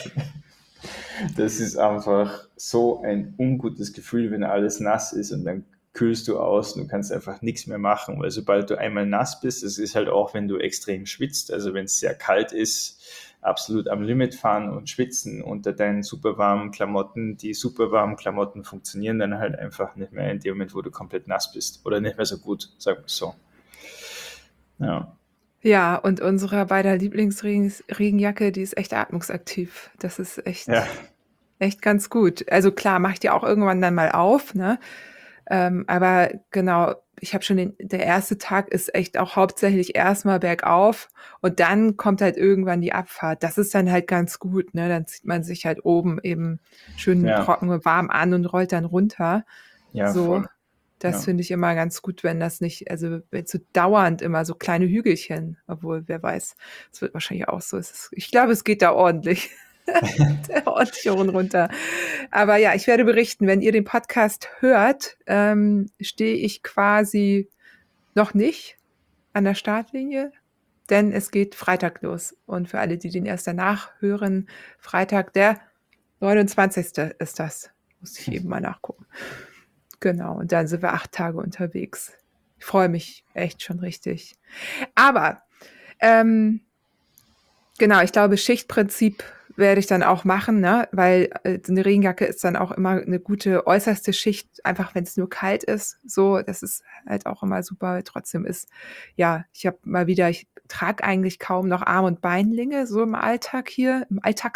Das ist einfach so ein ungutes Gefühl, wenn alles nass ist und dann kühlst du aus und du kannst einfach nichts mehr machen, weil sobald du einmal nass bist, es ist halt auch, wenn du extrem schwitzt, also wenn es sehr kalt ist, absolut am Limit fahren und schwitzen unter deinen super warmen Klamotten. Die super warmen Klamotten funktionieren dann halt einfach nicht mehr in dem Moment, wo du komplett nass bist oder nicht mehr so gut, sagen wir so. Ja, ja, und unsere beider Lieblingsregenjacke, die ist echt atmungsaktiv. Das ist ja, echt ganz gut. Also klar, mache ich die auch irgendwann dann mal auf, ne? Aber genau, ich habe schon der erste Tag ist echt auch hauptsächlich erstmal bergauf und dann kommt halt irgendwann die Abfahrt. Das ist dann halt ganz gut, ne? Dann zieht man sich halt oben eben schön ja, trocken und warm an und rollt dann runter. ja, So, voll. das Ja. finde ich immer ganz gut, wenn das nicht, also wenn so dauernd immer so kleine Hügelchen, obwohl wer weiß, es wird wahrscheinlich auch so. Ich glaube, es geht da ordentlich. Ordentlich hoch und runter. Aber ja, ich werde berichten, wenn ihr den Podcast hört, stehe ich quasi noch nicht an der Startlinie, denn es geht Freitag los. Und für alle, die den erst danach hören, Freitag der 29. ist das. Muss ich eben mal nachgucken. Genau, und dann sind wir 8 Tage unterwegs. Ich freue mich echt schon richtig. Aber ähm, genau, ich glaube, Schichtprinzip werde ich dann auch machen, ne? Weil eine Regenjacke ist dann auch immer eine gute äußerste Schicht, einfach wenn es nur kalt ist. So, das ist halt auch immer super. Trotzdem ist, ja, ich trage eigentlich kaum noch Arm- und Beinlinge so im Alltag hier, im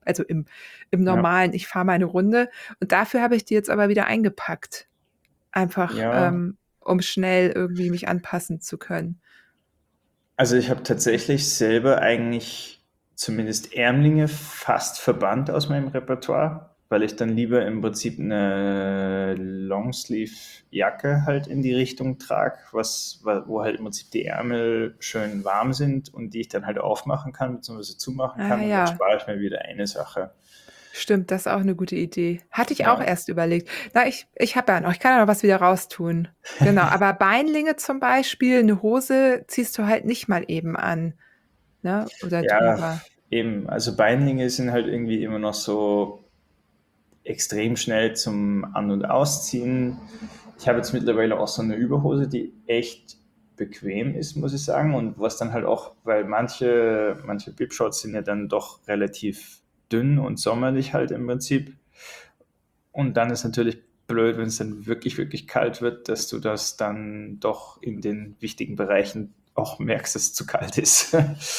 also im Ja, Normalen, ich fahre meine Runde und dafür habe ich die jetzt aber wieder eingepackt. Einfach, ja. um schnell irgendwie mich anpassen zu können. Also ich habe tatsächlich selber eigentlich zumindest Ärmlinge fast verbannt aus meinem Repertoire, weil ich dann lieber im Prinzip eine Longsleeve-Jacke halt in die Richtung trage, wo halt im Prinzip die Ärmel schön warm sind und die ich dann halt aufmachen kann bzw. zumachen Ah kann und dann ja, spare ich mir wieder eine Sache. stimmt, das ist auch eine gute Idee. Hatte ich auch Ja, erst überlegt. Na, ich habe ja noch, ich kann ja noch was wieder raustun. Genau, aber Beinlinge zum Beispiel, eine Hose ziehst du halt nicht mal eben an, ne? Oder ja, drüber. eben. Also Beinlinge sind halt irgendwie immer noch so extrem schnell zum An- und Ausziehen. Ich habe jetzt mittlerweile auch so eine Überhose, die echt bequem ist, muss ich sagen. Und was dann halt auch, weil manche Bib-Shorts sind ja dann doch relativ dünn und sommerlich halt im Prinzip. Und dann ist natürlich blöd, wenn es dann wirklich, wirklich kalt wird, dass du das dann doch in den wichtigen Bereichen auch merkst, dass es zu kalt ist.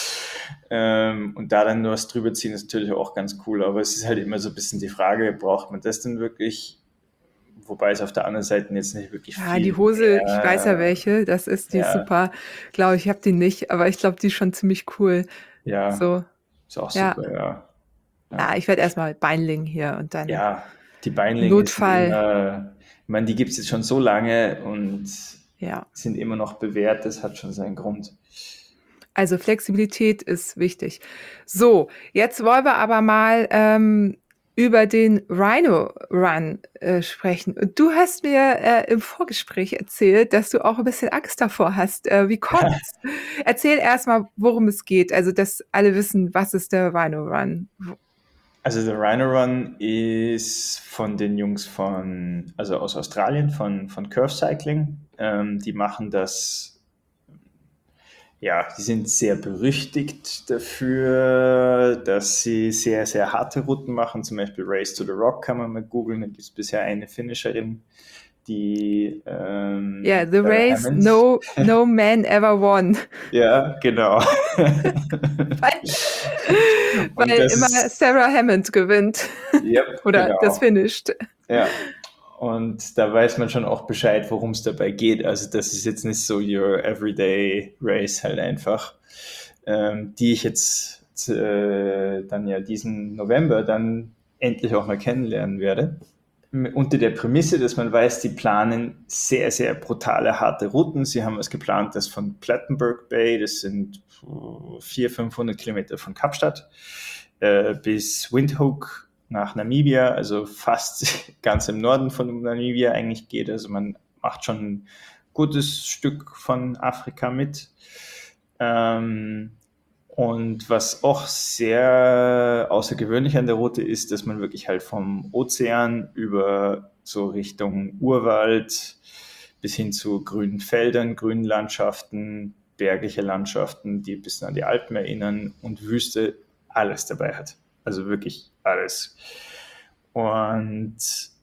Und da dann nur was drüber ziehen, ist natürlich auch ganz cool. Aber es ist halt immer so ein bisschen die Frage, braucht man das denn wirklich? Wobei es auf der anderen Seite jetzt nicht wirklich Ja, die viel Hose, ich weiß ja mehr, welche, das ist die ist ja, super. Glaube ich habe die nicht, aber ich glaube, die ist schon ziemlich cool. ja, So, ist auch ja. super, ja. Ja, Ja, ich werde erst mal Beinling hier und dann ja, die Beinlinge sind Notfall, immer, ich meine, die gibt es jetzt schon so lange und ja. sind immer noch bewährt, das hat schon seinen Grund. Also Flexibilität ist wichtig. So, jetzt wollen wir aber mal über den Rhino Run sprechen. Und du hast mir im Vorgespräch erzählt, dass du auch ein bisschen Angst davor hast. Wie kommt's? Erzähl erst mal, worum es geht. Also, dass alle wissen, was ist der Rhino Run. Also der Rhino Run ist von den Jungs also aus Australien, von Curve Cycling. Die machen das, ja, die sind sehr berüchtigt dafür, dass sie sehr, sehr harte Routen machen. Zum Beispiel Race to the Rock kann man mal googeln. Da gibt es bisher eine Finisherin, die Ja, The Sarah Race Hammond. no man ever won. Ja, genau. Weil, Und weil das immer ist, Sarah Hammond gewinnt. ja, Oder das genau. finisht. Ja, und da weiß man schon auch Bescheid, worum es dabei geht. Also das ist jetzt nicht so your everyday race halt einfach, die ich jetzt dann ja diesen November dann endlich auch mal kennenlernen werde. Unter der Prämisse, dass man weiß, die planen sehr, sehr brutale, harte Routen. Sie haben was geplant, das von Plettenberg Bay, das sind 400, 500 Kilometer von Kapstadt, bis Windhoek nach Namibia, also fast ganz im Norden von Namibia eigentlich geht. Also man macht schon ein gutes Stück von Afrika mit. Und was auch sehr außergewöhnlich an der Route ist, dass man wirklich halt vom Ozean über so Richtung Urwald bis hin zu grünen Feldern, grünen Landschaften, bergliche Landschaften, die ein bisschen an die Alpen erinnern und Wüste alles dabei hat. Also wirklich alles. Und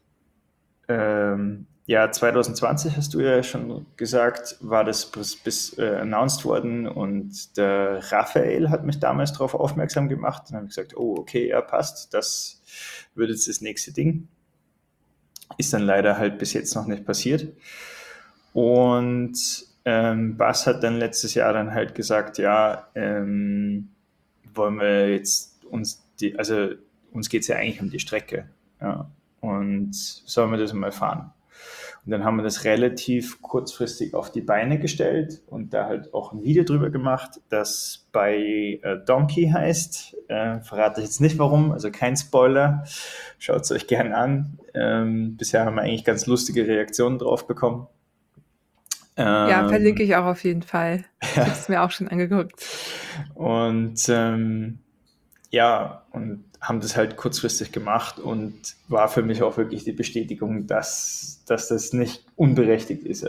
ja, 2020 hast du ja schon gesagt, war das bis announced worden und der Raphael hat mich damals darauf aufmerksam gemacht. Dann habe ich gesagt, oh, okay, ja, passt, das wird jetzt das nächste Ding. Ist dann leider halt bis jetzt noch nicht passiert. Und Bas hat dann letztes Jahr dann halt gesagt, ja, wollen wir jetzt also uns geht es ja eigentlich um die Strecke. Ja, und sollen wir das mal fahren? Und dann haben wir das relativ kurzfristig auf die Beine gestellt und da halt auch ein Video drüber gemacht, das bei Donkey heißt. Verrate ich jetzt nicht warum, also kein Spoiler. Schaut es euch gerne an. Bisher haben wir eigentlich ganz lustige Reaktionen drauf bekommen. Ja, verlinke Ähm, ich auch auf jeden Fall. Ich habe es mir auch schon angeguckt. und ja, und haben das halt kurzfristig gemacht und war für mich auch wirklich die Bestätigung, dass das nicht unberechtigt ist.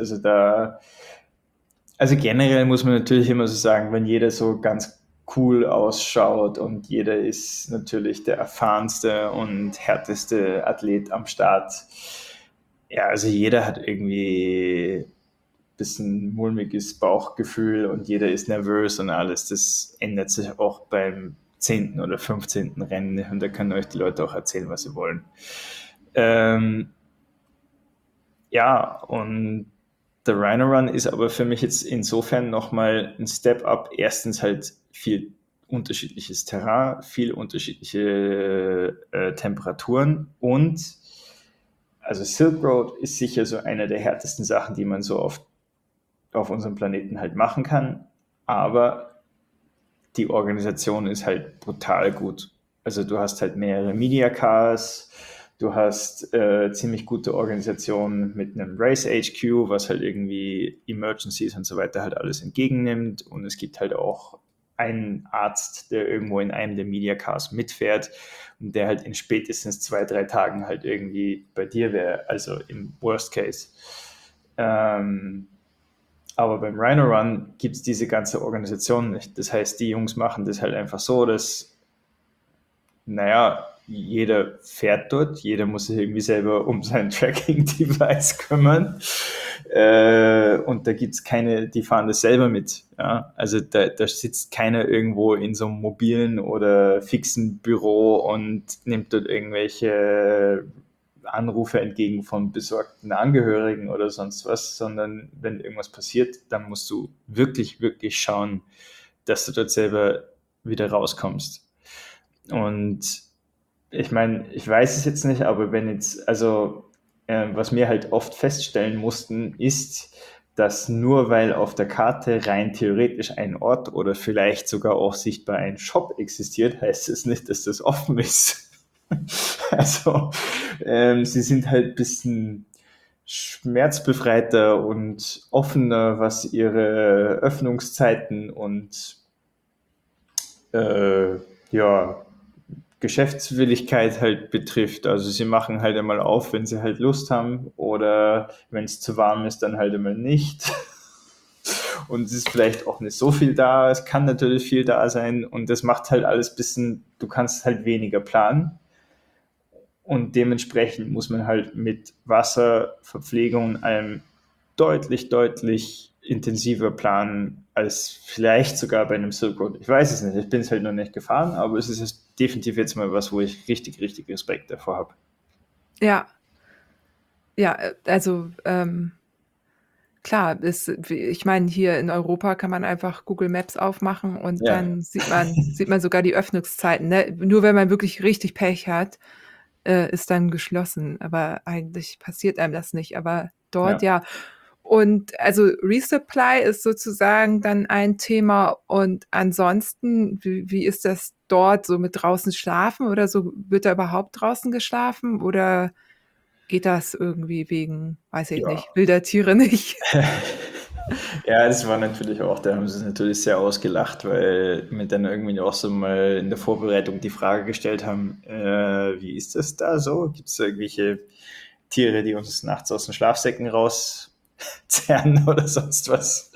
Also generell muss man natürlich immer so sagen, wenn jeder so ganz cool ausschaut und jeder ist natürlich der erfahrenste und härteste Athlet am Start. Ja, also jeder hat irgendwie ein bisschen mulmiges Bauchgefühl und jeder ist nervös und alles. Das ändert sich auch beim 10. oder 15. Rennen und da können euch die Leute auch erzählen, was sie wollen. Ja, und der Rhino Run ist aber für mich jetzt insofern nochmal ein Step up. Erstens halt viel unterschiedliches Terrain, viel unterschiedliche Temperaturen und also Silk Road ist sicher so eine der härtesten Sachen, die man so oft auf unserem Planeten halt machen kann, aber die Organisation ist halt brutal gut. Also du hast halt mehrere Media Cars, du hast ziemlich gute Organisationen mit einem Race HQ, was halt irgendwie Emergencies und so weiter halt alles entgegennimmt und es gibt halt auch einen Arzt, der irgendwo in einem der Media Cars mitfährt und der halt in spätestens 2, 3 Tagen halt irgendwie bei dir wäre, also im Worst Case. Aber beim Rhino Run gibt es diese ganze Organisation nicht. Das heißt, die Jungs machen das halt einfach so, dass, naja, jeder fährt dort, jeder muss sich irgendwie selber um sein Tracking-Device kümmern. Und da gibt es keine, die fahren das selber mit. Ja? Also da sitzt keiner irgendwo in so einem mobilen oder fixen Büro und nimmt dort irgendwelche Anrufe entgegen von besorgten Angehörigen oder sonst was, sondern wenn irgendwas passiert, dann musst du wirklich, wirklich schauen, dass du dort selber wieder rauskommst. Und ich meine, ich weiß es jetzt nicht, aber wenn jetzt, also was wir halt oft feststellen mussten, ist, dass nur weil auf der Karte rein theoretisch ein Ort oder vielleicht sogar auch sichtbar ein Shop existiert, heißt es nicht, dass das offen ist. Also sie sind halt ein bisschen schmerzbefreiter und offener, was ihre Öffnungszeiten und ja, Geschäftswilligkeit halt betrifft. Also sie machen halt einmal auf, wenn sie halt Lust haben oder wenn es zu warm ist, dann halt einmal nicht. Und es ist vielleicht auch nicht so viel da. Es kann natürlich viel da sein und das macht halt alles ein bisschen, du kannst halt weniger planen. Und dementsprechend muss man halt mit Wasser, Verpflegung und allem deutlich, deutlich intensiver planen als vielleicht sogar bei einem Silk Road. Ich weiß es nicht, ich bin es halt noch nicht gefahren, aber es ist definitiv jetzt mal was, wo ich richtig, richtig Respekt davor habe. Ja, ja, also klar, ich meine, hier in Europa kann man einfach Google Maps aufmachen und Ja, dann sieht man sogar die Öffnungszeiten. Ne? Nur wenn man wirklich richtig Pech hat, ist dann geschlossen. Aber eigentlich passiert einem das nicht. Aber dort ja. ja. Und also Resupply ist sozusagen dann ein Thema. Und ansonsten, wie ist das dort so mit draußen schlafen oder so? Wird da überhaupt draußen geschlafen oder geht das irgendwie wegen, weiß ich Ja. nicht, wilder Tiere nicht? Ja, das war natürlich auch, da haben sie es natürlich sehr ausgelacht, weil wir dann irgendwie auch so mal in der Vorbereitung die Frage gestellt haben, wie ist das da so? Gibt es irgendwelche Tiere, die uns nachts aus den Schlafsäcken rauszerren oder sonst was?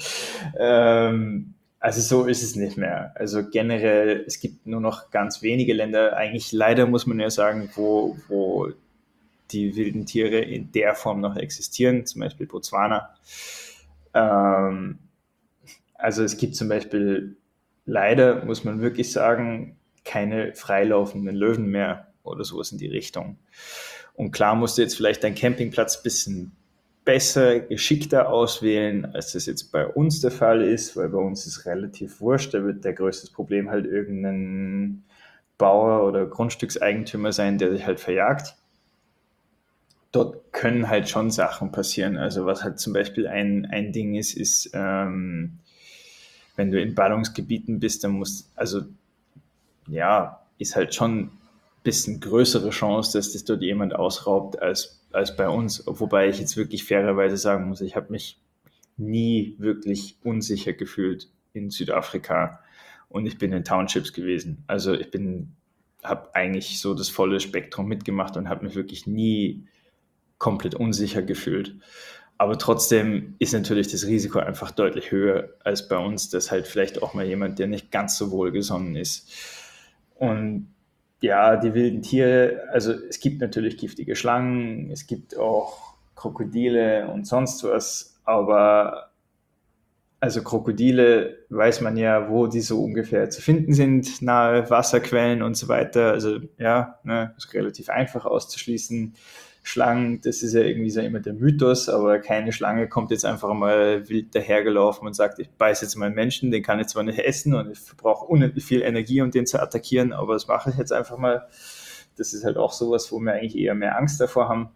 Also so ist es nicht mehr. Also generell, es gibt nur noch ganz wenige Länder, eigentlich leider muss man ja sagen, wo die wilden Tiere in der Form noch existieren, zum Beispiel Botswana. Ähm, also es gibt zum Beispiel leider, muss man wirklich sagen, keine freilaufenden Löwen mehr oder sowas in die Richtung. Und klar musst du jetzt vielleicht deinen Campingplatz ein bisschen besser, geschickter auswählen, als das jetzt bei uns der Fall ist, weil bei uns ist relativ wurscht, da wird der größte Problem halt irgendein Bauer oder Grundstückseigentümer sein, der sich halt verjagt. Dort können halt schon Sachen passieren. Also was halt zum Beispiel ein Ding ist, wenn du in Ballungsgebieten bist, dann musst, also ja, ist halt schon ein bisschen größere Chance, dass das dort jemand ausraubt als bei uns. Wobei ich jetzt wirklich fairerweise sagen muss, ich habe mich nie wirklich unsicher gefühlt in Südafrika und ich bin in Townships gewesen. Also habe eigentlich so das volle Spektrum mitgemacht und habe mich wirklich nie komplett unsicher gefühlt. Aber trotzdem ist natürlich das Risiko einfach deutlich höher als bei uns, dass halt vielleicht auch mal jemand, der nicht ganz so wohlgesonnen ist. Und ja, die wilden Tiere, also es gibt natürlich giftige Schlangen, es gibt auch Krokodile und sonst was, aber also Krokodile weiß man ja, wo die so ungefähr zu finden sind, nahe Wasserquellen und so weiter. Also ja, ne, ist relativ einfach auszuschließen. Schlangen, das ist ja irgendwie so immer der Mythos, aber keine Schlange kommt jetzt einfach mal wild dahergelaufen und sagt, ich beiße jetzt mal einen Menschen, den kann ich zwar nicht essen und ich verbrauche unendlich viel Energie, um den zu attackieren, aber das mache ich jetzt einfach mal. Das ist halt auch sowas, wo wir eigentlich eher mehr Angst davor haben.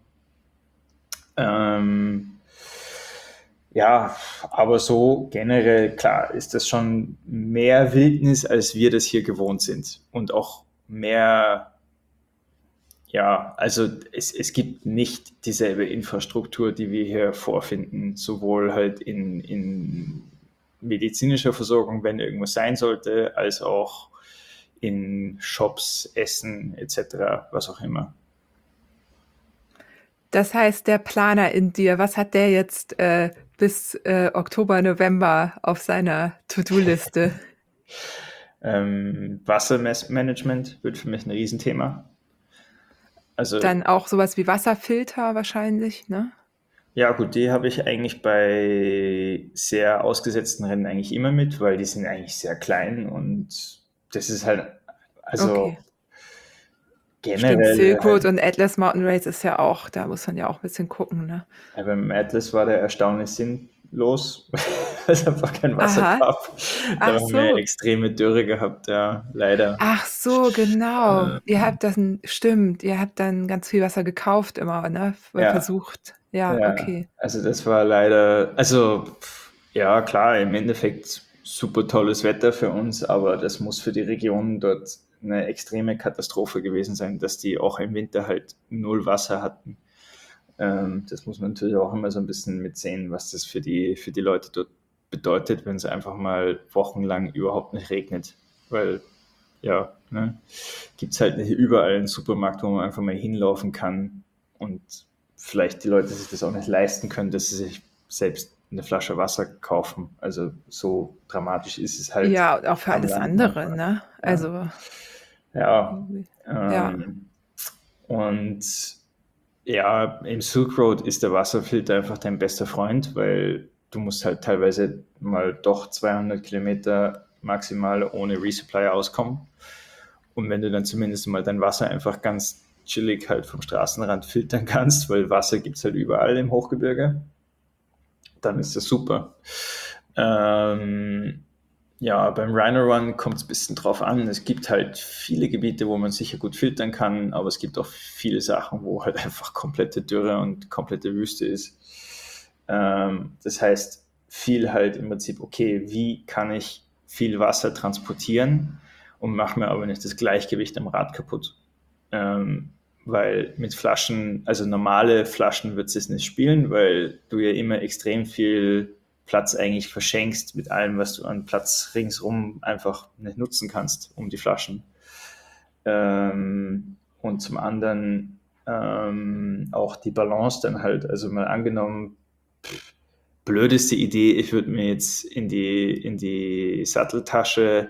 Ja, aber so generell, klar, ist das schon mehr Wildnis, als wir das hier gewohnt sind. Und auch mehr, ja, also es gibt nicht dieselbe Infrastruktur, die wir hier vorfinden, sowohl halt in medizinischer Versorgung, wenn irgendwas sein sollte, als auch in Shops, Essen etc., was auch immer. Das heißt, der Planer in dir, was hat der jetzt bis Oktober, November auf seiner To-Do-Liste? Wassermanagement wird für mich ein Riesenthema. Also Dann auch sowas wie Wasserfilter wahrscheinlich, ne? ja gut, die habe ich eigentlich bei sehr ausgesetzten Rennen eigentlich immer mit, weil die sind eigentlich sehr klein und das ist halt, also Okay. Stimmt, generell Silk Road halt, und Atlas Mountain Race ist ja auch, da muss man ja auch ein bisschen gucken, ne? beim Atlas war der erstaunlich sinnlos, weil es einfach kein Wasser Aha, gab. Da ach haben wir so. extreme Dürre gehabt, ja, leider. Ach so, genau. Stimmt, ihr habt dann ganz viel Wasser gekauft immer, ne? Ja, Versucht. Ja, ja, okay. also das war leider, also ja klar, im Endeffekt super tolles Wetter für uns, aber das muss für die Region dort eine extreme Katastrophe gewesen sein, dass die auch im Winter halt null Wasser hatten. Das muss man natürlich auch immer so ein bisschen mitsehen, was das für die Leute dort bedeutet, wenn es einfach mal wochenlang überhaupt nicht regnet. Weil, ja, ne, gibt es halt nicht überall einen Supermarkt, wo man einfach mal hinlaufen kann und vielleicht die Leute sich das auch nicht leisten können, dass sie sich selbst eine Flasche Wasser kaufen. Also so dramatisch ist es halt Ja, und auch für am alles Land andere, manchmal. ne? Ja, Also, ja. ja. Und ja, im Silk Road ist der Wasserfilter einfach dein bester Freund, weil du musst halt teilweise mal doch 200 Kilometer maximal ohne Resupply auskommen. Und wenn du dann zumindest mal dein Wasser einfach ganz chillig halt vom Straßenrand filtern kannst, weil Wasser gibt es halt überall im Hochgebirge, dann ist das super. Ähm, ja, beim Rhino Run kommt es ein bisschen drauf an. Es gibt halt viele Gebiete, wo man sicher gut filtern kann, aber es gibt auch viele Sachen, wo halt einfach komplette Dürre und komplette Wüste ist. Das heißt, viel halt im Prinzip, okay, wie kann ich viel Wasser transportieren und mache mir aber nicht das Gleichgewicht am Rad kaputt. Weil mit Flaschen, also normale Flaschen wird es nicht spielen, weil du ja immer extrem viel Platz eigentlich verschenkst mit allem, was du an Platz ringsrum einfach nicht nutzen kannst, um die Flaschen. Und zum anderen auch die Balance dann halt, also mal angenommen, blödeste Idee, ich würde mir jetzt in die Satteltasche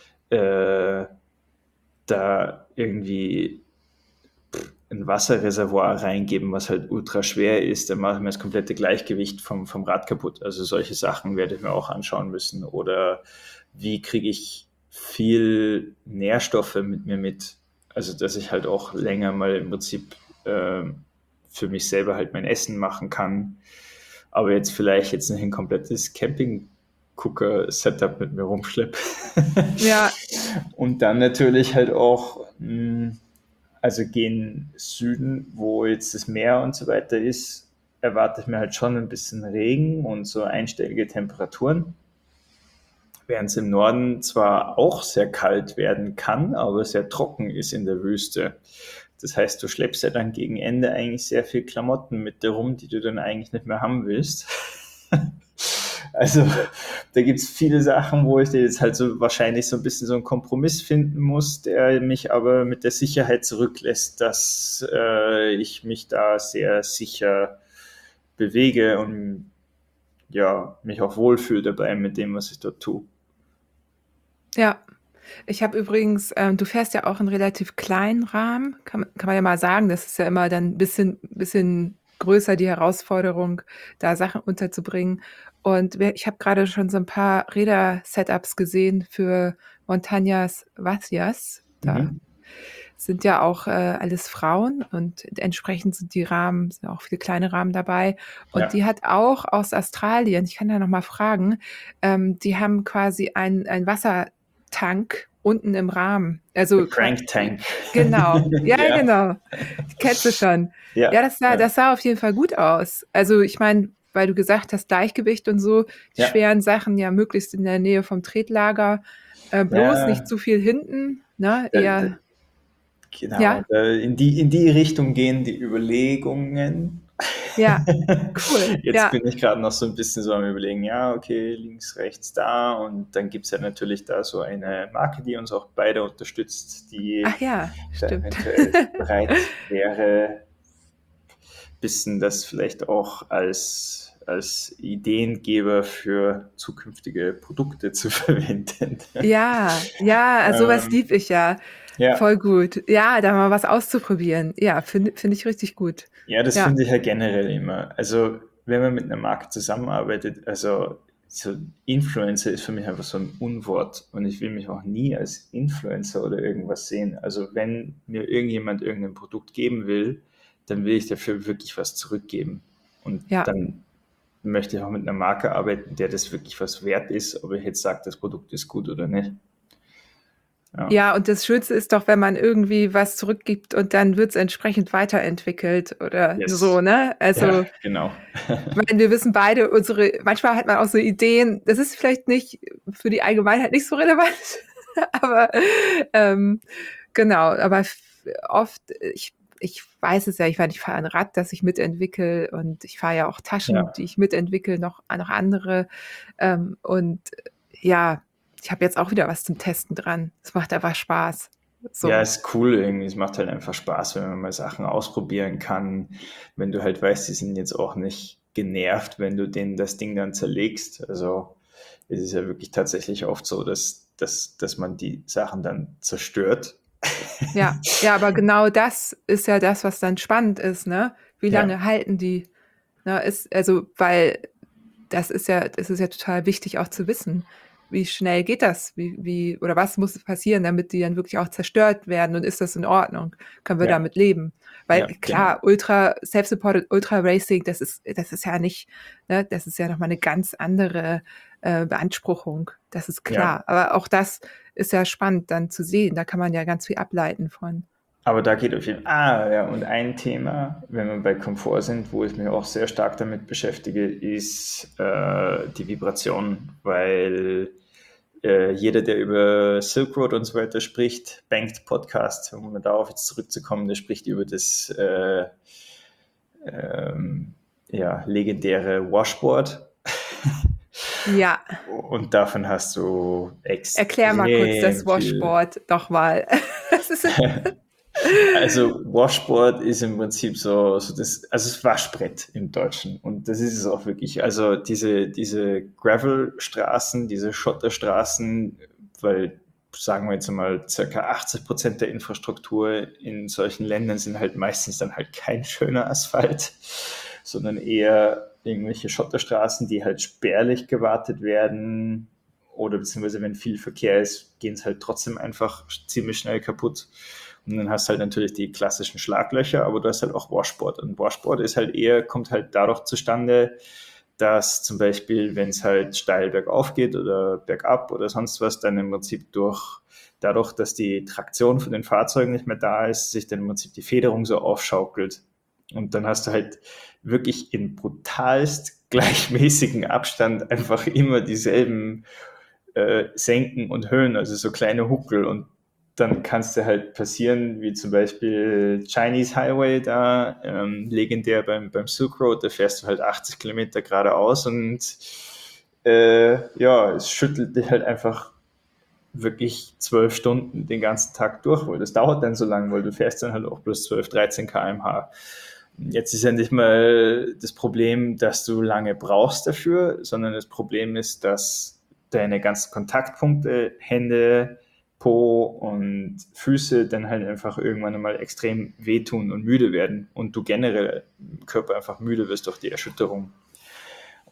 da irgendwie ein Wasserreservoir reingeben, was halt ultra schwer ist, dann mache ich mir das komplette Gleichgewicht vom Rad kaputt. Also solche Sachen werde ich mir auch anschauen müssen. Oder wie kriege ich viel Nährstoffe mit mir mit? Also dass ich halt auch länger mal im Prinzip für mich selber halt mein Essen machen kann. Aber jetzt vielleicht jetzt nicht ein komplettes Camping-Cooker-Setup mit mir rumschleppe. Ja, Und dann natürlich halt auch also gehen Süden, wo jetzt das Meer und so weiter ist, erwarte ich mir halt schon ein bisschen Regen und so einstellige Temperaturen. Während es im Norden zwar auch sehr kalt werden kann, aber sehr trocken ist in der Wüste. Das heißt, du schleppst ja dann gegen Ende eigentlich sehr viel Klamotten mit dir rum, die du dann eigentlich nicht mehr haben willst. Also da gibt es viele Sachen, wo ich jetzt halt so wahrscheinlich so ein bisschen so einen Kompromiss finden muss, der mich aber mit der Sicherheit zurücklässt, dass ich mich da sehr sicher bewege und ja, mich auch wohlfühle dabei mit dem, was ich dort tue. ja. Ich habe übrigens, du fährst ja auch in relativ kleinen Rahmen, kann man ja mal sagen. Das ist ja immer dann ein bisschen größer die Herausforderung, da Sachen unterzubringen. Und ich habe gerade schon so ein paar Räder-Setups gesehen für Montañas Vacias. Da Mhm. sind ja auch alles Frauen und entsprechend sind die Rahmen, sind auch viele kleine Rahmen dabei. Und Ja, die hat auch aus Australien, ich kann da nochmal fragen, die haben quasi einen Wassertank unten im Rahmen. der Also Crank Tank. genau, ja, Ja, genau. Kennst du schon. Ja, ja, ja, das sah auf jeden Fall gut aus. Also ich meine, weil du gesagt hast, Gleichgewicht und so, die ja, schweren Sachen ja möglichst in der Nähe vom Tretlager, bloß nicht ja. zu viel hinten, ne? Da, Eher, genau, ja, in die Richtung gehen die Überlegungen. ja, cool, Jetzt ja. bin ich gerade noch so ein bisschen so am Überlegen, ja, okay, links, rechts da. Und dann gibt es ja natürlich da so eine Marke, die uns auch beide unterstützt, die Ach ja, da stimmt. eventuell bereit wäre, bisschen das vielleicht auch als Ideengeber für zukünftige Produkte zu verwenden. Ja, ja, sowas ähm, lieb ich ja. ja, Voll gut. Ja, da mal was auszuprobieren. Ja, finde ich richtig gut. Ja, das Ja, finde ich ja generell immer. Also, wenn man mit einer Marke zusammenarbeitet, also so Influencer ist für mich einfach so ein Unwort und ich will mich auch nie als Influencer oder irgendwas sehen. Also, wenn mir irgendjemand irgendein Produkt geben will, dann will ich dafür wirklich was zurückgeben. Und ja. dann möchte ich auch mit einer Marke arbeiten, der das wirklich was wert ist, ob ich jetzt sage, das Produkt ist gut oder nicht. Ja, Ja, und das Schönste ist doch, wenn man irgendwie was zurückgibt und dann wird's entsprechend weiterentwickelt oder so, yes. ne? Ja, Also, genau. ich meine, wir wissen beide manchmal hat man auch so Ideen, das ist vielleicht nicht für die Allgemeinheit nicht so relevant, aber, ähm, genau, aber oft, ich weiß es ja, ich meine, ich fahre ein Rad, das ich mitentwickle und ich fahre ja auch Taschen, Ja. die ich mitentwickle, noch andere. Und ja, ich habe jetzt auch wieder was zum Testen dran. Es macht einfach Spaß. Ja, So, ist cool irgendwie. Es macht halt einfach Spaß, wenn man mal Sachen ausprobieren kann. Wenn du halt weißt, die sind jetzt auch nicht genervt, wenn du denen das Ding dann zerlegst. Also es ist ja wirklich tatsächlich oft so, dass man die Sachen dann zerstört. ja. Ja, aber genau das ist ja das, was dann spannend ist, ne? Wie Ja, lange halten die? Ne, also, weil das ist ja total wichtig auch zu wissen. Wie schnell geht das? Oder was muss passieren, damit die dann wirklich auch zerstört werden? Und ist das in Ordnung? Können wir ja, damit leben? Weil ja, genau. klar, Self-supported Ultra Racing, das ist ja nicht, ne, das ist ja nochmal eine ganz andere Beanspruchung. Das ist Ja. klar. Aber auch das ist ja spannend dann zu sehen. Da kann man ja ganz viel ableiten von. Aber da geht auf jeden Fall. Ja, und ein Thema, wenn wir bei Komfort sind, wo ich mich auch sehr stark damit beschäftige, ist die Vibration, weil jeder, der über Silk Road und so weiter spricht, Banked Podcast, um darauf jetzt zurückzukommen, der spricht über das ja, legendäre Washboard. Ja, Und davon hast du erklär mal kurz extrem das viel. Washboard doch mal. Das ist, Also Washboard ist im Prinzip so das, also das Waschbrett im Deutschen. Und das ist es auch wirklich. Also diese Gravelstraßen, diese Schotterstraßen, weil sagen wir jetzt mal circa 80% der Infrastruktur in solchen Ländern sind halt meistens dann halt kein schöner Asphalt, sondern eher irgendwelche Schotterstraßen, die halt spärlich gewartet werden oder beziehungsweise wenn viel Verkehr ist, gehen es halt trotzdem einfach ziemlich schnell kaputt. Und dann hast du halt natürlich die klassischen Schlaglöcher, aber du hast halt auch Washboard. Und Washboard ist halt eher, kommt halt dadurch zustande, dass zum Beispiel, wenn es halt steil bergauf geht oder bergab oder sonst was, dann im Prinzip dadurch, dass die Traktion von den Fahrzeugen nicht mehr da ist, sich dann im Prinzip die Federung so aufschaukelt. Und dann hast du halt wirklich in brutalst gleichmäßigen Abstand einfach immer dieselben Senken und Höhen, also so kleine Huckel. Und dann kann es dir halt passieren, wie zum Beispiel Chinese Highway da, legendär beim Silk Road, da fährst du halt 80 Kilometer geradeaus und ja, es schüttelt dich halt einfach wirklich 12 Stunden den ganzen Tag durch, weil das dauert dann so lang, weil du fährst dann halt auch bloß 12, 13 km/h. Jetzt ist ja nicht mal das Problem, dass du lange brauchst dafür, sondern das Problem ist, dass deine ganzen Kontaktpunkte, Hände, Po und Füße dann halt einfach irgendwann einmal extrem wehtun und müde werden und du generell im Körper einfach müde wirst durch die Erschütterung.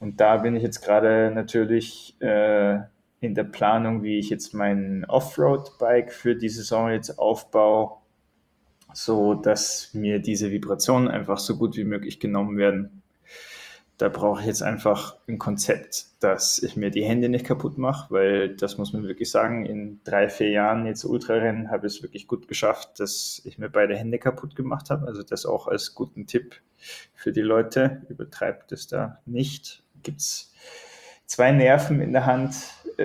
Und da bin ich jetzt gerade natürlich in der Planung, wie ich jetzt mein Offroad-Bike für die Saison jetzt aufbaue, so dass mir diese Vibrationen einfach so gut wie möglich genommen werden. Da brauche ich jetzt einfach ein Konzept, dass ich mir die Hände nicht kaputt mache, weil das muss man wirklich sagen, in 3, 4 Jahren jetzt Ultrarennen habe ich es wirklich gut geschafft, dass ich mir beide Hände kaputt gemacht habe. Also das auch als guten Tipp für die Leute. Übertreibt es da nicht. Gibt es 2 Nerven in der Hand,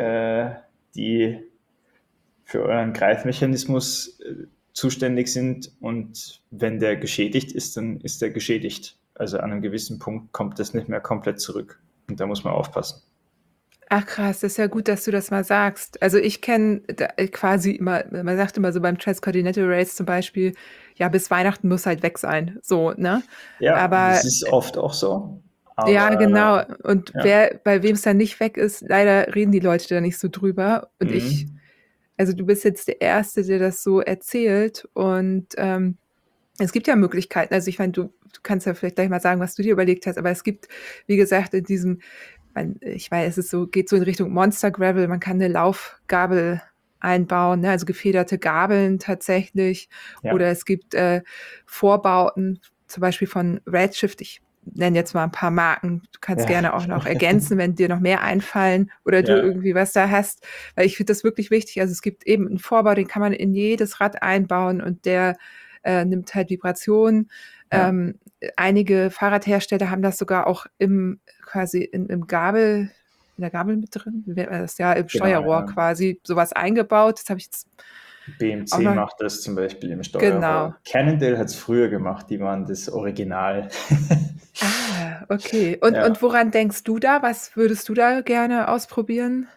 die für euren Greifmechanismus zuständig sind, und wenn der geschädigt ist, dann ist der geschädigt. Also an einem gewissen Punkt kommt das nicht mehr komplett zurück und da muss man aufpassen. Ach krass, das ist ja gut, dass du das mal sagst. Also ich kenne quasi immer, man sagt immer so beim Transcontinental Race zum Beispiel, ja, bis Weihnachten muss halt weg sein, so, ne? Ja, Aber das ist oft auch so, ja, genau. aber Und ja. bei wem es dann nicht weg ist, leider reden die Leute da nicht so drüber. Und Mhm. also du bist jetzt der Erste, der das so erzählt. Und es gibt ja Möglichkeiten. Also ich meine, du kannst ja vielleicht gleich mal sagen, was du dir überlegt hast, aber es gibt, wie gesagt, in diesem, ich weiß, es ist so, geht so in Richtung Monster Gravel, man kann eine Laufgabel einbauen, ne? Also gefederte Gabeln tatsächlich. Oder Ja, es gibt Vorbauten, zum Beispiel von Redshift. Ich nenne jetzt mal ein paar Marken. Du kannst ja, gerne auch noch ergänzen, wenn dir noch mehr einfallen oder du ja, irgendwie was da hast. Weil ich finde das wirklich wichtig. Also es gibt eben einen Vorbau, den kann man in jedes Rad einbauen und der nimmt halt Vibrationen. ja, Einige Fahrradhersteller haben das sogar auch quasi im Gabel, in der Gabel mit drin. Wie nennt man das? Ja, im genau, Steuerrohr ja. quasi sowas eingebaut. Das habe ich jetzt auch BMC noch. macht das zum Beispiel im Genau. Steuerrohr. Cannondale hat es früher gemacht, die waren das Original. Ah, okay. Und Ja, woran denkst du da? Was würdest du da gerne ausprobieren?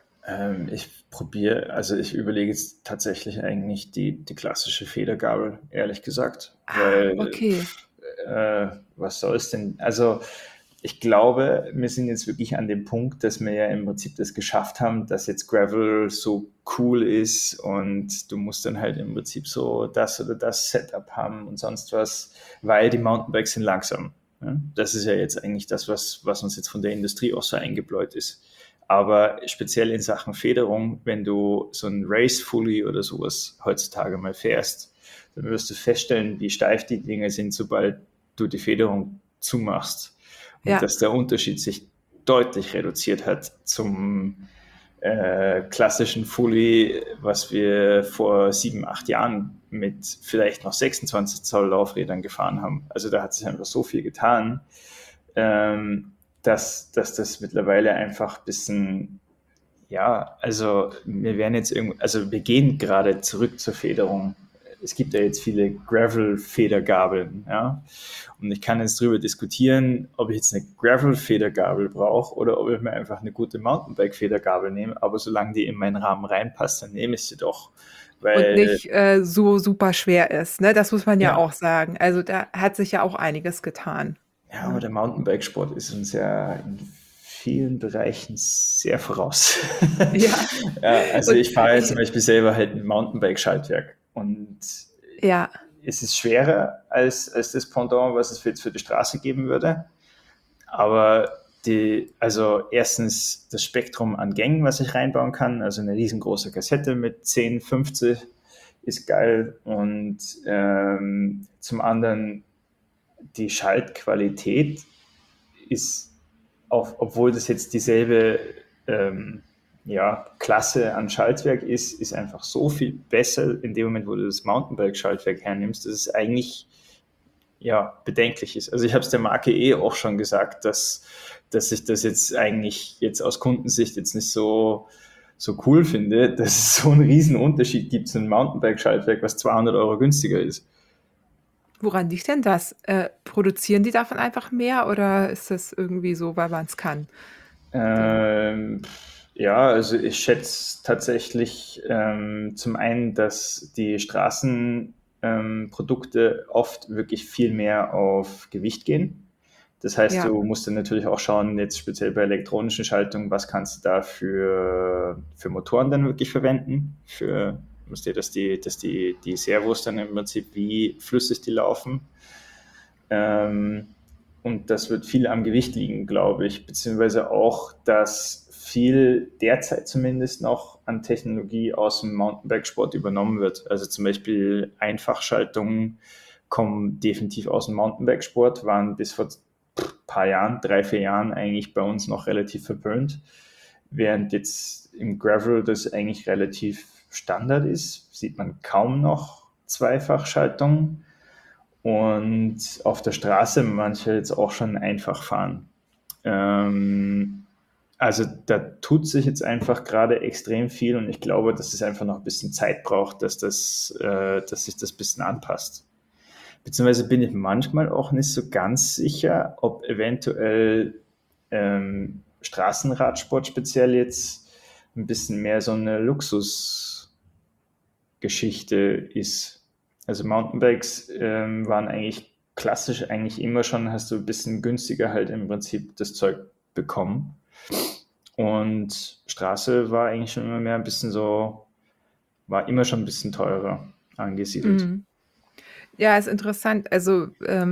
ich überlege jetzt tatsächlich eigentlich die klassische Federgabel, ehrlich gesagt, Ah, weil okay. was soll es denn? Also ich glaube, wir sind jetzt wirklich an dem Punkt, dass wir ja im Prinzip das geschafft haben, dass jetzt Gravel so cool ist und du musst dann halt im Prinzip so das oder das Setup haben und sonst was, weil die Mountainbikes sind langsam. Ja? Das ist ja jetzt eigentlich das, was uns jetzt von der Industrie auch so eingebläut ist. Aber speziell in Sachen Federung, wenn du so ein Race Fully oder sowas heutzutage mal fährst, dann wirst du feststellen, wie steif die Dinge sind, sobald du die Federung zumachst. Und Ja, dass der Unterschied sich deutlich reduziert hat zum klassischen Fully, was wir vor 7, 8 Jahren mit vielleicht noch 26 Zoll Laufrädern gefahren haben. Also da hat sich einfach so viel getan, dass das mittlerweile einfach ein bisschen, ja, also wir werden jetzt also wir gehen gerade zurück zur Federung. Es gibt ja jetzt viele Gravel-Federgabeln, ja. Und ich kann jetzt darüber diskutieren, ob ich jetzt eine Gravel-Federgabel brauche oder ob ich mir einfach eine gute Mountainbike-Federgabel nehme. Aber solange die in meinen Rahmen reinpasst, dann nehme ich sie doch. und Weil, nicht so super schwer ist, ne? Das muss man ja ja, auch sagen. Also da hat sich ja auch einiges getan. ja, aber Ne? der Mountainbikesport ist uns ja in vielen Bereichen sehr voraus. Ja, Ja, also und ich fahre jetzt zum Beispiel selber halt ein Mountainbike-Schaltwerk und ja, es ist schwerer als das Pendant, was es jetzt für die Straße geben würde. Aber also erstens das Spektrum an Gängen, was ich reinbauen kann, also eine riesengroße Kassette mit 10, 50 ist geil, und zum anderen die Schaltqualität ist, obwohl das jetzt dieselbe ja, Klasse an Schaltwerk ist einfach so viel besser in dem Moment, wo du das Mountainbike-Schaltwerk hernimmst, dass es eigentlich ja, bedenklich ist. Also ich habe es der Marke auch schon gesagt, dass ich das jetzt eigentlich jetzt aus Kundensicht jetzt nicht so cool finde, dass es so einen riesen Unterschied gibt zu einem Mountainbike-Schaltwerk, was 200 € günstiger ist. woran liegt denn das? Produzieren die davon einfach mehr oder ist das irgendwie so, weil man es kann? Dann, Ähm, ja, also ich schätze tatsächlich zum einen, dass die Straßenprodukte Produkte oft wirklich viel mehr auf Gewicht gehen. Das heißt, ja, du musst dann natürlich auch schauen, jetzt speziell bei elektronischen Schaltungen, was kannst du da für Motoren dann wirklich verwenden? Dass die Servos dann im Prinzip wie flüssig die laufen. Ähm, und das wird viel am Gewicht liegen, glaube ich, beziehungsweise auch, dass viel derzeit zumindest noch an Technologie aus dem Mountainbikesport übernommen wird. Also zum Beispiel Einfachschaltungen kommen definitiv aus dem Mountainbikesport, waren bis vor ein paar Jahren, 3, 4 Jahren eigentlich bei uns noch relativ verpönt, während jetzt im Gravel das eigentlich relativ Standard ist, sieht man kaum noch Zweifachschaltungen und auf der Straße manche jetzt auch schon einfach fahren. Also da tut sich jetzt einfach gerade extrem viel und ich glaube, dass es einfach noch ein bisschen Zeit braucht, dass sich das ein bisschen anpasst. Beziehungsweise bin ich manchmal auch nicht so ganz sicher, ob eventuell Straßenradsport speziell jetzt ein bisschen mehr so eine Luxusgeschichte ist. Also Mountainbikes waren eigentlich klassisch eigentlich immer schon, hast du ein bisschen günstiger halt im Prinzip das Zeug bekommen. Und Straße war eigentlich schon immer mehr ein bisschen so, war immer schon ein bisschen teurer angesiedelt. Mhm. Ja, ist interessant. Also,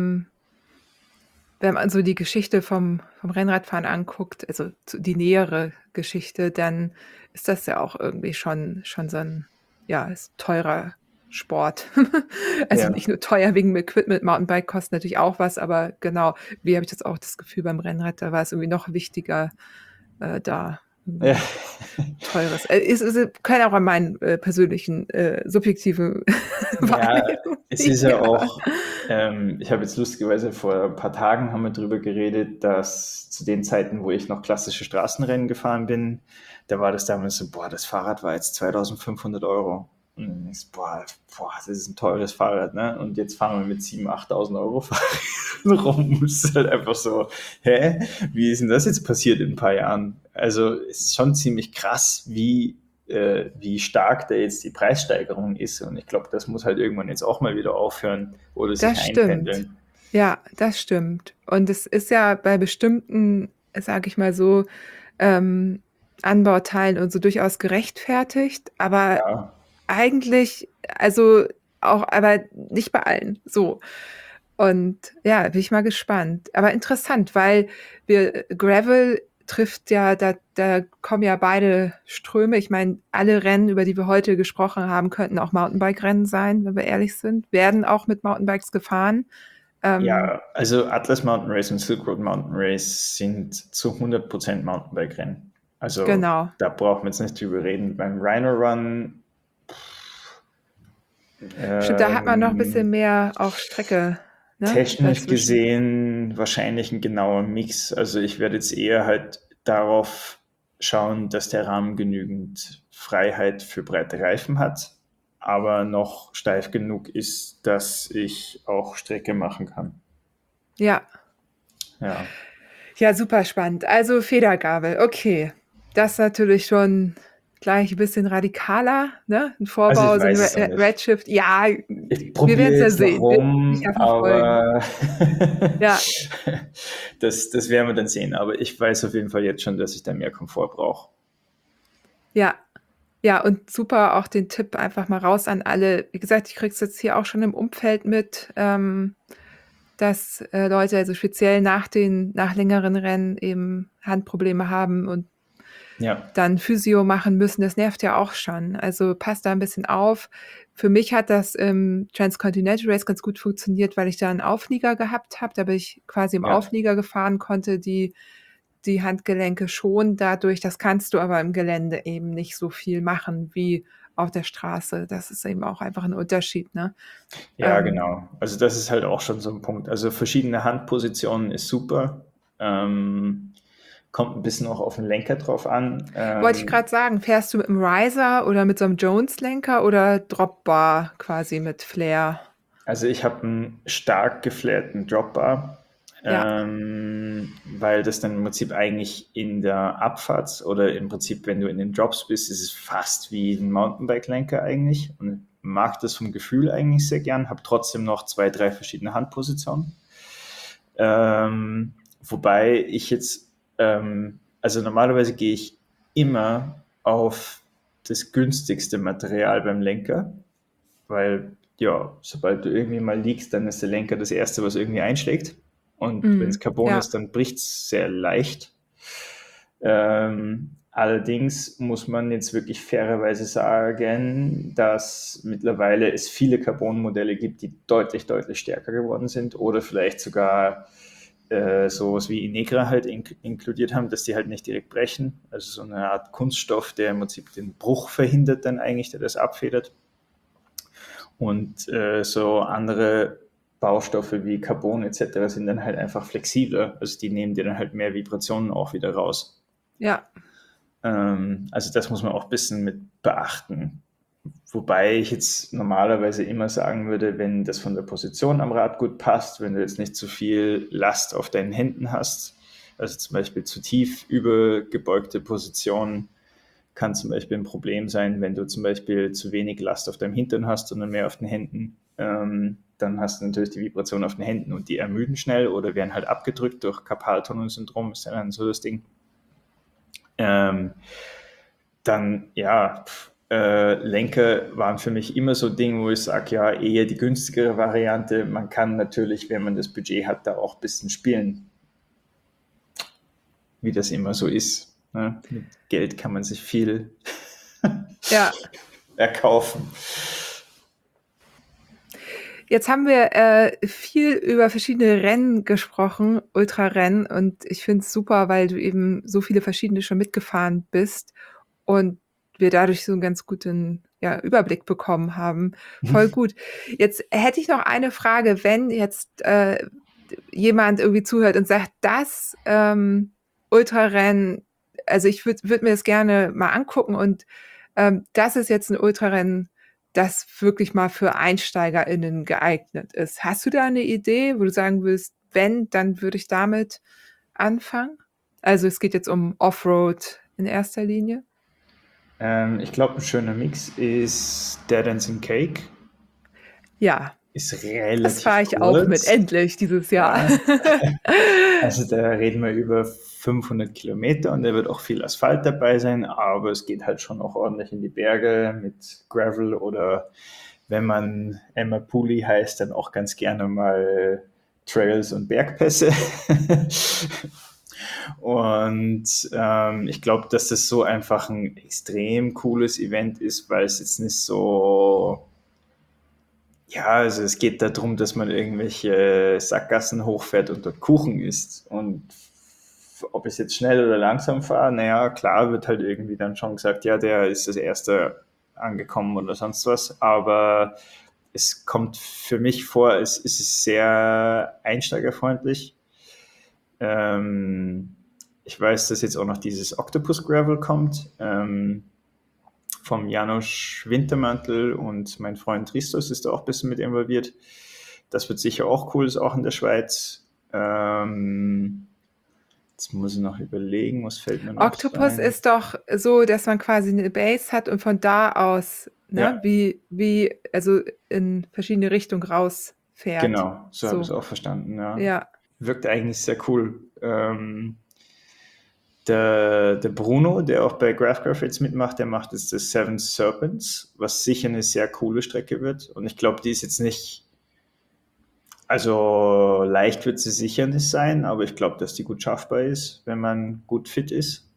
wenn man so die Geschichte vom Rennradfahren anguckt, also die nähere Geschichte, dann ist das ja auch irgendwie schon so ein, ja, ist teurer Sport. Also Ja. nicht nur teuer wegen dem Equipment, Mountainbike kostet natürlich auch was, aber genau, wie habe ich das auch das Gefühl beim Rennrad, da war es irgendwie noch wichtiger, da Ja. irgendwie teures. Kann auch an meinen persönlichen, subjektiven Ja, Wahrnehmung es ist liegen, ja aber auch, ich habe jetzt lustigerweise vor ein paar Tagen haben wir drüber geredet, dass zu den Zeiten, wo ich noch klassische Straßenrennen gefahren bin, da war das damals so, boah, das Fahrrad war jetzt 2.500 Euro. Und dann denkst du, boah, das ist ein teures Fahrrad, ne? Und jetzt fahren wir mit 7.000, 8.000 Euro Fahrrädern rum. Es ist halt einfach so, hä? Wie ist denn das jetzt passiert in ein paar Jahren? Also es ist schon ziemlich krass, wie stark da jetzt die Preissteigerung ist. Und ich glaube, das muss halt irgendwann jetzt auch mal wieder aufhören oder sich das stimmt. einpendeln. Ja, das stimmt. Und es ist ja bei bestimmten, sage ich mal so, ähm, Anbauteilen und so durchaus gerechtfertigt, aber Ja, eigentlich, also auch, aber nicht bei allen. So. Und ja, bin ich mal gespannt. Aber interessant, weil Gravel trifft ja, da kommen ja beide Ströme. Ich meine, alle Rennen, über die wir heute gesprochen haben, könnten auch Mountainbike-Rennen sein, wenn wir ehrlich sind, werden auch mit Mountainbikes gefahren. Ähm, ja, also Atlas Mountain Race und Silk Road Mountain Race sind zu 100% Mountainbike-Rennen. Also genau. da brauchen wir jetzt nicht drüber reden. Beim Rhino Run Stimmt, da hat man noch ein ähm, bisschen mehr auch Strecke, ne, technisch dazwischen. gesehen wahrscheinlich ein genauer Mix. Also ich werde jetzt eher halt darauf schauen, dass der Rahmen genügend Freiheit für breite Reifen hat, aber noch steif genug ist, dass ich auch Strecke machen kann. Ja, Ja. ja, super spannend. Also Federgabel, okay. Das ist natürlich schon gleich ein bisschen radikaler, ne? Ein Also ich Vorbau, so ein weiß es noch nicht. Redshift. Ja, Ich wir werden probiere es ja jetzt noch sehen. Wir werden rum, sicher verfolgen. aber Ja, das werden wir dann sehen. Aber ich weiß auf jeden Fall jetzt schon, dass ich da mehr Komfort brauche. ja. Ja, und super auch den Tipp einfach mal raus an alle. Wie gesagt, ich kriege es jetzt hier auch schon im Umfeld mit, dass Leute also speziell nach längeren Rennen eben Handprobleme haben und Ja, dann Physio machen müssen. Das nervt ja auch schon. Also passt da ein bisschen auf. Für mich hat das im Transcontinental Race ganz gut funktioniert, weil ich da einen Auflieger gehabt habe. Da bin ich quasi im ja. Auflieger gefahren, konnte die Handgelenke schon dadurch. Das kannst du aber im Gelände eben nicht so viel machen wie auf der Straße. Das ist eben auch einfach ein Unterschied, ne? Ja, Ähm, genau. Also das ist halt auch schon so ein Punkt. Also verschiedene Handpositionen ist super. Kommt ein bisschen auch auf den Lenker drauf an. wollte ich gerade sagen, fährst du mit einem Riser oder mit so einem Jones-Lenker oder Dropbar quasi mit Flair? Also ich habe einen stark geflairten Dropbar, Ja, weil das dann im Prinzip eigentlich in der Abfahrt oder im Prinzip, wenn du in den Drops bist, ist es fast wie ein Mountainbike-Lenker eigentlich und mag das vom Gefühl eigentlich sehr gern, habe trotzdem noch 2, 3 verschiedene Handpositionen. Wobei ich jetzt, also normalerweise gehe ich immer auf das günstigste Material beim Lenker, weil ja, sobald du irgendwie mal liegst, dann ist der Lenker das Erste, was irgendwie einschlägt. Und wenn es Carbon Ja, ist, dann bricht es sehr leicht. Allerdings muss man jetzt wirklich fairerweise sagen, dass mittlerweile es viele Carbon-Modelle gibt, die deutlich, deutlich stärker geworden sind oder vielleicht sogar sowas wie Inegra halt inkludiert haben, dass die halt nicht direkt brechen. Also so eine Art Kunststoff, der im Prinzip den Bruch verhindert dann eigentlich, der das abfedert. Und so andere Baustoffe wie Carbon etc. sind dann halt einfach flexibler. Also die nehmen dir dann halt mehr Vibrationen auch wieder raus. ja, Also das muss man auch ein bisschen mit beachten. Wobei ich jetzt normalerweise immer sagen würde, wenn das von der Position am Rad gut passt, wenn du jetzt nicht zu viel Last auf deinen Händen hast, also zum Beispiel zu tief übergebeugte Positionen, kann zum Beispiel ein Problem sein, wenn du zum Beispiel zu wenig Last auf deinem Hintern hast, sondern mehr auf den Händen. Dann hast du natürlich die Vibration auf den Händen und die ermüden schnell oder werden halt abgedrückt durch Karpaltunnelsyndrom, ist dann so das Ding. Dann, ja, Lenker waren für mich immer so ein Ding, wo ich sage, ja, eher die günstigere Variante. Man kann natürlich, wenn man das Budget hat, da auch ein bisschen spielen, wie das immer so ist. Ne? Mit Geld kann man sich viel ja. erkaufen. Jetzt haben wir viel über verschiedene Rennen gesprochen, Ultrarennen, und ich finde es super, weil du eben so viele verschiedene schon mitgefahren bist und wir dadurch so einen ganz guten Überblick bekommen haben. Voll gut. Jetzt hätte ich noch eine Frage, wenn jetzt jemand irgendwie zuhört und sagt, das Ultrarennen, also ich würd mir das gerne mal angucken und das ist jetzt ein Ultrarennen, das wirklich mal für EinsteigerInnen geeignet ist. Hast du da eine Idee, wo du sagen willst, wenn, dann würde ich damit anfangen? Also es geht jetzt um Offroad in erster Linie. Ich glaube, ein schöner Mix ist Dead Ends and Cake. Ja, Ist das fahre relativ ich auch mit, kurz. endlich dieses Jahr. Ja. Also da reden wir über 500 Kilometer und da wird auch viel Asphalt dabei sein, aber es geht halt schon auch ordentlich in die Berge mit Gravel oder wenn man Emma Pooley heißt, dann auch ganz gerne mal Trails und Bergpässe. Und ich glaube, dass das so einfach ein extrem cooles Event ist, weil es jetzt nicht so, ja, also es geht darum, dass man irgendwelche Sackgassen hochfährt und dort Kuchen isst. Und ob ich jetzt schnell oder langsam fahre, naja, klar wird halt irgendwie dann schon gesagt, ja, der ist das Erste angekommen oder sonst was. Aber es kommt für mich vor, es ist sehr einsteigerfreundlich. Ich weiß, dass jetzt auch noch dieses Octopus Gravel kommt, vom Janusz Wintermantel und mein Freund Christos ist da auch ein bisschen mit involviert. Das wird sicher auch cool, ist auch in der Schweiz. Jetzt muss ich noch überlegen, was fällt mir noch so Octopus ein? ist doch so, dass man quasi eine Base hat und von da aus, ne, Ja, also in verschiedene Richtungen rausfährt. genau, so habe ich es So, auch verstanden, ja. ja. Wirkt eigentlich sehr cool. Der Bruno, der auch bei GraphGraph jetzt mitmacht, der macht jetzt das Seven Serpents, was sicher eine sehr coole Strecke wird. Und ich glaube, die ist jetzt nicht, also leicht wird sie sicher nicht sein, aber ich glaube, dass die gut schaffbar ist, wenn man gut fit ist.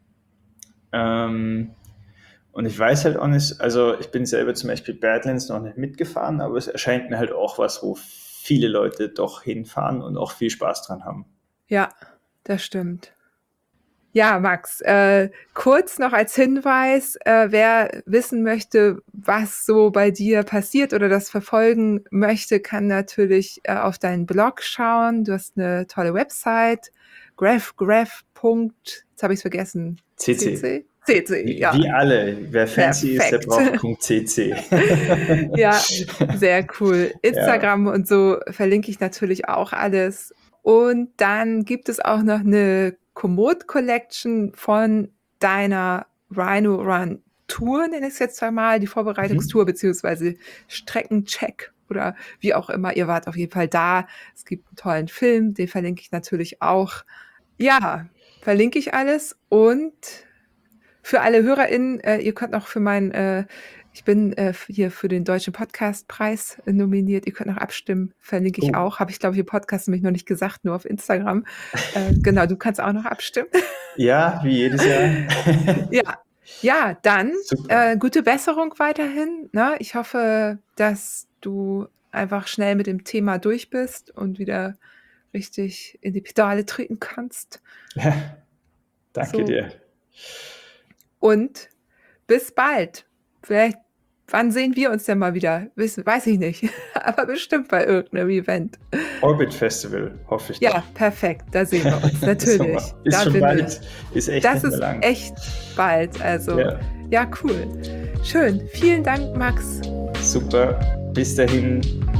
Und ich weiß halt auch nicht, also ich bin selber zum Beispiel Badlands noch nicht mitgefahren, aber es erscheint mir halt auch was, wo viele Leute doch hinfahren und auch viel Spaß dran haben. Ja, das stimmt. Ja, Max, kurz noch als Hinweis, wer wissen möchte, was so bei dir passiert oder das verfolgen möchte, kann natürlich auf deinen Blog schauen. Du hast eine tolle Website, graph. Jetzt habe ich es vergessen. CC. CC? CC, ja, Wie alle. Wer fancy ist, der perfekt. braucht .cc. Ja, sehr cool. Ja. Instagram und so verlinke ich natürlich auch alles. Und dann gibt es auch noch eine Komoot Collection von deiner Rhino Run Tour, nenne ich es jetzt zweimal, die Vorbereitungstour beziehungsweise Streckencheck oder wie auch immer. Ihr wart auf jeden Fall da. Es gibt einen tollen Film, den verlinke ich natürlich auch. Ja, verlinke ich alles und für alle HörerInnen, ihr könnt auch für meinen Ich bin hier für den Deutschen Podcastpreis nominiert. Ihr könnt noch abstimmen, verlinke ich auch. Habe ich, glaube ich, im Podcast nämlich noch nicht gesagt, nur auf Instagram. Genau, du kannst auch noch abstimmen. Ja, wie jedes Jahr. Ja, dann Super. gute Besserung weiterhin. Ne? Ich hoffe, dass du einfach schnell mit dem Thema durch bist und wieder richtig in die Pedale treten kannst. Ja, danke dir. Und bis bald. Vielleicht, wann sehen wir uns denn mal wieder? Weiß ich nicht. Aber bestimmt bei irgendeinem Event. Orbit Festival, hoffe ich. Ja, doch. perfekt. Da sehen wir uns. Natürlich. Ist da schon bin bald. ich. Ist echt Das nicht mehr ist lang. echt bald. Also, ja, cool. Schön. Vielen Dank, Max. Super. Bis dahin.